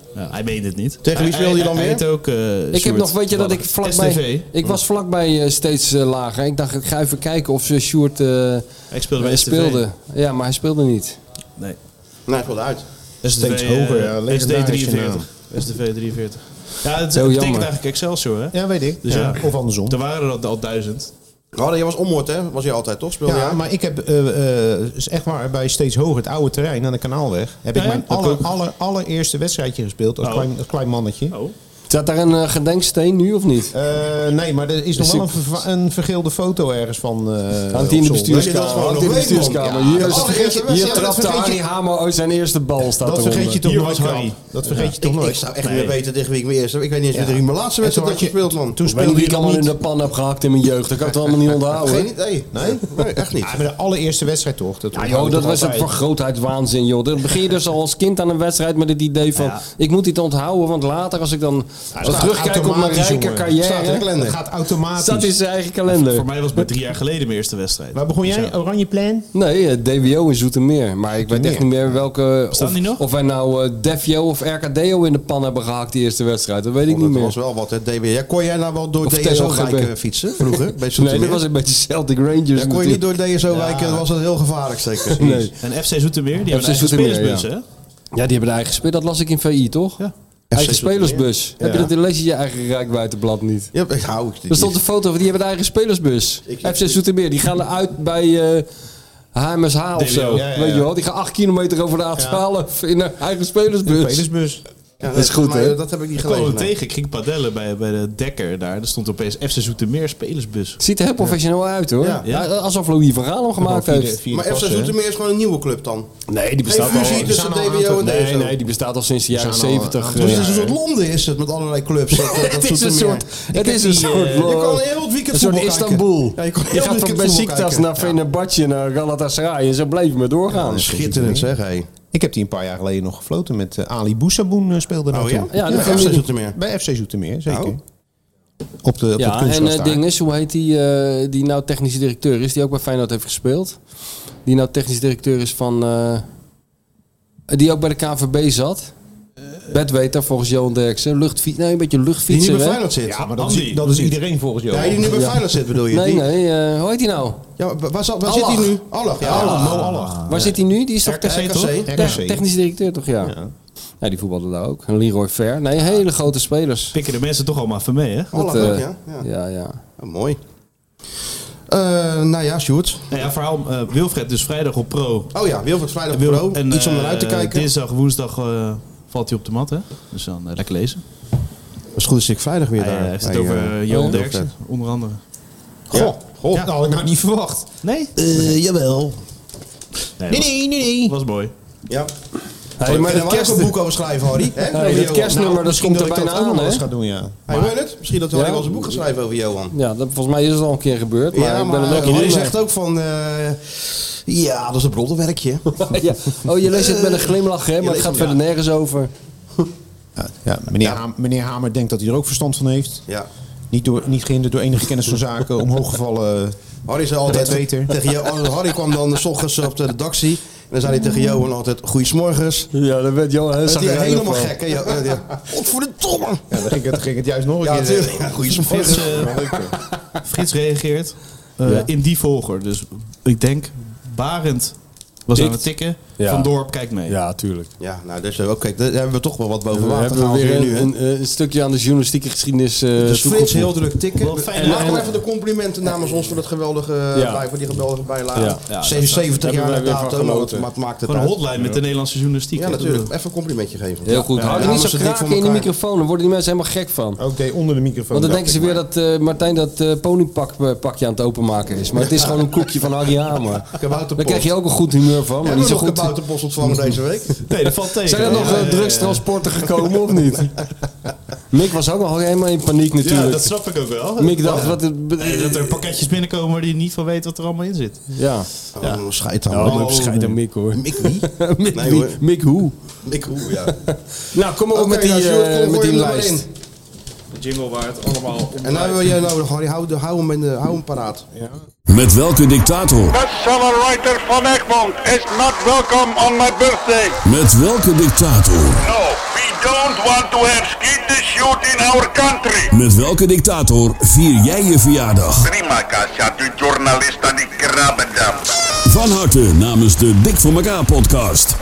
Ja, hij meent het niet. Tegen wie Hij- speelde je hij- dan hij weer? heet ook, uh, Ik heb nog, weet je dat ik vlakbij... S T V. Ik was vlakbij uh, steeds uh, lager. Ik dacht, ik ga even kijken of ze Sjoerd uh, Ik speelde bij S T V. speelde. Ja, maar hij speelde niet. Nee. Nee, hij speelde uit. Steeds hoger, ja, S T legendarische drieënveertig. S T V drieënveertig. Ja, het Heel betekent jammer. eigenlijk Excelsior, hè? Ja, weet ik. Dus ja. ja. Of andersom. Er waren er al duizend. Oh, jij was ommoord, hè? Was je altijd, toch? Speelde Ja, jij? maar ik heb, uh, uh, is echt waar, bij Steeds Hoger, het oude terrein aan de Kanaalweg, heb Ja, ik mijn dat aller, ook. aller, allereerste wedstrijdje gespeeld als Oh. klein, als klein mannetje. Oh. Staat daar een uh, gedenksteen nu of niet? Uh, nee, maar er is nog Is wel die- een, verva- een vergeelde foto ergens van. Uh, Hangt hij in de op zolder. bestuurskamer? gewoon Hangt nog in de weet, man. bestuurskamer. Ja, Hier, dat is- vergeet je- hier ja, dat trapte vergeet je- Harry Hamer uit zijn eerste bal. Staat Dat eronder. vergeet je toch Hier nooit, was Harry. Harry. Dat vergeet je toch Ik, ik nooit. zou echt Nee. niet meer weten tegen wie ik mijn eerste... Ik weet niet eens wie er in mijn laatste En wedstrijd toen had had je- gespeeld, man. Toen Ik weet speelde niet wie je ik nog allemaal in niet. de pan heb gehakt in mijn jeugd. Dat kan ik het allemaal niet onthouden. Geen idee. Nee? Nee, echt niet. Ja, maar de allereerste wedstrijd toch? Dat Ja, joh, dat was een vergrootheidswaanzin, joh. Dan begin je dus al als kind aan een wedstrijd met het idee van... Ja. ik moet dit onthouden, want later als ik dan dat wat gaat terugkijk op mijn automatisch, rijke jongen. Staat in de carrière... kalender. Het gaat automatisch. staat in zijn eigen kalender. Voor mij was het maar drie jaar geleden mijn eerste wedstrijd. Waar begon jij? Oranje Plan? Nee, eh, D W O in Zoetermeer. Maar ik weet echt niet meer welke... Staan Of, die nog? of wij nou uh, Defio of R K D O in de pan hebben gehakt die eerste wedstrijd. Dat weet ik niet Dat meer. was wel wat, hè? D W. Ja, kon jij nou wel door Of D S O-wijken T L G B. fietsen vroeger? Bij Nee, Zoetermeer? dat was een beetje Celtic Rangers. Ja, kon je niet natuurlijk. door D S O-wijken, dan was dat heel gevaarlijk zeker. Nee. En F C Zoetermeer, die hebben een eigen Zoetermeer, spelersbus, ja. hè? Ja, die hebben de eigen speel. Dat las ik in V I, toch? Ja. Eigen F C Zoetermeer. spelersbus. Heb je dat, lees je je eigen Rijksbuitenblad niet? Ja, ik hou Er stond een foto van, die hebben de eigen spelersbus. Ik- F C Zoetermeer, die gaan eruit bij uh, H M S H of D W O, zo. ja, ja, ja. Weet je wel, die gaan acht kilometer over de A twaalf in een eigen spelersbus. Spelersbus. Ja, Dat is goed, maar hè? Dat heb ik niet Ik kwam hem gelezen. nee. tegen. Ik ging padellen bij, bij de Dekker daar. Er stond opeens F C Zoetermeer spelersbus. Ziet er heel professioneel uit, hoor. Ja. Ja, alsof Louis van Gaal hem gemaakt Vierde- heeft. vierde Maar F C klasse, hè? Zoetermeer is gewoon een nieuwe club dan. Nee, die bestaat Geen fusie al... tussen zijn al D W O en Nee, D S O. nee, die bestaat al sinds de jaren zijn al een zeventig. aantal Dus eh, het is een soort Londen is het, met allerlei clubs. Dat, dat, dat Het is een Zoetermeer. soort... Het is een soort... Je kan heel het weekend Een soort voetbal Istanbul. kijken. Ja, je kan je heel gaat het van weekend voetbal Besiktas kijken. naar Fenerbahce naar Galatasaray en zo bleef me doorgaan. Schitterend zeg, hé. Ik heb die een paar jaar geleden nog gefloten met uh, Ali Boussaboen uh, speelde daar Oh ja? toen. Ja, dat F kan C niet. Zoetermeer. Bij F C Zoetermeer, zeker. Oh. Op de, op Ja, het en kunstgras het daar. ding is, hoe heet die, eh, die nou technische directeur is, die ook bij Feyenoord heeft gespeeld. Die nou technisch directeur is van... eh, die ook bij de K N V B zat. Bedweter volgens Johan Derksen. Luchtfiets, nee, een beetje Die nu luchtfietsen. bij hè? Feyenoord zit. Ja, maar dat Andy. is, dat is iedereen volgens jou. Ja, die nu bij Feyenoord zit bedoel je? Nee, Die- nee, eh, hoe heet die nou? Ja, waar, waar, zat- waar zit Allah. hij nu? Allah. Ja, Allah. Mo Allah. Waar zit hij nu? Die is toch R K C technisch toch? R K C. technisch directeur, toch? Ja. Ja. Ja, die voetbalde daar ook. En Leroy Fer. Nee, hele grote spelers. Pikken de mensen toch allemaal even mee, hè? Allah Dat, ook, eh, ja. Ja. Ja, ja. Oh, mooi. Eh, nou ja, Sjoerd. Nou ja, verhaal uh, Wilfred dus vrijdag op pro. Oh ja, Wilfred Vrijdag Wil- Pro. en, Iets om eh, naar uit te kijken. Dinsdag, woensdag uh, valt hij op de mat, hè? Dus dan uh, lekker lezen. Dat is goed, is ik vrijdag weer Hij daar. uh, heeft het bij, over eh, uh, Johan oh, Derksen, onder andere. Goh, goh Ja. dat had ik nou niet verwacht. Nee? Eh, jawel. Nee, Nee, was, nee, nee, nee. was mooi. Ja. Hey, maar dat dat, kerst... kerst, een boek over schrijven, Harry. Hè? hey, Over dat Johan. kerstnummer, dat Misschien komt er dat ik bijna dat ook aan, nog hè? eens ga doen, ja. Hey, hoor je het? Misschien dat Harry Ja? wel eens een boek gaat schrijven over Johan. Ja, dat, volgens mij is het al een keer gebeurd. Maar Ja, ik ben maar er ook Harry niet zegt ook van... eh, ja, dat is een broddelwerkje. ja. Oh, je leest het met een glimlach, hè? Maar het leest gaat hem, verder nergens over. Ja, ja, meneer, Ha- meneer Hamer denkt dat hij er ook verstand van heeft. Ja. Niet, door, niet gehinderd door enige kennis van zaken, omhooggevallen. Harry zei altijd Redweter. tegen jou, Harry kwam dan 's ochtends op de redactie. En dan zei hij tegen Johan altijd, goeiesmorgens. Ja, dat werd Johan. Dat is helemaal gek, hè? Ja, ja, ja. Godverdomme! Ja, dan ging het, ging het juist nog een Ja, keer. natuurlijk. Ja, goeiesmorgens. Frits, uh, Frits reageert uh, Ja. in die volger. Dus ik denk, Barend was Tikt. aan het tikken. Ja. Van Dorp kijkt mee. Ja, tuurlijk. Ja, nou, dus ook, kijk, daar hebben we toch wel wat boven We water hebben gehaald weer weer een, nu, hè? een, een, een stukje aan de journalistieke geschiedenis. uh, Dus Frits toegevoegd. heel druk tikken. Wel fijn, En laat hè? hem even de complimenten namens ons voor dat geweldige Ja. bij, voor die geweldige bijlage. Ja. Ja, zevenenzeventig daar jaar hebben wij na weer van datum, maar genoten. het- maar het maakt het Gewoon een uit. hotline met de Nederlandse journalistiek. Ja, hè? natuurlijk. Even een complimentje geven. Heel goed. Ja, Hou ja, er niet zo maar ze dik voor kraken in de elkaar. microfoon. Dan worden die mensen helemaal gek van. Ook deed onder de microfoon. Want dan dacht denken ze ik, weer dat uh, Martijn dat uh, ponypakje aan het openmaken is. Maar het is gewoon een koekje van Harry Hamer. Daar krijg je ook een goed humeur van. Maar Hebben niet we zo nog goed. kabouterpost ontvangen deze week? Nee, dat valt tegen. Zijn er nog Ja, uh, ja, ja, drugstransporten gekomen of niet? Mick was ook nog helemaal in paniek Ja, natuurlijk. dat snap ik ook wel. Mick dacht, wat... het- Nee, dat er pakketjes binnenkomen waar die niet van weet wat er allemaal in zit. Ja. Ja. Oh, scheid aan. Oh, Oh, oh, scheid aan Mick hoor. Mick wie? Mick, Nee, wie? hoor. Mick hoe? Mick hoe, ja. Nou, kom maar op Oké, met die, nou, Sjoerd, uh, kom, met gooi die hem er maar lijst. in. De jingle waar het allemaal om En nou wil jij nodig, Harry. Hou, de- hou, hem in de, hou hem paraat. Met welke dictator? Bestsellerwriter van Egmond is not welcome on my birthday. Met welke dictator? No, we don't want to have skeet shoot in our country. Met welke dictator vier jij je verjaardag? Terima kasih, tu journalista di Krabbedam. Van harte namens de Dik voor elkaar podcast.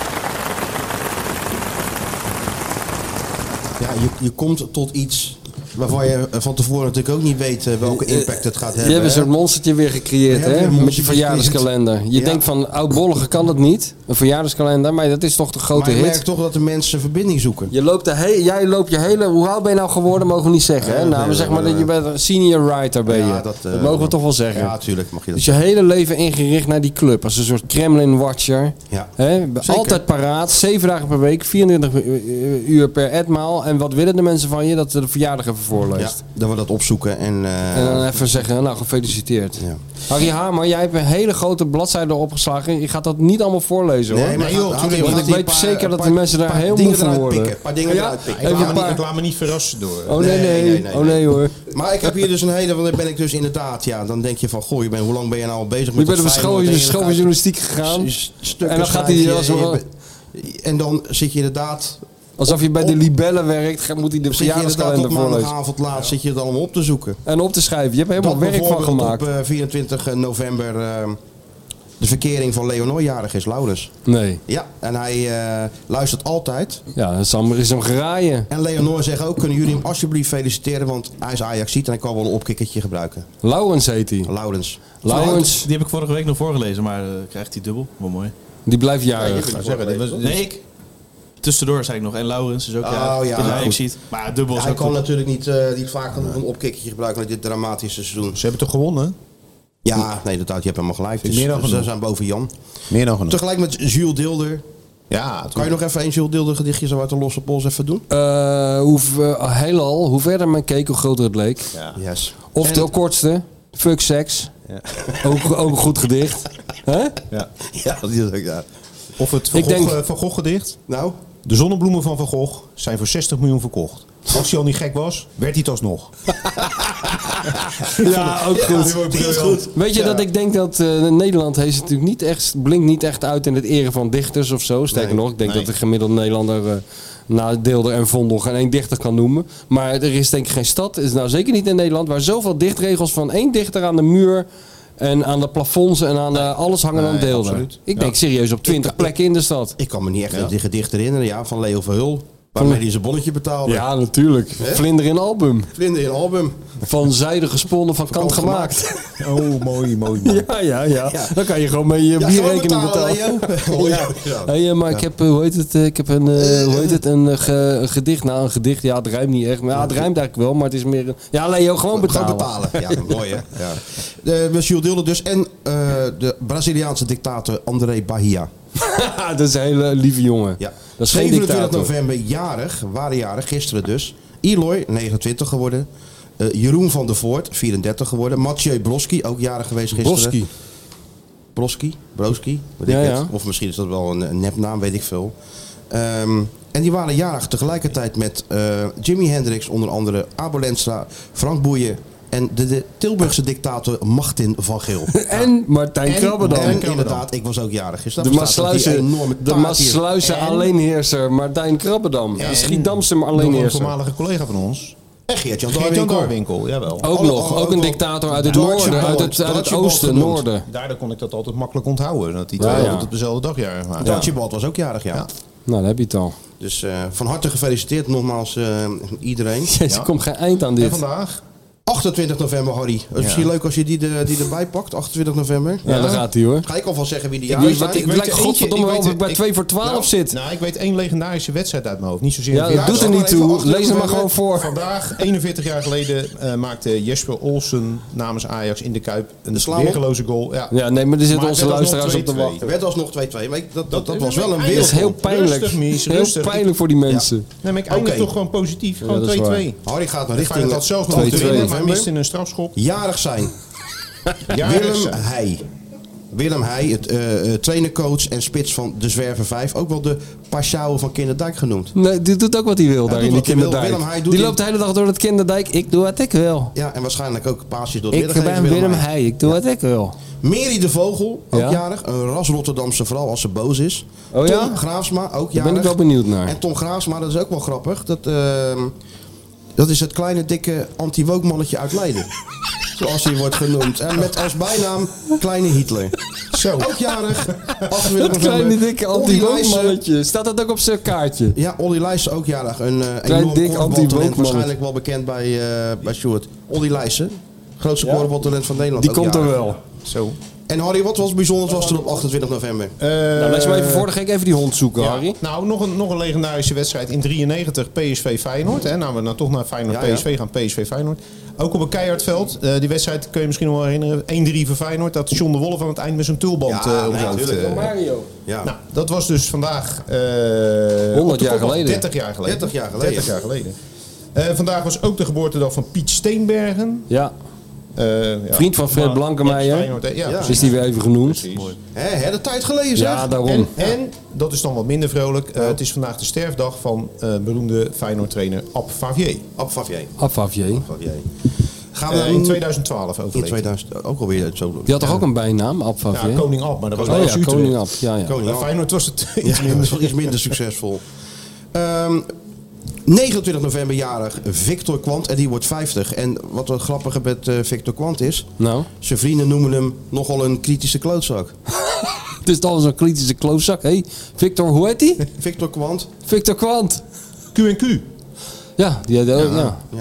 Ja, je, je komt tot iets waarvan je van tevoren natuurlijk ook niet weet uh, welke impact het gaat hebben. Je hebt een hè? soort monstertje weer gecreëerd, We hè? hebben een Met je monstertje verjaardagskalender. Je Ja. denkt van, oudbollige kan het niet. Een verjaardagskalender, maar dat is toch de grote Maar ik hit. merk toch dat de mensen verbinding zoeken. Je loopt de he- jij loopt je hele... Hoe oud ben je nou geworden, mogen we niet zeggen, hè? Ja, nou, nee, maar zeg maar nee, dat je bent een senior writer ben je. Ja, dat, dat, uh, mogen we toch wel zeggen. Ja, tuurlijk mag je dat Dus je hele leven ingericht naar die club. Als een soort Kremlin-watcher. Ja. Hè? Zeker. Altijd paraat. Zeven dagen per week. vierentwintig uur per etmaal. En wat willen de mensen van je? Dat ze de verjaardag even Ja, voorleest. dat we dat opzoeken. En, uh, En dan even zeggen, nou gefeliciteerd. Ja. Harry Hamer, jij hebt een hele grote bladzijde opgeslagen. Je gaat dat niet allemaal voorlezen hoor. Nee, maar joh, gaat- tuurlijk, Want gaat ik die weet paar- zeker dat paar- de mensen daar paar heel dingen moe van eruit worden. pikken, paar dingen Ja? eruit pikken. Ik Even laat, een me paar- niet, ik laat me niet verrassen door. Oh nee, Nee, nee. nee, nee, Oh nee hoor. Maar ik heb hier dus een hele, want dan ben ik dus inderdaad, ja, dan denk je van, goh, je bent, hoe lang ben je nou al bezig Je met bent op dat school, Feyenoord je en bent je school van gaat journalistiek gegaan. s- stukken En dan gaat schrijf hij je, als je een- bent- En dan zit je inderdaad, Alsof je bij de libellen werkt, ga- moet hij de zit je inderdaad verjaardagskalender op voorlezen. maandagavond laat, zit je het allemaal op te zoeken. En op te schrijven. Je hebt er helemaal Dat werk van bijvoorbeeld gemaakt. op uh, vierentwintig november uh, de verkering van Leonor jarig is, Laurens. Nee. Ja, en hij uh, luistert altijd. Ja, Sander is hem geraaien. En Leonor zegt ook, kunnen jullie hem alsjeblieft feliciteren, want hij is Ajaxiet en hij kan wel een opkikkertje gebruiken. Laurens heet hij. Laurens. Laurens, Die heb ik vorige week nog voorgelezen, maar uh, krijgt hij dubbel. Wel mooi. die blijft Ja, je jarig. gaat zeggen, dit was, dit- Nee, ik. Tussendoor zei ik nog. En Laurens is ook Oh, ja, ja, in goed. Ajax ziet. Maar dubbel Ja, is hij ook kan goed. natuurlijk niet, uh, niet vaak genoeg een opkikkertje gebruiken met dit dramatische seizoen. ze hebben toch gewonnen? Ja, nee, inderdaad, je hebt helemaal gelijk. Vind Dus, ik meer dan dus ze genoeg. zijn boven Jan. Meer dan genoeg. Tegelijk met Jules Dilder. Ja, Kan je nog even een Jules Dilder gedichtje zo uit de losse pols even doen? Uh, hoe, uh, heelal, hoe verder men keek, hoe groter het leek. Ja. Yes. Of En- de kortste, fuck seks. Ja. Ook, ook een goed gedicht. Hè? Ja. Ja, dat is ook, ja. Of het Van Ik Gogh, denk- eh, Van Gogh gedicht. Nou, De zonnebloemen van Van Gogh zijn voor zestig miljoen verkocht. Als hij al niet gek was, werd hij het alsnog. Ja, ook goed. Die is goed. Weet je Ja. dat ik denk dat uh, Nederland heeft natuurlijk niet echt, blinkt niet echt uit in het eren van dichters of zo. Sterker Nee, nog, ik denk nee. dat de gemiddelde Nederlander uh, na Deelder en Vondel geen één dichter kan noemen. Maar er is denk ik geen stad, is nou zeker niet in Nederland, waar zoveel dichtregels van één dichter aan de muur en aan de plafonds en aan uh, alles hangen Nee, dan Deelder. absoluut. Ik Ja. denk serieus op twintig Ik- plekken in de stad. ik kan me niet echt Ja. een gedicht herinneren, ja, van Leo Verhul. Waarmee hij zijn bonnetje betaalde. Ja, natuurlijk. Hè? Vlinder in album. Vlinder in een album. Van zijde gesponnen, van kant kant gemaakt. Oh, mooi, mooi, mooi. Ja, ja, ja, Ja. Dan kan je gewoon met je Ja, bierrekening gewoon betalen. betalen, Leo. ja. Ja. Hey, eh, maar ik heb, eh, hoe heet het, eh, ik heb een, eh, hoe heet het, een, eh, ge- een gedicht. Nou, een gedicht, ja, het rijmt niet echt. Maar ja, het rijmt eigenlijk wel, maar het is meer een... Ja, Leo, gewoon betalen. Gewoon betalen. Ja, mooi hè. Ja. De, met Jules Dilder dus. En uh, de Braziliaanse dictator André Bahia. Dat is een hele lieve jongen. Ja. Dat is geen zevenentwintig dictator. november jarig, waren jarig, gisteren dus. Eloy, negenentwintig geworden. Uh, Jeroen van der Voort, vierendertig geworden. Mathieu Broski, ook jarig geweest gisteren. Broski. Broski, Broski, weet Ja, ik ja. het. Of misschien is dat wel een, een nepnaam, weet ik veel. Um, en die waren jarig tegelijkertijd met uh, Jimi Hendrix, onder andere Abo Lenstra, Frank Boeien en de, de Tilburgse dictator Martin van Geel. En Martijn Krabbedam. En inderdaad, ik was ook jarig. Dus De daar bestaat ook die Maasluizen, enorme de taart hier. Maasluizen En- alleenheerser Martijn Krabbedam. De Schiedamse Nog een alleenheerser. voormalige collega van ons. En Geert-Jan Geert-Jan Darwinkel. Darwinkel, jawel. Ook Alle- nog, ook ook een wel- dictator uit het Deutsche noorden, uit het, Bond, uit het Deutsche oosten, Bond genoemd. noorden. Daardoor kon ik dat altijd makkelijk onthouden. Dat die Ja, twee ja. altijd op dezelfde dag jarig waren. Ja. Archibald was ook jarig, ja. Ja. Nou, dan heb je het al. Dus uh, van harte gefeliciteerd nogmaals uh, iedereen. Jezus, er komt geen eind aan En dit. vandaag? achtentwintig november, Harry. Het is Ja. misschien leuk als je die, de, die erbij pakt, achtentwintig november. Ja, daar gaat hij hoor. Ga ik alvast zeggen wie die Ik jarig weet, zijn. wat, ik weet lijkt er godverdomme eentje- wel ik of weet ik bij er- twee voor twaalf Nou, zit. Nou, ik weet één legendarische wedstrijd uit mijn hoofd. Niet zozeer Ja, een dat doet er verjaardag. niet even toe. achtentwintig Lees hem maar gewoon november. voor. Vandaag, eenenveertig jaar geleden, uh, maakte Jesper Olsen namens Ajax in de Kuip een slalom? weergeloze goal. Ja. Ja, nee, maar er zitten Maar onze het werd luisteraars op te alsnog wachten. Er werd alsnog twee twee, maar ik- dat, dat, dat Dat was wel een Dat is wereldgoal. heel pijnlijk. Rustig, Mies, Heel rustig. pijnlijk voor die mensen. Nee, maar ik eindig Oké. toch gewoon positief. Gewoon dat is twee-twee. Harry gaat naar Richting richting had zelfs nog twee moeten twee. winnen, maar miste een strafschop. jarig zijn. Jarig Willem zijn. Heij. Willem Heij, het uh, trainercoach en spits van de Zwerver vijf. Ook wel de Pashao van Kinderdijk genoemd. Nee, die doet ook wat hij wil ja, daar in die Kinderdijk. Die in... loopt de hele dag door het Kinderdijk. Ik doe wat ik wil. Ja, en waarschijnlijk ook paasjes door het midden. Ik ben Willem, Willem Heij. Ik doe ja. wat ik wil. Meri de Vogel, ook ja? jarig. Een ras Rotterdamse, vooral als ze boos is. Oh, Tom ja? Graafsma, ook jarig. Daar ben ik wel benieuwd naar. En Tom Graafsma, dat is ook wel grappig. Dat, uh, dat is het kleine, dikke anti-woke mannetje uit Leiden. Zoals hij wordt genoemd. En met als bijnaam Kleine Hitler. Zo. Ook jarig. Dat kleine, dikke anti-woke mannetje. Staat dat ook op zijn kaartje? Ja, Olly Lijssen ook jarig. Een uh, klein, enorm dik anti-woke waarschijnlijk wel bekend bij, uh, bij Sjoerd. Olly Lijssen. Grootste ja. korfbaltalent van Nederland. Die komt jarig. er wel. Zo. En Harry, wat was bijzonder was er op achtentwintig november? Uh, nou, lees maar even voor, dan ga ik even die hond zoeken, ja. Harry. Nou, nog een, nog een legendarische wedstrijd in drieënnegentig, P S V Feyenoord. Hè. Nou, we nou toch naar Feyenoord, ja, P S V ja. gaan, P S V Feyenoord. Ook op een keihardveld. Uh, die wedstrijd kun je misschien nog wel herinneren. één drie voor Feyenoord. Dat John de Wolf aan het eind met zijn tulband ja, uh, op nee, zijn hoofd. Uh, Mario. Ja. Nou, dat was dus vandaag... Uh, honderd jaar geleden. dertig jaar geleden. dertig jaar geleden. dertig jaar geleden. Uh, vandaag was ook de geboortedag van Piet Steenbergen. Ja. Uh, ja. Vriend van Fred Blankenmeijer. Ja, ja. Is die weer even genoemd. Hè, hè, de tijd geleden zeg. Ja, daarom. En, en, dat is dan wat minder vrolijk, uh, het is vandaag de sterfdag van uh, beroemde Feyenoord-trainer Ab Favier. Ab Favier. Ab Favier. Gaan we uh, in tweeduizend twaalf overleden. In tweeduizend, ook alweer zo. Die had toch ook een bijnaam, Ab Favier? Ja, Koning Ab, maar dat was oh, wel ja, Koning Ab. Ja, ja. Koning Ab. Feyenoord was het iets, ja, minder. iets minder succesvol. Um, negenentwintig november jarig Victor Kwant en die wordt vijftig. En wat het grappige met uh, Victor Kwant is, nou? Zijn vrienden noemen hem nogal een kritische klootzak. Het is toch zo'n kritische klootzak, hé? Hey, Victor, hoe heet die? Victor Kwant. Victor Kwant. Q en Q. Ja, die had ook, ja. ja.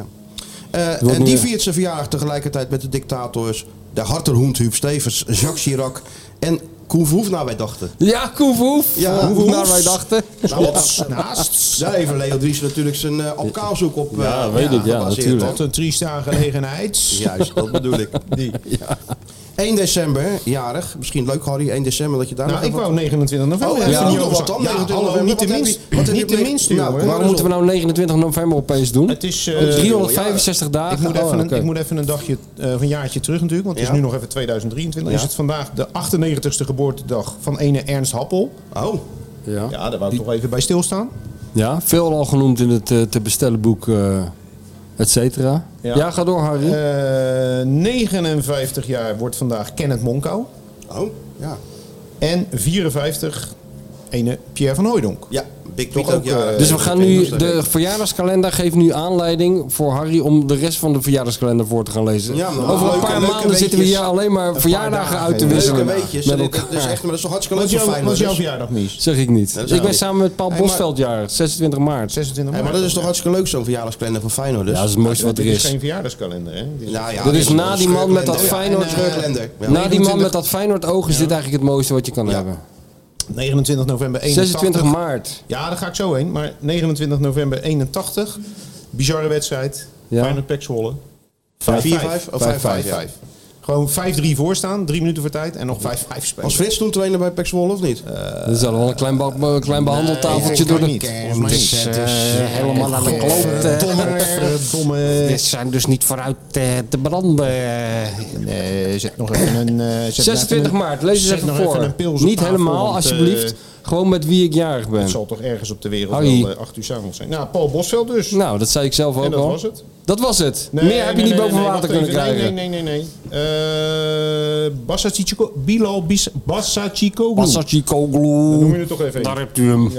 Uh, en die viert zijn verjaardag tegelijkertijd met de dictators, de harterhoend Huub Stevens, Jacques Chirac en Koen Verhoef naar wij dachten. Ja, Koen Verhoef. Ja, Koen Verhoef naar wij dachten. Nou, naast. Daar heeft Leo Dries natuurlijk zijn uh, opkaalzoek op. Uh, ja, weet ik, ja, natuurlijk. Wat een trieste aangelegenheid. Juist, dat bedoel ik. Die. Ja. één december, jarig. Misschien leuk, Harry, één december dat je daar nou, nog ik wou negenentwintig november. Oh, ja, nog wat dan? Ja, hallo, niet de minst. Niet de minste, jongen. Waarom moeten we nou negenentwintig november opeens doen? Het is uh, driehonderdvijfenzestig dagen. Ik moet, even oh, een, okay. ik moet even een dagje, uh, een jaartje terug natuurlijk, want het ja. is nu nog even tweeduizend drieëntwintig. Ja. Is het vandaag de achtennegentigste geboortedag van ene Ernst Happel. Oh. Ja, ja daar wou ik Die... toch even bij stilstaan. Ja, veel al genoemd in het uh, te bestellen boek, uh, et cetera. Ja. ja, ga door, Harry. Uh, negenenvijftig jaar wordt vandaag Kenneth Monkou. Oh, ja. En vierenvijftig, ene Pierre van Hooijdonk. Ja, Big Piet ook. Ja, dus we gaan nu, de verjaardagskalender geeft nu aanleiding voor Harry om de rest van de verjaardagskalender voor te gaan lezen. Ja, maar over een paar maanden weetjes, zitten we hier alleen maar verjaardagen uit te wisselen. Leuke weetjes. Met elkaar. Dat is echt, maar dat is toch hartstikke leuk voor Feyenoord. Wat is jouw verjaardag, Mies? Zeg ik niet. Ik ben samen met Paul Bosveld jaar, zesentwintig maart. zesentwintig maart. Hey, maar dat is toch hartstikke leuk zo'n verjaardagskalender van Feyenoord. Dus. Ja, dat is het mooiste wat er is. Het is geen verjaardagskalender, hè? Nou ja, dat is na die man met dat Feyenoord Na die man met dat Feyenoord oog is dit eigenlijk het mooiste wat je kan hebben. negenentwintig november eenentachtig. zesentwintig maart. Ja, daar ga ik zo heen. Maar negenentwintig november eenentachtig. Bizarre wedstrijd. Ja. Feyenoord Pek Zwolle. vier vijf of vijf vijf? Gewoon vijf drie voor staan. Drie minuten voor tijd. En nog vijf vijf spelen. Was Frits toen trainer bij Pek Zwolle of niet? Uh, er zal wel een klein, be klein behandeltafeltje nee, door de... Niet. Volgens mij is uh, helemaal aan de kloot. Domme. Dit zijn dus niet vooruit uh, te branden. Nee, zet nog even een... Uh, zesentwintig maart, lees eens even voor. Niet helemaal, alsjeblieft. Gewoon met wie ik jarig ben. Het zal toch ergens op de wereld Harry. wel uh, acht uur 's avonds zijn. Nou, Paul Bosveld dus. Nou, dat zei ik zelf ook al. En dat al. was het. Dat was het. Nee, Meer nee, heb je nee, niet nee, boven nee, water kunnen even. krijgen. Nee, nee, nee, nee. Uh, Bassachiko, Bilal Bassachikoglu. Bassachikoglu. Dan noem je het toch even. Daar hebt u hem. Ja.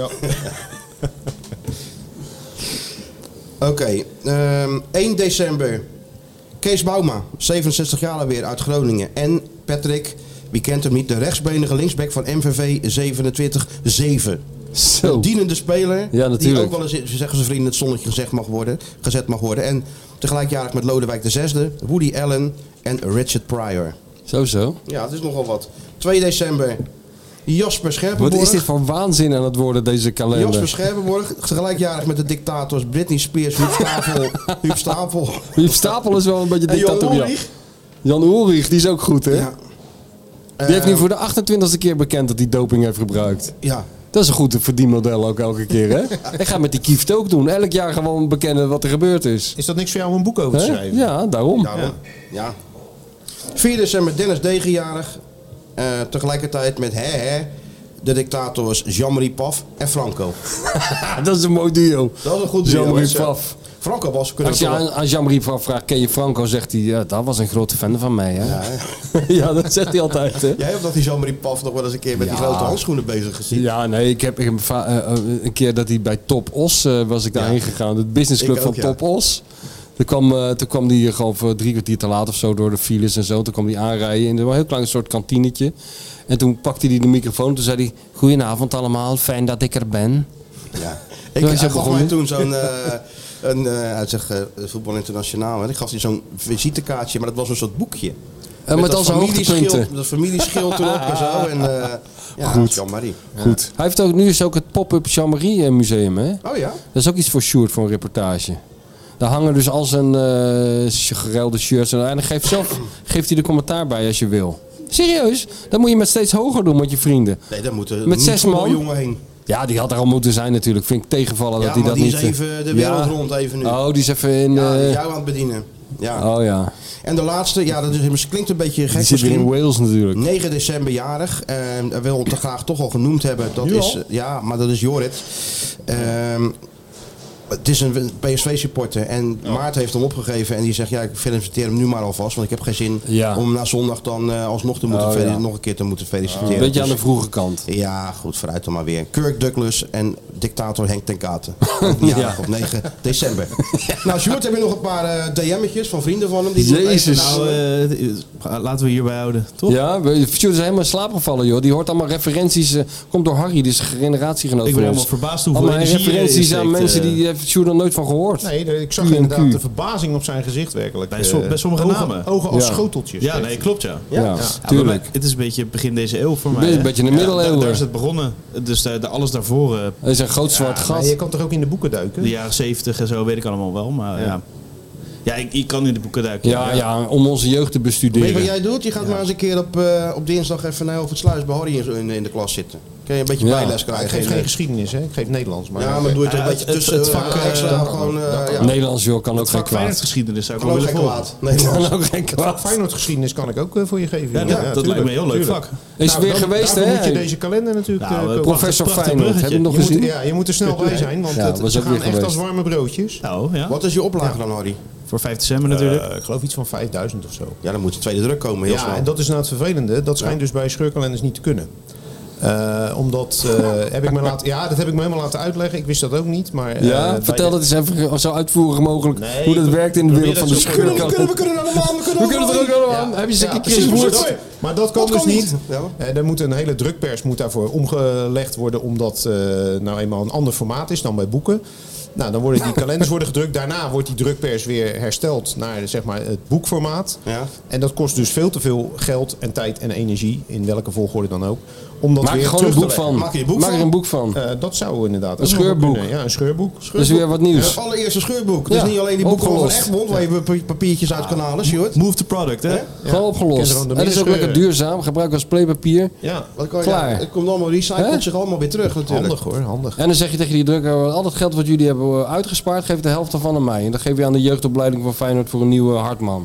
Oké, okay, um, één december. Kees Bouma, zevenenzestig jaar alweer, uit Groningen. En Patrick, wie kent hem niet, de rechtsbenige linksback van M V V zevenentwintig zeven. Zo. Een dienende speler, ja, die ook wel eens, zeggen zijn vrienden, het zonnetje gezegd mag worden, gezet mag worden. En tegelijkjarig met Lodewijk de zesde, Woody Allen en Richard Pryor. Zo zo. Ja, het is nogal wat. twee december, Jasper Scherpenborg. Wat is dit voor waanzin aan het worden, deze kalender? Jasper Scherpenborg, tegelijkjarig met de dictators Britney Spears, Huub Stapel. Huub Stapel. Huub Stapel is wel een beetje dictatoriaal. Jan Ulrich, die is ook goed, hè? Ja. Die uh, heeft nu voor de achtentwintigste keer bekend dat hij doping heeft gebruikt. Ja. Dat is een goed verdienmodel ook elke keer, hè? Ik ga met die Kieft ook doen. Elk jaar gewoon bekennen wat er gebeurd is. Is dat niks voor jou om een boek over te schrijven? Ja, daarom. daarom. Ja. ja. vier december Dennis Degenjarig. Uh, tegelijkertijd met hè hè de dictators Jean-Marie Paf en Franco. Dat is een mooi duo. Dat is een goed duo. Jean-Marie Paf. Franco was... Als je aan, aan Jean-Marie Paf vraagt, ken je Franco? Zegt hij, ja, dat was een grote fan van mij. Hè? Ja, ja, dat zegt hij altijd. Hè? Jij hebt dat die Jean-Marie Paf nog wel eens een keer met ja. die grote handschoenen bezig gezien. Ja, nee, ik heb, ik heb uh, een keer dat hij bij Top Os uh, was ik daarheen ja. gegaan. Het businessclub ook, van ja. Top Os. Toen kwam, uh, toen kwam die gewoon voor drie kwartier te laat of zo door de files en zo. Toen kwam hij aanrijden in een heel klein soort kantinetje. En toen pakte hij de microfoon. Toen zei hij, goedenavond allemaal, fijn dat ik er ben. Ja, ik uh, gaf mij toen zo'n... Uh, een, uh, hij zegt uh, Voetbal Internationaal. En ik gaf hij zo'n visitekaartje, maar dat was een soort boekje. Uh, met, met al zijn hoogtepunten. Dat familieschild erop en zo. En, uh, ja, goed. Jean-Marie. Ja. Goed. Hij heeft ook, nu is ook het pop-up Jean-Marie museum. Hè? Oh ja? Dat is ook iets voor Sjoerd, voor een reportage. Daar hangen dus al zijn uh, geruilde shirts. En dan geeft, zelf, geeft hij de commentaar bij als je wil. Serieus? Dat moet je met steeds hoger doen met je vrienden. Nee, dat moet er met zes man. jongen heen. Ja, die had er al moeten zijn natuurlijk. Vind ik tegenvallen ja, dat hij dat die niet... is even de wereld ja. rond even nu. Oh, die is even in... Ja, uh... jou aan het bedienen. Ja. Oh ja. En de laatste, ja, dat is, klinkt een beetje gek. Die zit weer in Wales natuurlijk. negen december jarig. En uh, wil het graag toch al genoemd hebben. Dat is, uh, ja, maar dat is Jorrit. Um, Het is een P S V-supporter en ja. Maarten heeft hem opgegeven en die zegt, ja, ik feliciteer hem nu maar alvast, want ik heb geen zin ja. om na zondag dan uh, alsnog te moeten oh, fel- ja. nog een keer te moeten feliciteren. Een beetje dus, aan de vroege kant. Ja, goed, vooruit dan maar weer. Kirk Douglas en dictator Henk ten Katen. Ja, ja. Op negen december. Ja. Nou, Sjoerd, heb je nog een paar uh, D M'tjes van vrienden van hem? Die Jezus. Nou, uh, laten we hierbij houden, toch? Ja, Sjoerd is helemaal in slaap gevallen, joh. Die hoort allemaal referenties, uh, komt door Harry, die is generatiegenoot ik van ons. Ik ben helemaal verbaasd hoeveel allemaal referenties aan mensen die heeft Sjoerd nog nooit van gehoord. Nee, ik zag inderdaad de verbazing op zijn gezicht werkelijk. Bij, so, bij sommige ogen, namen. Ogen als ja. schoteltjes. Ja, nee, klopt ja. Ja, ja, ja tuurlijk. Ja, het is een beetje begin deze eeuw voor mij. Een beetje in de middeleeuwen. Ja, daar, daar is het begonnen. Dus de, de, alles daarvoor. Uh, dat is een groot zwart ja, gat. Je kan toch ook in de boeken duiken? De jaren zeventig en zo weet ik allemaal wel. Maar ja, ja. ja ik, ik kan in de boeken duiken. Ja, ja, ja, om onze jeugd te bestuderen. Weet je wat jij doet? Je gaat ja. maar eens een keer op, uh, op dinsdag even naar over het sluis bij Harry in, in, in de klas zitten. Kun je een beetje ja. bijles krijgen. Ik geef geen geschiedenis, hè? Ik geef Nederlands. Maar ja, maar doe het een uh, beetje tussen het vak uh, extra. Gewoon, uh, ja. Nederlands, joh, kan ook geen kwaad. Feyenoord geschiedenis zou ik wel willen volgen. Kan ook geen kwaad. Feyenoord geschiedenis kan ik ook uh, voor je geven. Ja, ja, ja, dat lijkt me een heel leuk vak. Is het weer geweest, hè? moet je deze kalender natuurlijk... Nou, professor Feyenoord, heb je het nog gezien? Ja, je moet er snel bij zijn, want het gaan echt als warme broodjes. Wat is je oplage dan, Harry? Voor vijf december natuurlijk. Uh, ik geloof iets van vijfduizend of zo. Ja, dan moet de tweede druk komen, heel ja, snel. En dat is nou het vervelende. Dat schijnt ja. dus bij scheurkalenders niet te kunnen. Uh, omdat, uh, heb ik me laten, ja, dat heb ik me helemaal laten uitleggen. Ik wist dat ook niet. Maar, uh, ja, vertel dat eens even zo uitvoerig mogelijk. Nee, hoe dat werkt in de wereld van de scheurkalender. We kunnen, we kunnen allemaal, we kunnen, we kunnen er ook allemaal. Ja. Heb je eens een keer Chris Woerts? Maar dat kan dus niet. Ja. Uh, er moet een hele drukpers moet daarvoor omgelegd worden. Omdat uh, nou eenmaal een ander formaat is dan bij boeken. Nou, dan worden die kalenders worden gedrukt. Daarna wordt die drukpers weer hersteld naar zeg maar, het boekformaat. Ja. En dat kost dus veel te veel geld en tijd en energie. In welke volgorde dan ook. Om dat Maak weer er gewoon terug een boek te van. Maak je boek Maak er een boek van. Uh, dat zou inderdaad. Een scheurboek. Ja, een scheurboek. scheurboek. Dat is weer wat nieuws. Het ja, allereerste scheurboek. Ja. Dus niet alleen die boeken van Egmond, waar je papiertjes uit kan halen, Sjoerd. Move the product, hè? Ja. Gewoon opgelost. En dat is ook lekker duurzaam. Gebruik als playpapier. Ja, dat kan je. Klaar. Ja, het komt allemaal recycled zich allemaal weer terug natuurlijk. Handig hoor, handig. En dan zeg je tegen die drukker, al dat geld wat jullie hebben uitgespaard, geef de helft ervan aan mij. En dat geef je aan de jeugdopleiding van Feyenoord voor een nieuwe Hartman.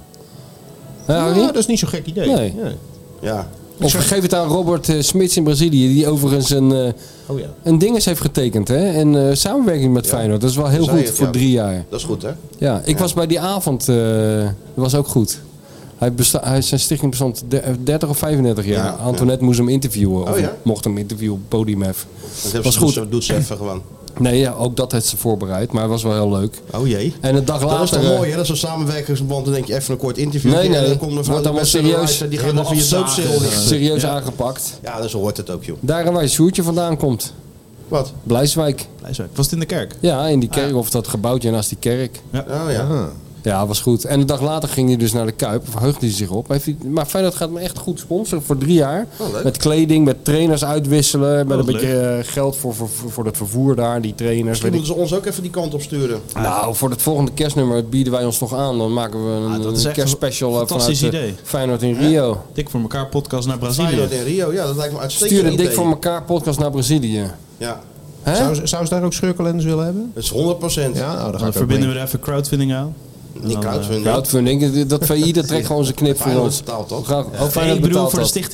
Ja, ja, dat is niet zo'n gek idee. Nee. Ja. ja. Of geef het aan Robert uh, Smits in Brazilië, die overigens een, uh, oh ja. een dinges heeft getekend. Hè? En uh, samenwerking met ja. Feyenoord. Dat is wel heel goed het, voor ja. drie jaar. Dat is goed, hè? Ja, ik ja. was bij die avond. Uh, dat was ook goed. Hij besta- hij, zijn stichting bestond dertig of vijfendertig jaar. Ja, Antoinette ja. moest hem interviewen. Of oh, ja? mocht hem interviewen op Podium F. Dat was goed. Zo doet ze even gewoon. Nee, ja, ook dat heeft ze voorbereid, maar het was wel heel leuk. Oh jee. En een dag later... Dat is toch mooi, hè? Dat is zo'n samenwerkingsverband. Dan denk je even een kort interview. Nee, nee. En dan komt een wordt allemaal serieus. Die gaan dan via doodsil serieus ja. aangepakt. Ja, dus hoort het ook, joh. Daar waar je Sjoerdje vandaan komt. Wat? Blijswijk. Blijswijk. Was het in de kerk? Ja, in die kerk. Ah. Of dat gebouwtje naast die kerk. Ja. Oh ja. Ah. Ja, was goed. En een dag later ging hij dus naar de Kuip. Verheugde hij zich op. Hij, maar Feyenoord gaat me echt goed sponsoren voor drie jaar. Oh, met kleding, met trainers uitwisselen. Oh, met een beetje leuk. geld voor, voor, voor het vervoer daar, die trainers. Misschien moeten ze ons ook even die kant op sturen. Nou, voor het volgende kerstnummer bieden wij ons nog aan. Dan maken we een, ah, een kerstspecial een vanuit idee. Feyenoord in Rio. Ja? Dik voor elkaar podcast naar Brazilië. Feyenoord in Rio, ja, dat lijkt me uitstekend. Stuur een Dik voor elkaar podcast naar Brazilië. Ja. Zou, zou ze daar ook scheurkalenders willen hebben? Dat is honderd procent. Ja, nou, dan, dan verbinden we er even crowdfunding aan. Niet crowdfunding. Crowdfunding, dat V I dat trekt gewoon zijn knip voor ons. Betaalt toch? Gaan, ja, nee, ik bedoel voor de stichting.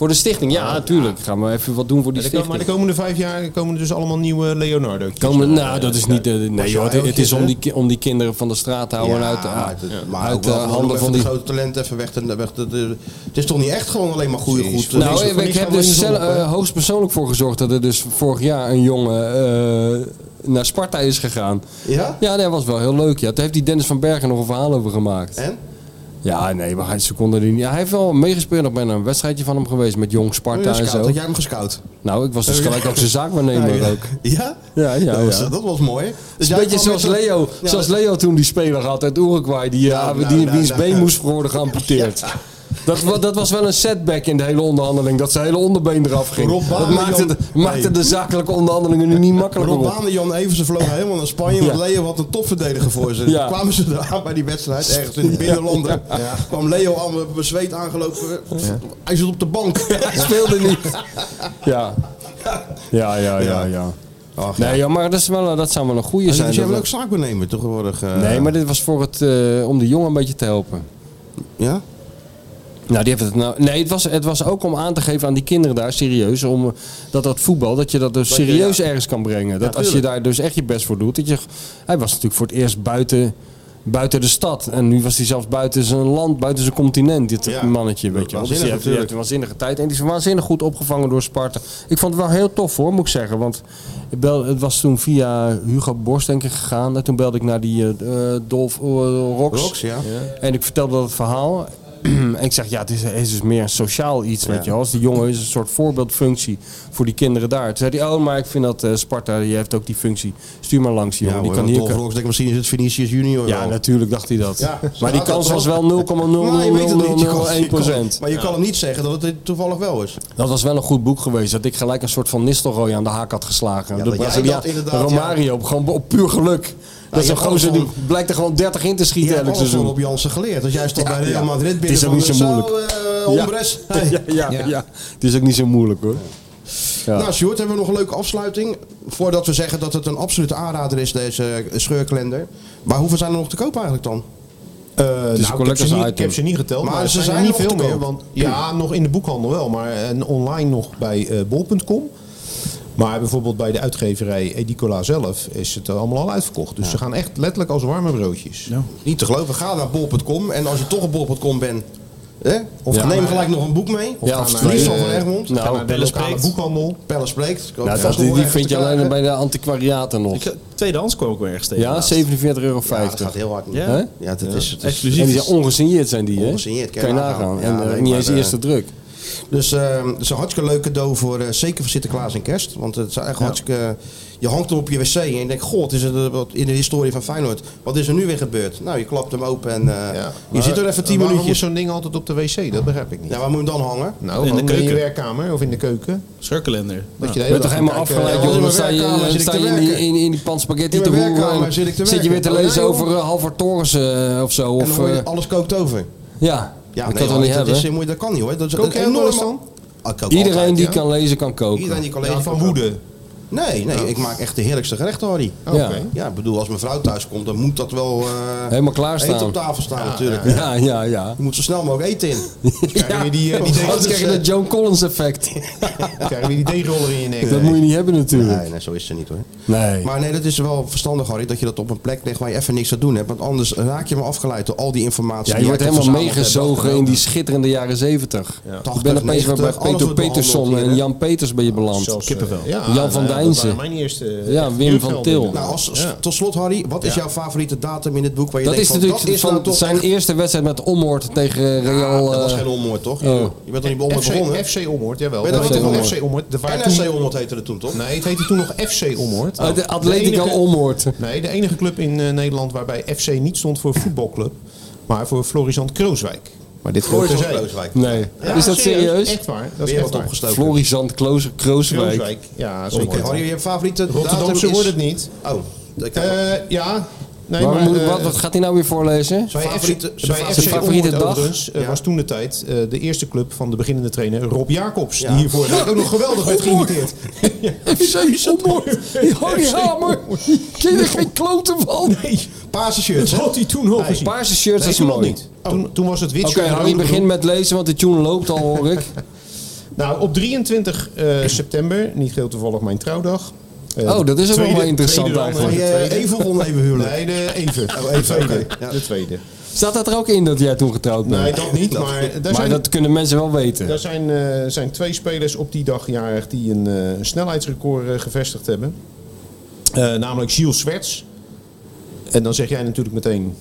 Voor de stichting, ja, natuurlijk. Gaan we even wat doen voor die Ja, de- stichting. maar de komende vijf jaar komen er dus allemaal nieuwe Leonardo's. Komen, nou, dat is niet... Uh, nee, joh, het, het is om hè? die, ki- om die kinderen van de straat te houden. Ja, uit, uh, maar, het, maar uit ook de wel gewoon om handen even van de die... grote talenten even weg te... Weg te de, het is toch niet echt gewoon alleen maar goede goed. Precies. Nou, niks- ik, voor ik niks heb gaan we in dus de zon zelf, op, hè? uh, hoogstpersoonlijk voor gezorgd dat er dus vorig jaar een jongen uh, naar Sparta is gegaan. Ja? Ja, dat was wel heel leuk. Ja. Toen heeft die Dennis van Bergen nog een verhaal over gemaakt. En? Ja, nee, maar hij seconde die niet. Ja, hij heeft wel meegespeeld. Ik ben naar een wedstrijdje van hem geweest met Jong Sparta Ja, en scout. zo. Had jij hem gescout? Nou, ik was dus gelijk ook zijn zaakwaarnemer ja. ook. Ja? Ja, ja, dat, was, ja. dat was mooi. Het Dus is een jij beetje kwam zoals met zo'n- Leo, Ja, zoals dat- Leo toen die speler had uit Uruguay. Die, Nou, uh, nou, die nou, wiens nou. been moest worden geamputeerd. Dat, wa- dat was wel een setback in de hele onderhandeling. Dat zijn hele onderbeen eraf ging. Rob Dat Baan, maakte, de, Jan- maakte Nee. de zakelijke onderhandelingen nu niet makkelijker Rob op. Baan en Jan Eversen vlogen helemaal naar Spanje. Want Ja. Leo had een topverdediger voor ze. Ja. Kwamen ze eraan bij die wedstrijd, ergens in de binnenlanden. Kwam Leo al met bezweet aangelopen. Hij zit op de bank. Hij speelde niet. Ja. Ja, ja, ja, ja. Ach, ja. Nee, ja, maar dat, is wel, dat zou wel een goede Dus zijn. jij dat wil ook we- zaakbenemen tegenwoordig? uh, Nee, maar dit was voor het, uh, om de jongen een beetje te helpen. Ja? Nou, die heeft het nou. Nee, het was, het was ook om aan te geven aan die kinderen daar, serieus. Om, uh, dat dat voetbal, dat je dat dus Dat je, serieus ja. ergens kan brengen. Dat Ja, als je tuurlijk. daar dus echt je best voor doet. Dat je, hij was natuurlijk voor het eerst buiten, buiten de stad. En nu was hij zelfs buiten zijn land, buiten zijn continent. Dit Ja. mannetje, weet je wel. Dus die Waanzinnig heeft, die heeft een waanzinnige tijd. En die is waanzinnig goed opgevangen door Sparta. Ik vond het wel heel tof hoor, moet ik zeggen. Want ik bel, het was toen via Hugo Borst denk ik gegaan. En toen belde ik naar die uh, Dolf uh, Rox. Rox, ja. En ik vertelde dat het verhaal. En ik zeg, ja, het is, het is dus meer een sociaal iets, weet Ja. je wel. Als die jongen is een soort voorbeeldfunctie voor die kinderen daar. Toen zei hij, oh, maar ik vind dat uh, Sparta, die heeft ook die functie. Stuur maar langs, die Ja, jongen. die hoor, kan want hier... Dolf Rox, denk ik, misschien is het Vinicius Junior Ja, wel. natuurlijk dacht hij dat. Ja, zo maar die gaat dat kans toch? was wel nul komma nul Maar nul je weet het nul niet, je nul kan- één je kan- procent. Maar je kan hem niet zeggen dat het toevallig wel is. Dat was wel een goed boek geweest. Dat ik gelijk een soort van Nistelrooy aan de haak had geslagen. Ja, de dat jij Braziliaan, dat inderdaad, Romario, gewoon op puur geluk. Dat is je een hebt gozer die alles blijkt er gewoon dertig in te Je schieten hebt elk alles seizoen. van op Jansen geleerd. Dus jij stond Ja, bij Real ja. Madrid binnen. Het is ook niet van, zo moeilijk. Zo, uh, Hombres. Hey. Ja, ja, ja, ja. Het is ook niet zo moeilijk hoor. Ja. Nou, Sjoerd, hebben we nog een leuke afsluiting. Voordat we zeggen dat het een absolute aanrader is, deze scheurkalender. Maar hoeveel zijn er nog te koop eigenlijk dan? Uh, is nou, een ik, heb ze collectors niet, item. ik heb ze niet geteld, Maar maar, ze er zijn, zijn er niet nog veel te meer. koop. Want, ja, nog in de boekhandel wel, maar en online nog bij uh, bol punt com. Maar bijvoorbeeld bij de uitgeverij Edicola zelf is het allemaal al uitverkocht. Dus ze gaan echt letterlijk als warme broodjes. Ja. Niet te geloven, ga naar bol punt com. En als je toch op bol punt com bent, hè? Of Ja. neem gelijk nog een boek mee. Ja, Of of ga twee. naar Liesel van Egmond. Nou, Ga naar de Pelle lokale Spreekt. boekhandel. Pelle Spreekt. Nou, dat, die, die vind je alleen bij de antiquariaten nog. Ik, tweedehands kwam ik wel ergens tegen. Ja, laatst. zevenenveertig euro Ja, dat vijftig. gaat heel hard. Ja? Hè? Ja, dat is het. Is, Exclusief. En die zijn ongesigneerd zijn die, hè? Ongesigneerd, kan je nagaan. Ja, En uh, nee, niet maar, eens uh, eerste druk. Dus uh, het is een hartstikke leuk cadeau voor uh, zeker voor Sinterklaas en Kerst. Want het is echt hartstikke. Je hangt hem op je wc en je denkt, god, wat is er wat in de historie van Feyenoord? Wat is er nu weer gebeurd? Nou, je klapt hem open en uh, Ja. je zit er even tien Waarom moet minuutjes. zo'n ding altijd op de wc? Dat begrijp ik niet. Ja, waar moet je hem dan hangen? Nou, in de in, in je keuken. werkkamer of in de keuken. Scheurkalender. Dat je de Je hele bent toch dag helemaal kan kijken, afgeleid, ja, joh. in Dan mijn sta je, werkkamer in, zit ik sta te je in, die, werken. in, in die pan spaghetti In te mijn roeren. werkkamer en zit ik te Zit je weer te werken. lezen Oh, over nee, uh, Halvard Torens uh, of zo. En dan Of, hoor je, uh, alles kookt over. ja, Ja, dat nee, kan toch niet dat hebben? is, moet je- dat kan niet hoor. Dat is Kook een jij ook wel eens enorme- dan? Ah, ik kook Iedereen altijd, die ja. kan lezen, kan koken. Iedereen die kan Ja, lezen van kan woede. Nee, nee, ik maak echt de heerlijkste gerechten, Harry. Oké. Ja. Ja, ik bedoel, als mijn vrouw thuis komt, dan moet dat wel uh, Helemaal klaarstaan. eten op tafel staan natuurlijk. Ja, ja, ja. Je moet zo snel mogelijk eten in. Krijg je die, eh, die, Anders krijg je deeg- dat Joan Collins effect. krijg je die deegroller in je nek. Dat moet je niet hebben natuurlijk. Nee, nee, zo is ze niet hoor. Nee. Maar nee, dat is wel verstandig, Harry, dat je dat op een plek legt waar je even niks te doen hebt. Want anders raak je me afgeleid door al die informatie. Ja, die je wordt jij helemaal verzameld hebt. meegezogen in die schitterende jaren zeventig. Je tachtig, bent opeens weer bij negentig, alles Peter wordt behandeld Peterson hier, en hè? Jan Peters ben je beland. Zelfs, Kippenvel. eh, ja, Jan van nou, Dijnsen. Dat waren mijn eerste. eh, Ja, echt Wim van jeugdhelden. Til. Nou, als, Ja. tot slot, Harry, wat is Ja. jouw favoriete datum in dit boek waar je Dat is denkt van, natuurlijk dat is van nou toch zijn echt- eerste wedstrijd met Ommoord tegen Real. Dat was eh, geen onmoord, toch? oh. Je bent er niet bij onmoord F C, begonnen? F C Ommoord, jawel. Ben je Dat daar heette wel nog tegen F C Ommoord. Er waren N S C toen- onmoord heette het toen, toch? Nee, het heette toen nog F C Ommoord. uit de De Atletico enige- Ommoord. Nee, de enige club in uh, Nederland waarbij F C niet stond voor voetbalclub, maar voor Florisant Krooswijk. Maar dit geloof Floris ik van Klooswijk. Nee. Ja, Is dat serieus? Echt waar. Dat is Weer echt wat waar. opgestoken. Florisant Kloos- Krooswijk. Krooswijk. Ja, Oké, zeker. Harry, je favoriete Rotterdamse datum is... wordt het niet. Oh, ik Eh, ja. Nee, Waarom maar, moet ik- eh, wat, wat gaat hij nou weer voorlezen? Bij favoriete- F C, zijn bij F C favoriete Ommoord dag? overigens eh, Ja. was toen de tijd eh, de eerste club van de beginnende trainer Rob Jacobs. Ja. Die hiervoor ook nog geweldig werd geïmiteerd. F C Ommoord. Harry Hamer. Ken je er geen kloten van? Nee, Paarse shirts, dat hè? had hij toen nog Hey, gezien. paarse shirts, dat is toen nog mooi. niet. Toen, toen was het wit Oké, shirt en Harry, rode begin broek. met lezen, want de tune loopt al, hoor ik. Nou, op drieëntwintig uh, september, niet geheel toevallig mijn trouwdag. Uh, oh, dat is ook tweede, wel interessant tweede eigenlijk. Dan, uh, even of oneven huwelijk? Nee, de even. Oh, even, de, tweede. okay. Ja. de tweede. Staat dat er ook in dat jij toen getrouwd bent? Nee, dat niet. Maar, daar maar zijn, dat kunnen mensen wel weten. Er zijn, uh, zijn twee spelers op die dag jarig die een uh, snelheidsrecord uh, gevestigd hebben. Uh, namelijk Gilles Swerts. En dan zeg jij natuurlijk meteen...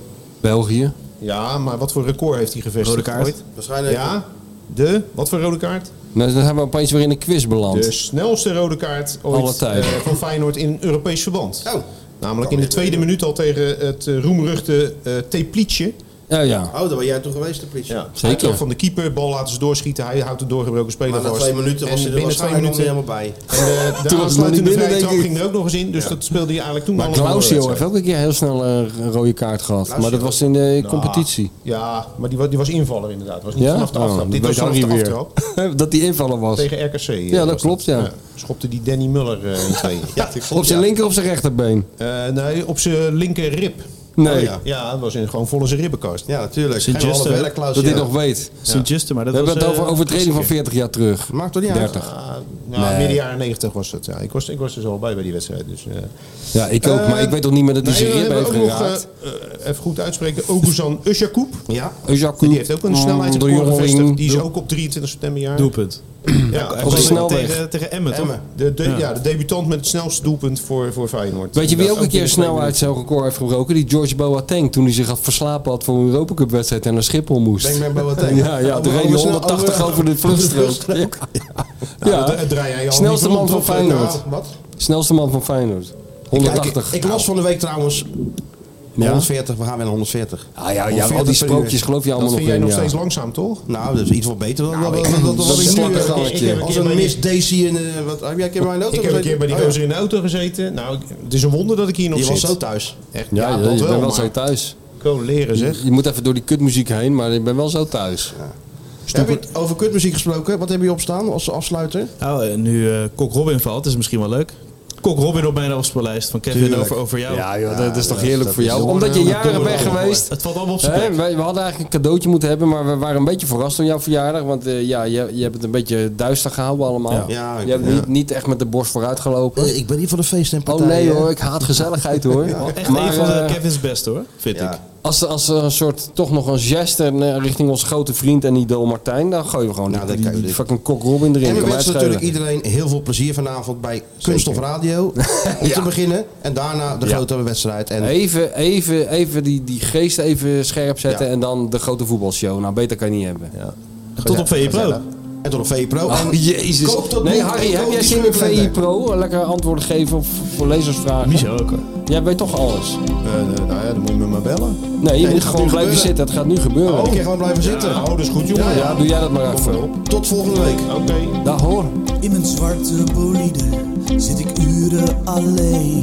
België. Ja, maar wat voor record heeft hij gevestigd? Rode kaart? Ooit? Waarschijnlijk. Ja, de... Wat voor rode kaart? Nou, dan zijn we opeens weer in een quiz beland. De snelste rode kaart ooit Alle tijden. uh, van Feyenoord in Europees verband. Oh. Namelijk in de tweede minuut al tegen het uh, roemruchte uh, Teplice. Ja, ja. Oh, daar ben jij toen geweest, de politie. Ja, zeker. Hij van de keeper, bal laten ze doorschieten. Hij houdt de doorgebroken speler Maar na vast. twee minuten was En hij er binnen twee waarschijnlijk nog niet minuten helemaal bij. En uh, de Toen was het nog aansluitende niet binnen, vrije trap denk ik. ging er ook nog eens in. Dus Ja. dat speelde hij eigenlijk toen Maar allemaal Clausio door de heeft ook een keer heel snel uh, een rode kaart gehad. Clausio. Maar dat was in de Nou, competitie. Ja, maar die was, die was invaller inderdaad. Het was niet Ja? vanaf de Oh, aftrap. dat Dit was weet vanaf de Harry weer. aftrap. Dat die invaller was. Tegen R K C. uh, Ja, dat was klopt, ja. Schopte die Danny Muller uh, in tweeën. Ja, Op zijn linker of zijn rechterbeen? Uh, nee, op zijn linker rib. Nee. Oh, ja. Ja, dat was in, gewoon vol in zijn ribbenkast. Ja, natuurlijk. Sint Geen halve Juste, werk, Klaus. Dat hij Ja. nog weet. Sint-Juste, maar dat We was... hebben het over eh, overtreding van veertig jaar terug. Maakt toch niet uit? dertig. Uh, nou, Nee. midden jaren negentig was dat. Ja. Ik, was, ik was er zo al bij bij die wedstrijd. Dus, uh. Ja, ik ook. Uh, maar ik weet toch niet meer dat hij nee, zijn we rib hebben heeft ook nog, geraakt. uh, uh, even goed uitspreken, Oguzhan Usjakoub. Ja. Eusjakoub, Die heeft ook een mm, de snelheidsrecord jongeling. gevestigd. Die is ook op drieëntwintig september jaar. Doelpunt. Ja, Hij op de was snelweg. Tegen, tegen Emmen, toch? Emmen. de, de, ja. Ja. de debutant met het snelste doelpunt voor, voor Feyenoord. Weet je wie Dat ook een keer binnen twee snel uit zijn record heeft gebroken? Die George Boateng. Toen hij zich had verslapen had voor een Europa Cup wedstrijd en naar Schiphol moest. Denk maar Boateng. Ja, ja, toen reed hij honderdtachtig over de vluchtstrook. Ja. Nou, Ja. dat- dat draai jij al Snelste niet man rond, van of, uh, Feyenoord. nou, wat? Snelste man van Feyenoord. honderdtachtig. Ik, ik las van de week trouwens... Ja? honderdveertig, we gaan weer naar honderdveertig. Ah, ja, ja, al honderdveertig die per uur. sprookjes geloof je allemaal Dat nog vind jij in. nog Ja. steeds langzaam, toch? Nou, dat is iets wat beter dan Nou, dan- ik- dan- dan- dan dat wat is ik nu, een eh, slakkengangetje. Ik- Als ik- een ik- Miss Daisy in... uh, wat, heb jij een keer bij een auto Ik heb een keer bij die gozer oh, in de auto gezeten. Nou, ik- het is een wonder dat ik hier nog Je zit. was zo thuis. Echt, Ja, ja, ja, dat je wel, bent wel maar zo thuis. Gewoon leren, zeg. Je moet even door die kutmuziek heen, maar ik ben wel zo thuis. Heb je het over kutmuziek gesproken? Wat heb je opstaan als afsluiter? Nou, en nu uh, Kok Robin valt, is misschien wel leuk. Kok Robin op mijn afspeellijst van Kevin Tuurlijk. over, over jou. Ja, joh, dat is toch dat- heerlijk dat voor is jou. door- Omdat je door- jaren door- bent door- geweest. Het valt allemaal op zijn Hè, plek. wij- we hadden eigenlijk een cadeautje moeten hebben, maar we waren een beetje verrast door jouw verjaardag. Want uh, ja, je, je hebt het een beetje duister gehouden allemaal. Ja. Ja, ik- je hebt ja. niet, niet echt met de borst vooruit gelopen. Eh, ik ben niet van de feest en Oh partijen. nee hoor, ik haat gezelligheid hoor. Echt Maar, een van de eh, Kevin's beste hoor, vind Ja. ik. als, als er een soort, toch nog een geste eh, richting onze grote vriend en idool Martijn, dan gooien we gewoon Nou, die, dat kan je die niet. fucking Kok Robin erin. En we Kan mij wensen het natuurlijk schelen. iedereen heel veel plezier vanavond bij Kunststof Radio. Om te beginnen. En daarna de Ja. grote wedstrijd. En Even, even, even die, die geest even scherp zetten Ja. en dan de grote voetbalshow. Nou, beter kan je niet hebben. Ja. Tot op V E Pro. gezellig. En tot op V E Pro. Oh, En jezus. koop dat Nee, boek Harry, en heb koop jij die zin in V I scheurkalender. Pro? Lekker antwoorden geven op, voor lezersvragen? Michel ook hoor. Jij weet toch alles? Eh, eh, nou ja, dan moet je me maar bellen. Nee, je dat moet gaat gewoon nu blijven gebeuren. zitten. Het gaat nu gebeuren. Oh, ik kan gewoon blijven zitten. Oh, dat is goed, jongen. Ja, doe jij dat maar even. Tot volgende week. Oké. Dag hoor. In mijn zwarte bolide zit ik uren alleen.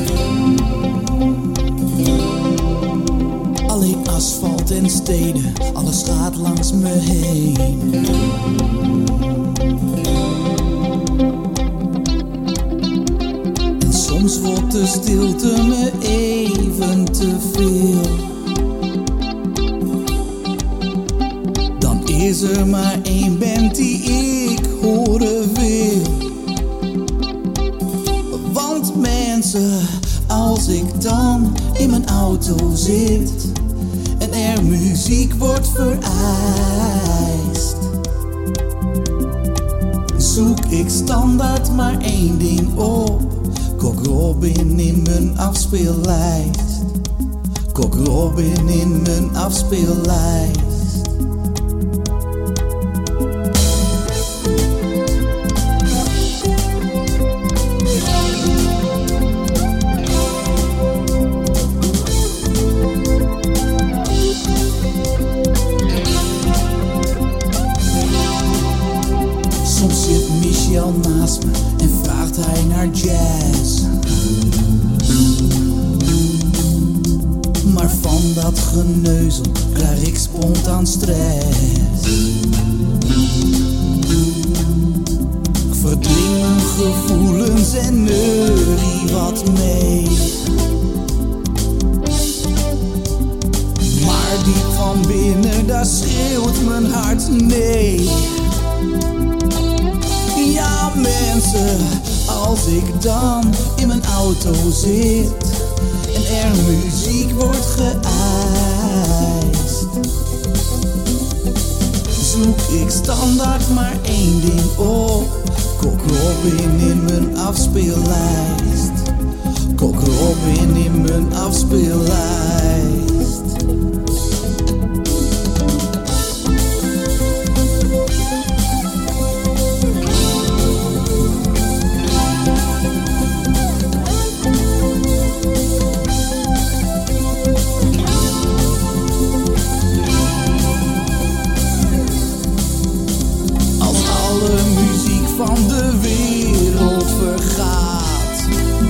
Alleen asfalt en steden, alles gaat langs me heen. En soms wordt de stilte me even te veel. Dan is er maar één band die ik horen wil. Want mensen, als ik dan in mijn auto zit en er muziek wordt vereist, zoek ik standaard maar één ding op: Kok Robin in mijn afspeellijst. Kok Robin in mijn afspeellijst. Soms zit Michel naast me en vraagt hij naar jazz. Maar van dat geneuzel krijg ik spontaan stress. Ik verdring mijn gevoelens en neurie wat mee. Maar diep van binnen, daar schreeuwt mijn hart nee. mensen als ik dan in mijn auto zit en er muziek wordt geëist. Zoek ik standaard maar één ding op, Kok Robin in mijn afspeellijst. Kok Robin in mijn afspeellijst. Van de wereld vergaat,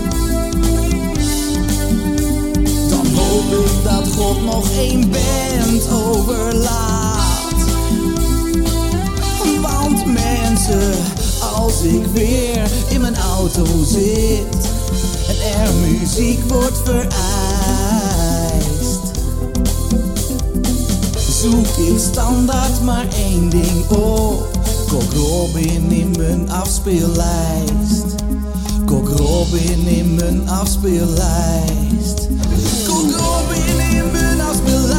dan hoop ik dat God nog één band overlaat. Want mensen, als ik weer in mijn auto zit en er muziek wordt vereist, zoek ik standaard maar één ding op, Kok Robin in mijn afspeellijst. Kok Robin in mijn afspeellijst. Kok Robin in mijn afspeellijst.